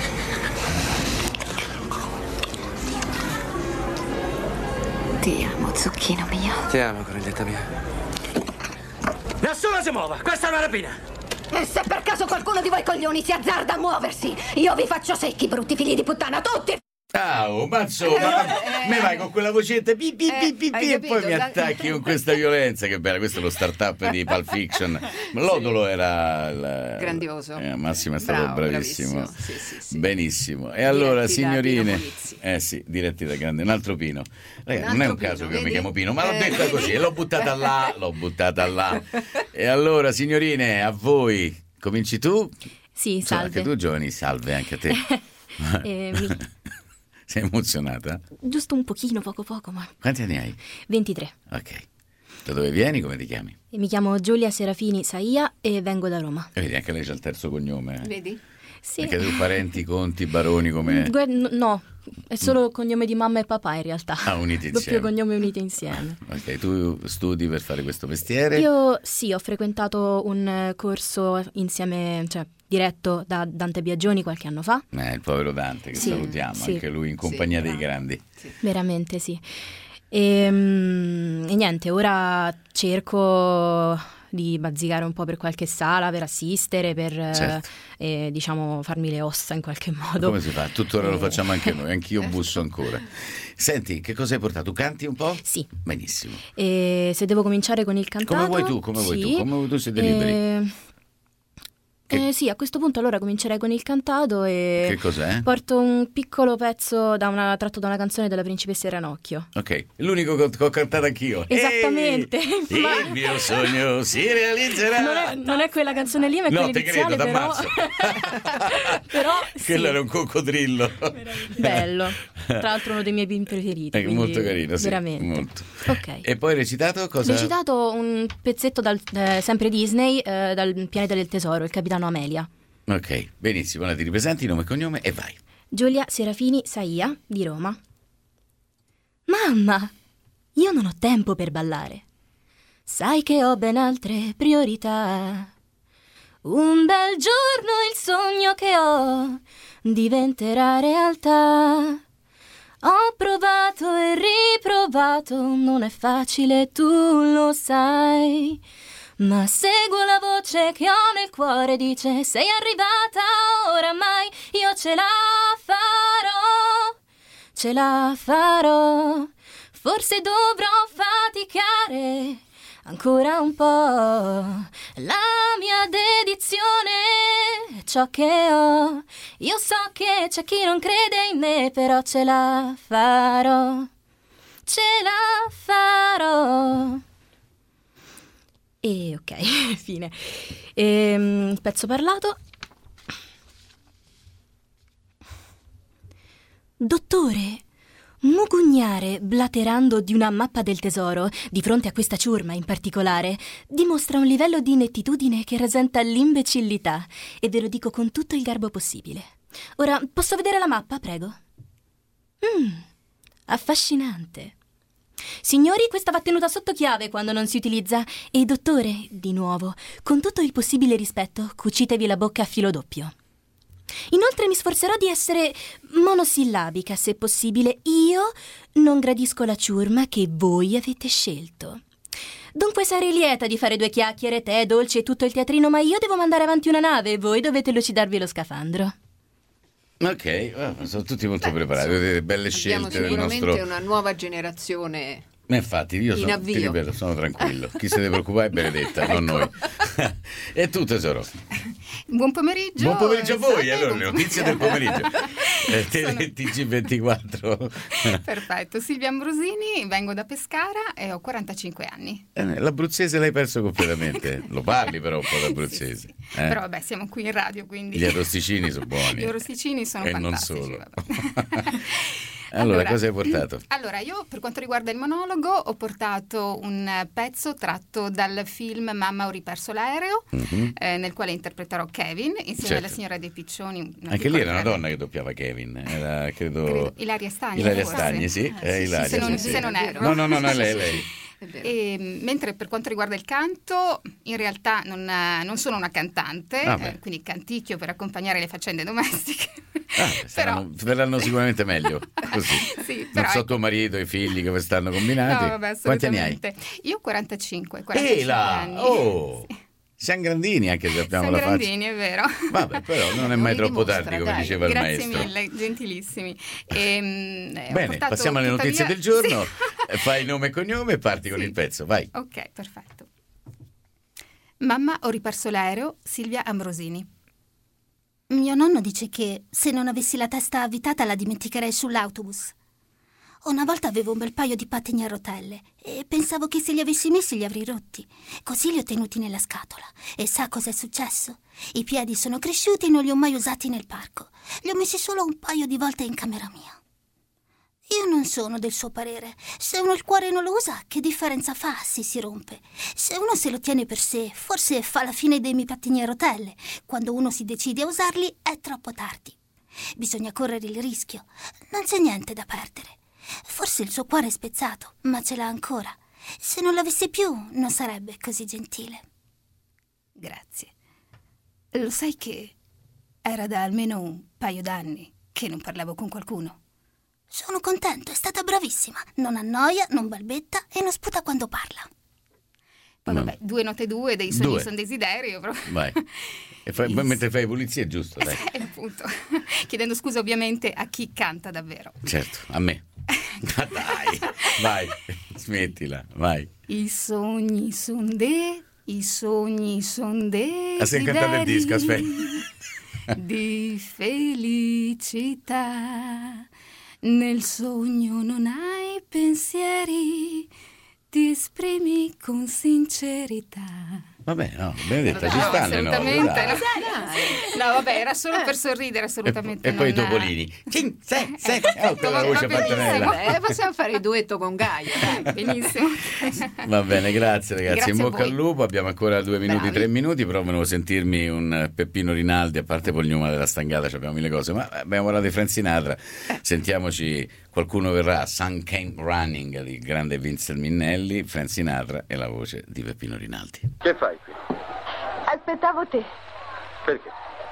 Ti amo, zucchino mio. Ti amo, coniglietta mia. Nessuno si muova, questa è una rapina. E se per caso qualcuno di voi coglioni si azzarda a muoversi, io vi faccio secchi, brutti figli di puttana, tutti! Ah, oh, ma insomma, eh, me vai con quella vocetta pi, pi, pi, pi, pi, e poi mi attacchi con questa violenza. Che bella, questo è lo start-up di Pulp Fiction. L'Odolo sì. era il, grandioso. Eh, Massimo è stato Bravo, bravissimo. Sì, sì, sì. Benissimo. E allora, signorine, eh sì, diretti da grande, un altro Pino. Ragazzi, non è un caso Pino, che io mi chiamo Pino, ma l'ho eh, detta così e l'ho buttata là, l'ho buttata là. E allora, signorine, a voi, cominci tu? Sì, Insomma, salve. anche tu, giovani, salve anche a te. eh, mi... Sei emozionata? Giusto un pochino, poco poco, ma... Quanti anni hai? ventitré. Ok. Da dove vieni? Come ti chiami? Mi chiamo Giulia Serafini Saia e vengo da Roma. E vedi, anche lei c'ha il terzo cognome. eh. Vedi? Sì. Anche tu parenti, conti, baroni come... Guarda, n- no, è solo cognome di mamma e papà in realtà. Ah, uniti Doppio insieme. cognome uniti insieme. Ok, tu studi per fare questo mestiere? Io sì, ho frequentato un eh, corso insieme, cioè diretto da Dante Biagioni qualche anno fa. Eh, il povero Dante, che Sì, salutiamo, sì. anche lui in compagnia Sì, dei grandi. Veramente sì. E, mm, e niente, ora cerco di bazzicare un po' per qualche sala, per assistere, per Certo. eh, diciamo farmi le ossa in qualche modo. Come si fa? Tuttora lo Eh. facciamo anche noi, anch'io busso ancora. Senti, che cosa hai portato? Tu canti un po'? Sì. Benissimo. E se devo cominciare con il cantato... Come vuoi tu, come vuoi sì. tu, come vuoi tu, siete liberi. Eh, eh, sì, a questo punto allora comincerei con il cantato e Che cos'è? porto un piccolo pezzo da una, tratto da una canzone della principessa Ranocchio. Ok, l'unico che ho, che ho cantato anch'io. Esattamente. Ehi, Ma- il mio sogno si realizzerà. Non è, non è quella canzone lì, ma è No, quella te iniziale, credo, però... t'ammazzo. però Quello sì, era un coccodrillo. bello. Tra l'altro uno dei miei film preferiti. È quindi molto carino, sì. veramente. Molto. Ok. E poi hai recitato cosa? Ho recitato un pezzetto dal, eh, sempre Disney, eh, dal Pianeta del Tesoro, il capitano Amelia. Ok, benissimo, ora ti ripresenti, nome e cognome e vai. Giulia Serafini Saia, di Roma. Mamma, io non ho tempo per ballare. Sai che ho ben altre priorità. Un bel giorno il sogno che ho diventerà realtà. Ho provato e riprovato, non è facile, tu lo sai. Ma seguo la voce che ho nel cuore, dice sei arrivata oramai, io ce la farò, ce la farò. Forse dovrò faticare ancora un po', la mia dedizione è ciò che ho. Io so che c'è chi non crede in me, però ce la farò, ce la farò. E ok, fine. Ehm, pezzo parlato. Dottore, mugugnare blaterando di una mappa del tesoro di fronte a questa ciurma in particolare dimostra un livello di inettitudine che rasenta l'imbecillità, e ve lo dico con tutto il garbo possibile. Ora, posso vedere la mappa, prego? Mm, affascinante. Signori, questa va tenuta sotto chiave quando non si utilizza. E dottore, di nuovo, con tutto il possibile rispetto, cucitevi la bocca a filo doppio. Inoltre mi sforzerò di essere monosillabica, se possibile. Io non gradisco la ciurma che voi avete scelto. Dunque sarei lieta di fare due chiacchiere, tè, dolci e tutto il teatrino, ma io devo mandare avanti una nave e voi dovete lucidarvi lo scafandro. Ok, oh, sono tutti molto preparati, vedete, belle Abbiamo scelte del sicuramente nostro... una nuova generazione. Ma infatti io in sono, ti avvio. ripeto, sono tranquillo. Chi se deve preoccupare è Benedetta, non noi. E tu tesoro? Buon pomeriggio. Buon pomeriggio a voi, Esatto, allora buon le notizie del pomeriggio. Eh, Sono- T G ventiquattro. Perfetto, Silvia Ambrosini, vengo da Pescara e ho quarantacinque anni. Eh, L'abruzzese l'hai perso completamente. Lo parli però un po' d'abruzzese. eh? Però vabbè, siamo qui in radio, quindi... Gli arrosticini sono buoni. Gli arrosticini sono E non fantastici. solo. vabbè. Allora, Allora, cosa hai portato? Allora, io per quanto riguarda il monologo ho portato un eh, pezzo tratto dal film Mamma ho riperso l'aereo, Mhm. eh, nel quale interpreterò Kevin insieme Certo. alla signora De Piccioni. una Anche lì piccola era una frase. donna che doppiava Kevin, era credo... Credo- Ilaria Stagni, Ilaria forse. Stagni, sì, Ah, è sì, sì, Ilaria, se non- sì, sì. se non ero. No, no, no, no, è lei, lei. E, mh, mentre per quanto riguarda il canto, in realtà non, eh, non sono una cantante, Ah, beh. eh, quindi canticchio per accompagnare le faccende domestiche. Ah, saranno, verranno sicuramente meglio così. Sì, Non però so ecco- tuo marito, i figli come stanno combinati. No, vabbè, Quanti anni hai? assolutamente. Io ho quarantacinque, quarantacinque Ehi là! anni. Oh! Siamo grandini anche se abbiamo Sono la faccia. grandini, è vero. Vabbè, però non è mai troppo tardi, come diceva il Grazie maestro. mille, gentilissimi. E, mh, ho Bene, portato passiamo alle tuttavia- notizie del giorno. Sì. Fai nome e cognome e parti con il pezzo, vai. Ok, perfetto. Mamma, ho riperso l'aereo, Silvia Ambrosini. Mio nonno dice che se non avessi la testa avvitata la dimenticherei sull'autobus. Una volta avevo un bel paio di pattini a rotelle e pensavo che se li avessi messi li avrei rotti. Così li ho tenuti nella scatola. E sa cosa è successo? I piedi sono cresciuti e non li ho mai usati nel parco. Li ho messi solo un paio di volte in camera mia. Io non sono del suo parere. Se uno il cuore non lo usa, che differenza fa se si rompe? Se uno se lo tiene per sé, forse fa la fine dei miei pattini a rotelle. Quando uno si decide a usarli, è troppo tardi. Bisogna correre il rischio. Non c'è niente da perdere. Forse il suo cuore è spezzato, ma ce l'ha ancora. Se non l'avesse più, non sarebbe così gentile. Grazie. Lo sai che era da almeno un paio d'anni che non parlavo con qualcuno? Sono contento, è stata bravissima. Non annoia, non balbetta e non sputa quando parla. Poi vabbè, due note due, dei sogni Due. son desiderio. Però. Vai. E fai, Yes. mentre fai pulizia è giusto, dai. Eh, appunto. Chiedendo scusa ovviamente a chi canta davvero. Certo, a me. Ma dai, vai, smettila, vai. I sogni son de, i sogni son desideri. Ah, sei cantando il disco, aspetta. Di felicità. Nel sogno non hai pensieri, ti esprimi con sincerità. Vabbè, no, Benedetta, ci No, stanno le note, assolutamente dai. no. No, vabbè, era solo per sorridere, assolutamente. E poi i non- topolini. Cin, se, se. Oh, quella Va voce benissimo. fattonella. Eh, possiamo fare il duetto con Gaia, dai. Benissimo. Va bene, grazie ragazzi, Grazie in a bocca voi. al lupo. Abbiamo ancora due minuti, Bravi. tre minuti, però volevo sentirmi un Peppino Rinaldi, a parte Pognuma della Stangata, ci abbiamo mille cose, ma abbiamo parlato di Frank Sinatra, sentiamoci Qualcuno verrà, Sun Came Running di grande Vincent Minnelli, Frank Sinatra e la voce di Peppino Rinaldi. Che fai qui? Aspettavo te. Perché?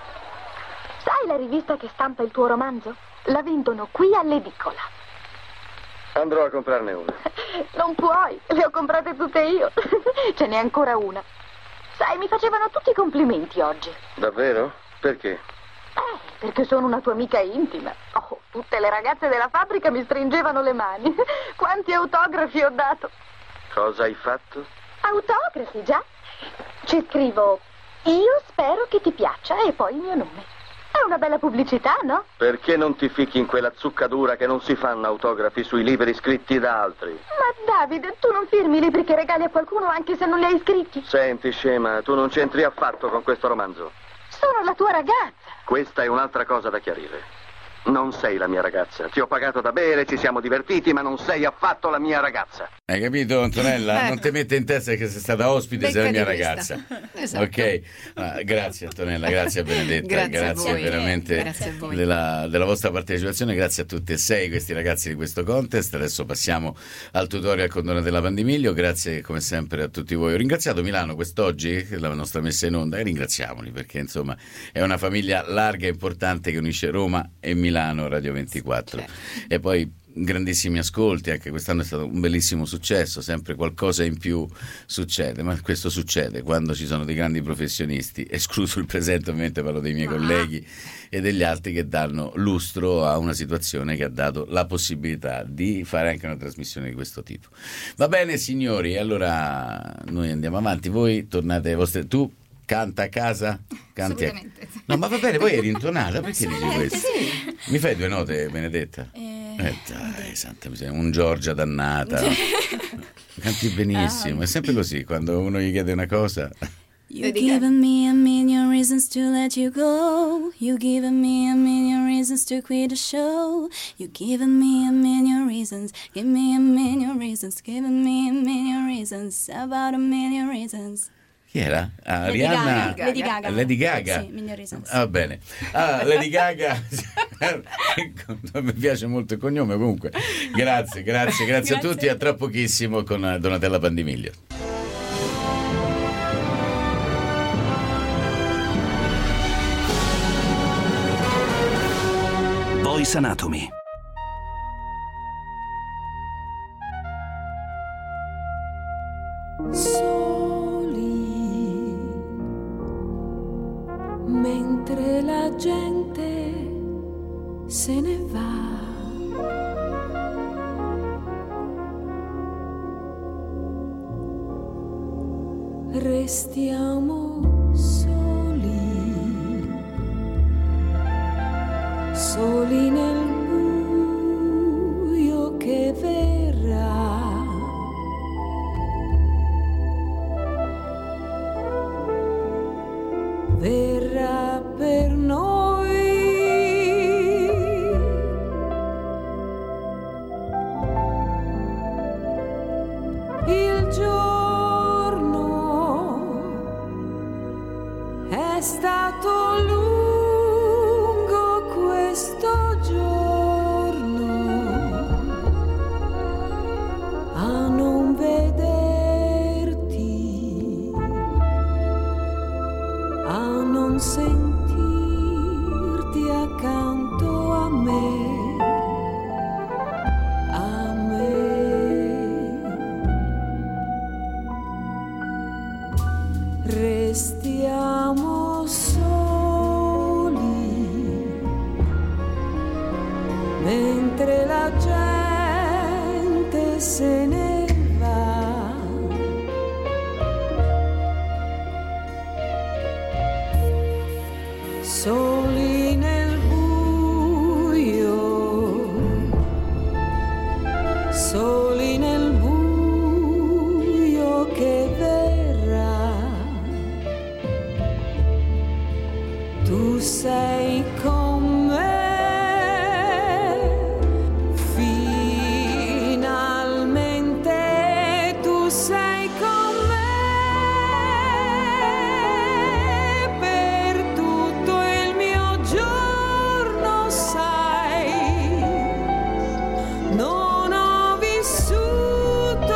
Sai la rivista che stampa il tuo romanzo? La vendono qui all'edicola. Andrò a comprarne una. Non puoi, le ho comprate tutte io. Ce n'è ancora una. Sai, mi facevano tutti i complimenti oggi. Davvero? Perché? Eh, perché sono una tua amica intima. Oh, tutte le ragazze della fabbrica mi stringevano le mani. Quanti autografi ho dato. Cosa hai fatto? Autografi, già? Ci scrivo, io spero che ti piaccia e poi il mio nome. È una bella pubblicità, no? Perché non ti ficchi in quella zuccadura che non si fanno autografi sui libri scritti da altri? Ma Davide, tu non firmi i libri che regali a qualcuno anche se non li hai scritti? Senti, scema, tu non c'entri affatto con questo romanzo. Sono la tua ragazza. Questa è un'altra cosa da chiarire. Non sei la mia ragazza. Ti ho pagato da bere, ci siamo divertiti, ma non sei affatto la mia ragazza. Hai capito, Antonella? Ecco. Non ti mette in testa che sei stata ospite, sei la mia Becca di ragazza. Esatto. Ok, ah, grazie Antonella, grazie a Benedetta, Grazie a voi. veramente Grazie a voi. della, della vostra partecipazione, grazie a tutti e sei questi ragazzi di questo contest. Adesso passiamo al tutorial con Donatella Pandimiglio, grazie come sempre a tutti voi. Ho ringraziato Milano quest'oggi, la nostra messa in onda, e ringraziamoli perché insomma è una famiglia larga e importante che unisce Roma e Milano, Radio ventiquattro. E poi grandissimi ascolti, anche quest'anno è stato un bellissimo successo, sempre qualcosa in più succede, ma questo succede quando ci sono dei grandi professionisti, escluso il presente, ovviamente parlo dei miei colleghi e degli altri, che danno lustro a una situazione che ha dato la possibilità di fare anche una trasmissione di questo tipo. Va bene signori, allora noi andiamo avanti, voi tornate ai vostri... Tu canta a casa? Canti a... Assolutamente. No, ma va bene, poi eri intonata, perché dici questo? Sì. Mi fai due note, Benedetta? Eh, dai, santa miseria, un Giorgia dannata. Canti benissimo, è sempre così, quando uno gli chiede una cosa... You've given me a million reasons to let you go. You've given me a million reasons to quit the show. You've given me a million reasons. Give me a million reasons. Given me a million reasons. About a million reasons. Chi era? Ah, Lady Arianna... Gaga. Lady Gaga. Lady Gaga. Sì, million reasons. Ah, va bene. Ah, Lady Gaga. Mi piace molto il cognome, comunque. Grazie, grazie, grazie a tutti. A tra pochissimo con Donatella Pandimiglio. Voice Anatomy. Soli, mentre la gente se ne va. Restiamo soli, soli nel buio che verrà. Verrà per noi mentre la gente se ne va. Soli nel buio, soli nel buio che verrà. Tu sei con me, finalmente tu sei con me, per tutto il mio giorno sai, non ho vissuto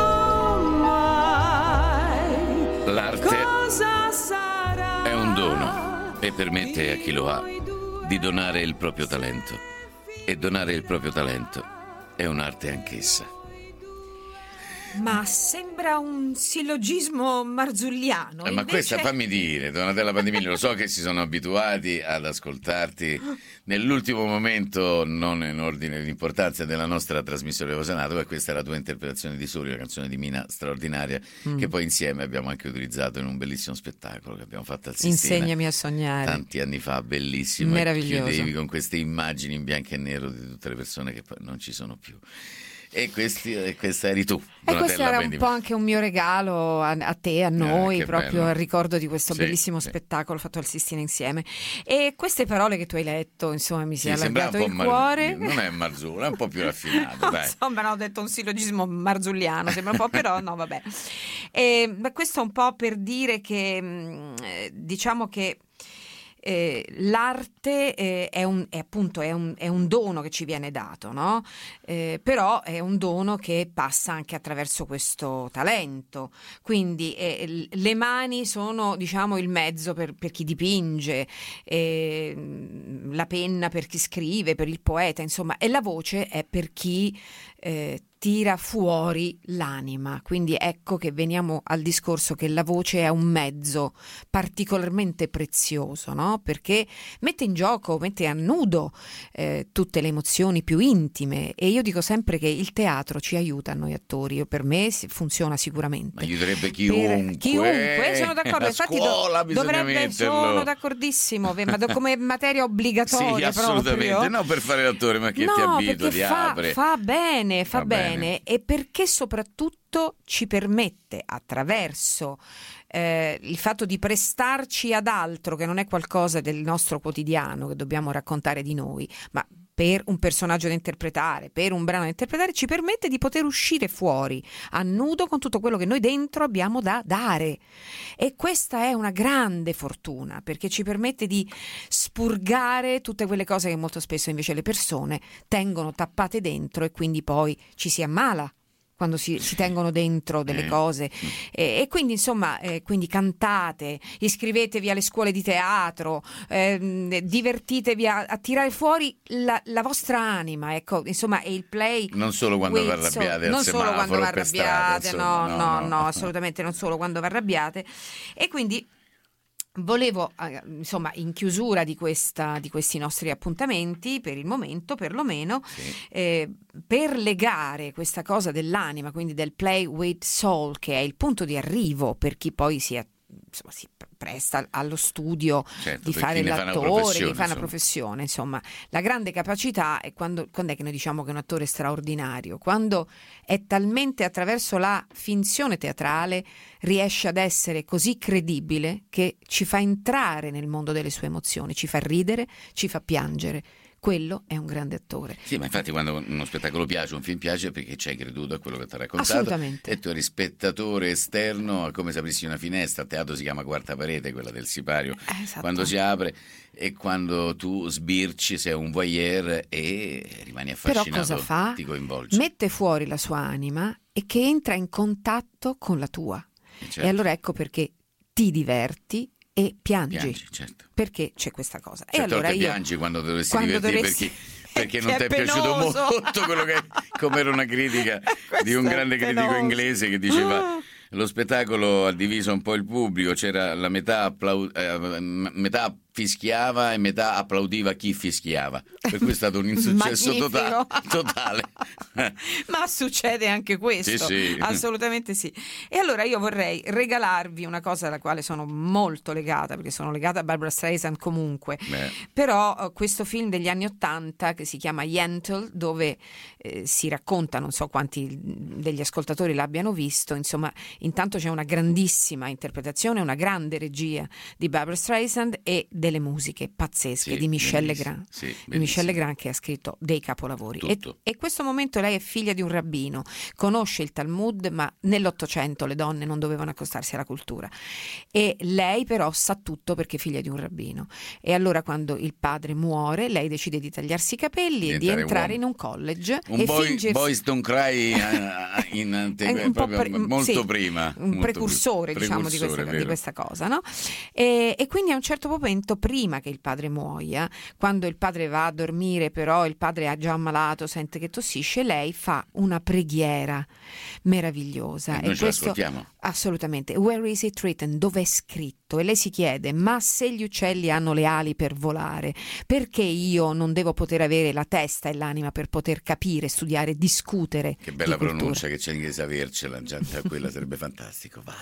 mai. L'arte Cosa sarà? è un dono e permette a chi lo ha di donare il proprio talento. E donare il proprio talento è un'arte anch'essa. Ma sembra un sillogismo marzulliano. Eh, ma invece... questa fammi dire, Donatella Pandemilli, lo so che si sono abituati ad ascoltarti nell'ultimo momento, non in ordine di importanza, della nostra trasmissione Voce Nato, e questa è la tua interpretazione di Soli, la canzone di Mina straordinaria, Mm. che poi insieme abbiamo anche utilizzato in un bellissimo spettacolo che abbiamo fatto al Sistina Insegnami a sognare. tanti anni fa, bellissimo. Meraviglioso. E chiudevi con queste immagini in bianco e nero di tutte le persone che poi non ci sono più. E, questi, e questa eri tu, E questo Donatella era un Pandemilli. po' anche un mio regalo a, a te, a noi, che proprio bello. al ricordo di questo Sì, bellissimo sì. spettacolo fatto al Sistina insieme. E queste parole che tu hai letto, insomma, mi si è Sì, sembra allargato un il po' mar- cuore. non è Marzullo, è un po' più raffinato, dai. Insomma, no, ho detto un sillogismo marzulliano, sembra un po', però no, vabbè. E, ma questo è un po' per dire che, mh, eh, diciamo che eh, l'arte eh, è un, è appunto è un, è un dono che ci viene dato, no? Eh, però è un dono che passa anche attraverso questo talento. Quindi eh, l- le mani sono, diciamo, il mezzo per, per chi dipinge, eh, la penna per chi scrive, per il poeta, insomma, e la voce è per chi eh, tira fuori l'anima. Quindi ecco che veniamo al discorso che la voce è un mezzo particolarmente prezioso, no? Perché mette in gioco, mette a nudo eh, tutte le emozioni più intime, e io dico sempre che il teatro ci aiuta a noi attori. Io, per me si- funziona sicuramente. Ma aiuterebbe chiunque. Per chiunque, sono d'accordo. A Infatti scuola do- bisogna dovrebbe, metterlo. sono d'accordissimo, ve- ma do- come materia obbligatoria Sì, assolutamente. proprio. No, per fare l'attore, ma che No, ti abitua, perché ti fa, apre. fa bene, fa Va bene. bene. E perché soprattutto ci permette, attraverso eh, il fatto di prestarci ad altro, che non è qualcosa del nostro quotidiano che dobbiamo raccontare di noi, ma per un personaggio da interpretare, per un brano da interpretare, ci permette di poter uscire fuori a nudo con tutto quello che noi dentro abbiamo da dare. E questa è una grande fortuna, perché ci permette di spurgare tutte quelle cose che molto spesso invece le persone tengono tappate dentro, e quindi poi ci si ammala quando si, si tengono dentro delle Eh. cose. E, e quindi insomma, eh, quindi cantate, iscrivetevi alle scuole di teatro, ehm, divertitevi a, a tirare fuori la, la vostra anima, ecco, insomma, e il play Non solo quando vi with- arrabbiate al non solo semaforo quando vi o per strada, arrabbiate, insomma, no, no, no, no. no, assolutamente non solo quando vi arrabbiate. E quindi volevo, eh, insomma, in chiusura di, questa, di questi nostri appuntamenti, per il momento perlomeno, eh, per legare questa cosa dell'anima, quindi del play with soul, che è il punto di arrivo per chi poi si, è, insomma, si presta allo studio Certo, di per fare chi ne fa una l'attore, professione, di fare una insomma. professione, insomma, la grande capacità è quando, quando è che noi diciamo che un attore è straordinario? Quando è talmente, attraverso la finzione teatrale, riesce ad essere così credibile che ci fa entrare nel mondo delle sue emozioni, ci fa ridere, ci fa piangere. Quello è un grande attore. Sì, ma infatti quando uno spettacolo piace, un film piace, perché ci hai creduto a quello che ti ha raccontato. Assolutamente. E tu eri spettatore esterno, come se aprissi una finestra. A teatro si chiama quarta parete, quella del sipario, Eh, esatto. quando si apre, e quando tu sbirci, sei un voyeur e rimani Però affascinato, cosa fa? ti coinvolge. Mette fuori la sua anima, e che entra in contatto con la tua. certo. E allora ecco perché ti diverti e piangi, Piangi, certo. perché c'è questa cosa. E Certe allora volte io piangi quando dovresti quando divertirti, dovresti- perché, perché non Che ti è è piaciuto penoso. molto quello che, come era una critica di un è grande critico penoso. inglese che diceva: lo spettacolo ha diviso un po' il pubblico, c'era la metà, applau- eh, m- metà fischiava e metà applaudiva chi fischiava. Per cui è stato un insuccesso totale, totale. Ma succede anche questo, sì, sì. Assolutamente sì. E allora io vorrei regalarvi una cosa alla quale sono molto legata, perché sono legata a Barbra Streisand comunque. Beh. Però uh, questo film degli anni Ottanta che si chiama Yentl, dove eh, si racconta, non so quanti degli ascoltatori l'abbiano visto, insomma, intanto c'è una grandissima interpretazione, una grande regia di Barbra Streisand e delle musiche pazzesche sì, di Michel Legrand. Sì, di Michel Legrand, che ha scritto dei capolavori. E, e questo momento lei è figlia di un rabbino, conosce il Talmud, ma nell'Ottocento le donne non dovevano accostarsi alla cultura. E lei però sa tutto perché è figlia di un rabbino. E allora quando il padre muore, lei decide di tagliarsi i capelli Diventare e di entrare uomo. in un college un e boy, fingersi... Boys Don't Cry in ante... un proprio pre... molto sì, prima. Un molto precursore, pre... diciamo, precursore, di, questa, di questa cosa, no? E, e quindi a un certo momento, prima che il padre muoia, quando il padre va a dormire, però il padre è già ammalato, sente che tossisce, lei fa una preghiera meravigliosa. E noi e ce questo, l'ascoltiamo. Assolutamente. Where is it written? Dove è scritto? E lei si chiede: ma se gli uccelli hanno le ali per volare, perché io non devo poter avere la testa e l'anima per poter capire, studiare, discutere? Che bella di pronuncia che c'è in inglese, avercela, già quella sarebbe fantastico. Vai.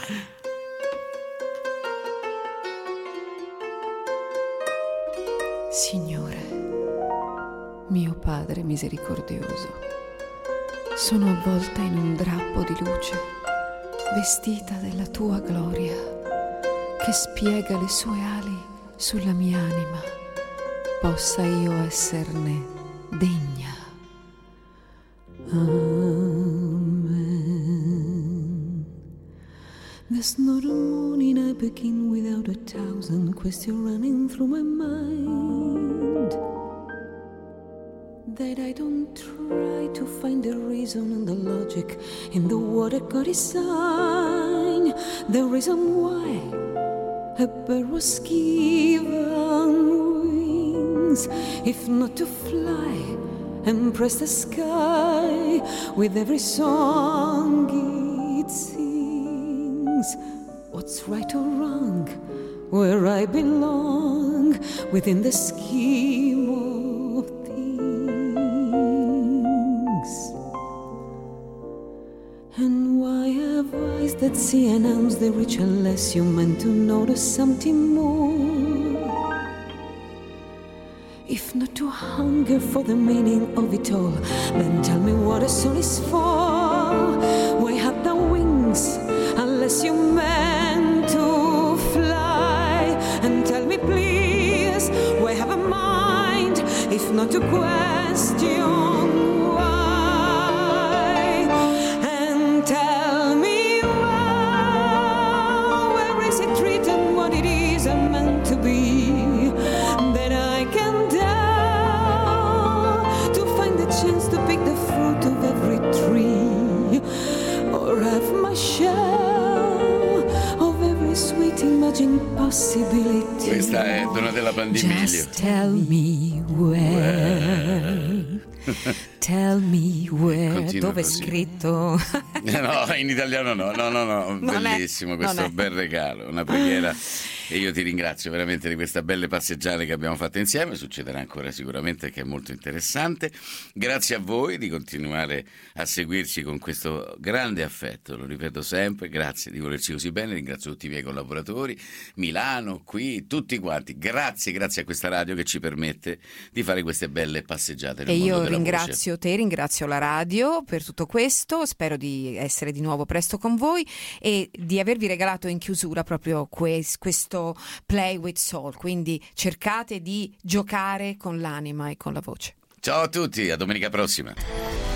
Signore, mio Padre misericordioso, sono avvolta in un drappo di luce, vestita della tua gloria, che spiega le sue ali sulla mia anima, possa io esserne degna. Amen. There's not a morning I begin without a thousand questions running through my mind, that I don't try to find the reason and the logic in the word that God is sign. The reason why a bird was given wings, if not to fly and press the sky with every song it sings. What's right or wrong, where I belong, within the scheme of things. And why have eyes that see and announce the rich unless you meant to notice something more? If not to hunger for the meaning of it all, then tell me what a soul is for. Why have the wings unless you meant to fly? And tell me please, why have a mind if not to question why? And tell me why, where is it written what it is I'm meant to be, that I can chance to pick the fruit of every tree, or have my share of every sweet imagined possibility. Questa è Donatella Pandimiglio. Just tell me where, tell me where. Continua dove così. È scritto? No, in italiano no, no, no, no. Bellissimo è, questo è. bel regalo, una preghiera. E io ti ringrazio veramente di questa belle passeggiate che abbiamo fatto insieme, succederà ancora sicuramente, che è molto interessante. Grazie a voi di continuare a seguirci con questo grande affetto, lo ripeto sempre, grazie di volerci così bene, ringrazio tutti i miei collaboratori, Milano, qui, tutti quanti, grazie, grazie a questa radio che ci permette di fare queste belle passeggiate nel E mondo io della ringrazio voce. te, ringrazio la radio per tutto questo, spero di essere di nuovo presto con voi e di avervi regalato in chiusura proprio quest, questo Play with Soul, quindi cercate di giocare con l'anima e con la voce. Ciao a tutti, a domenica prossima.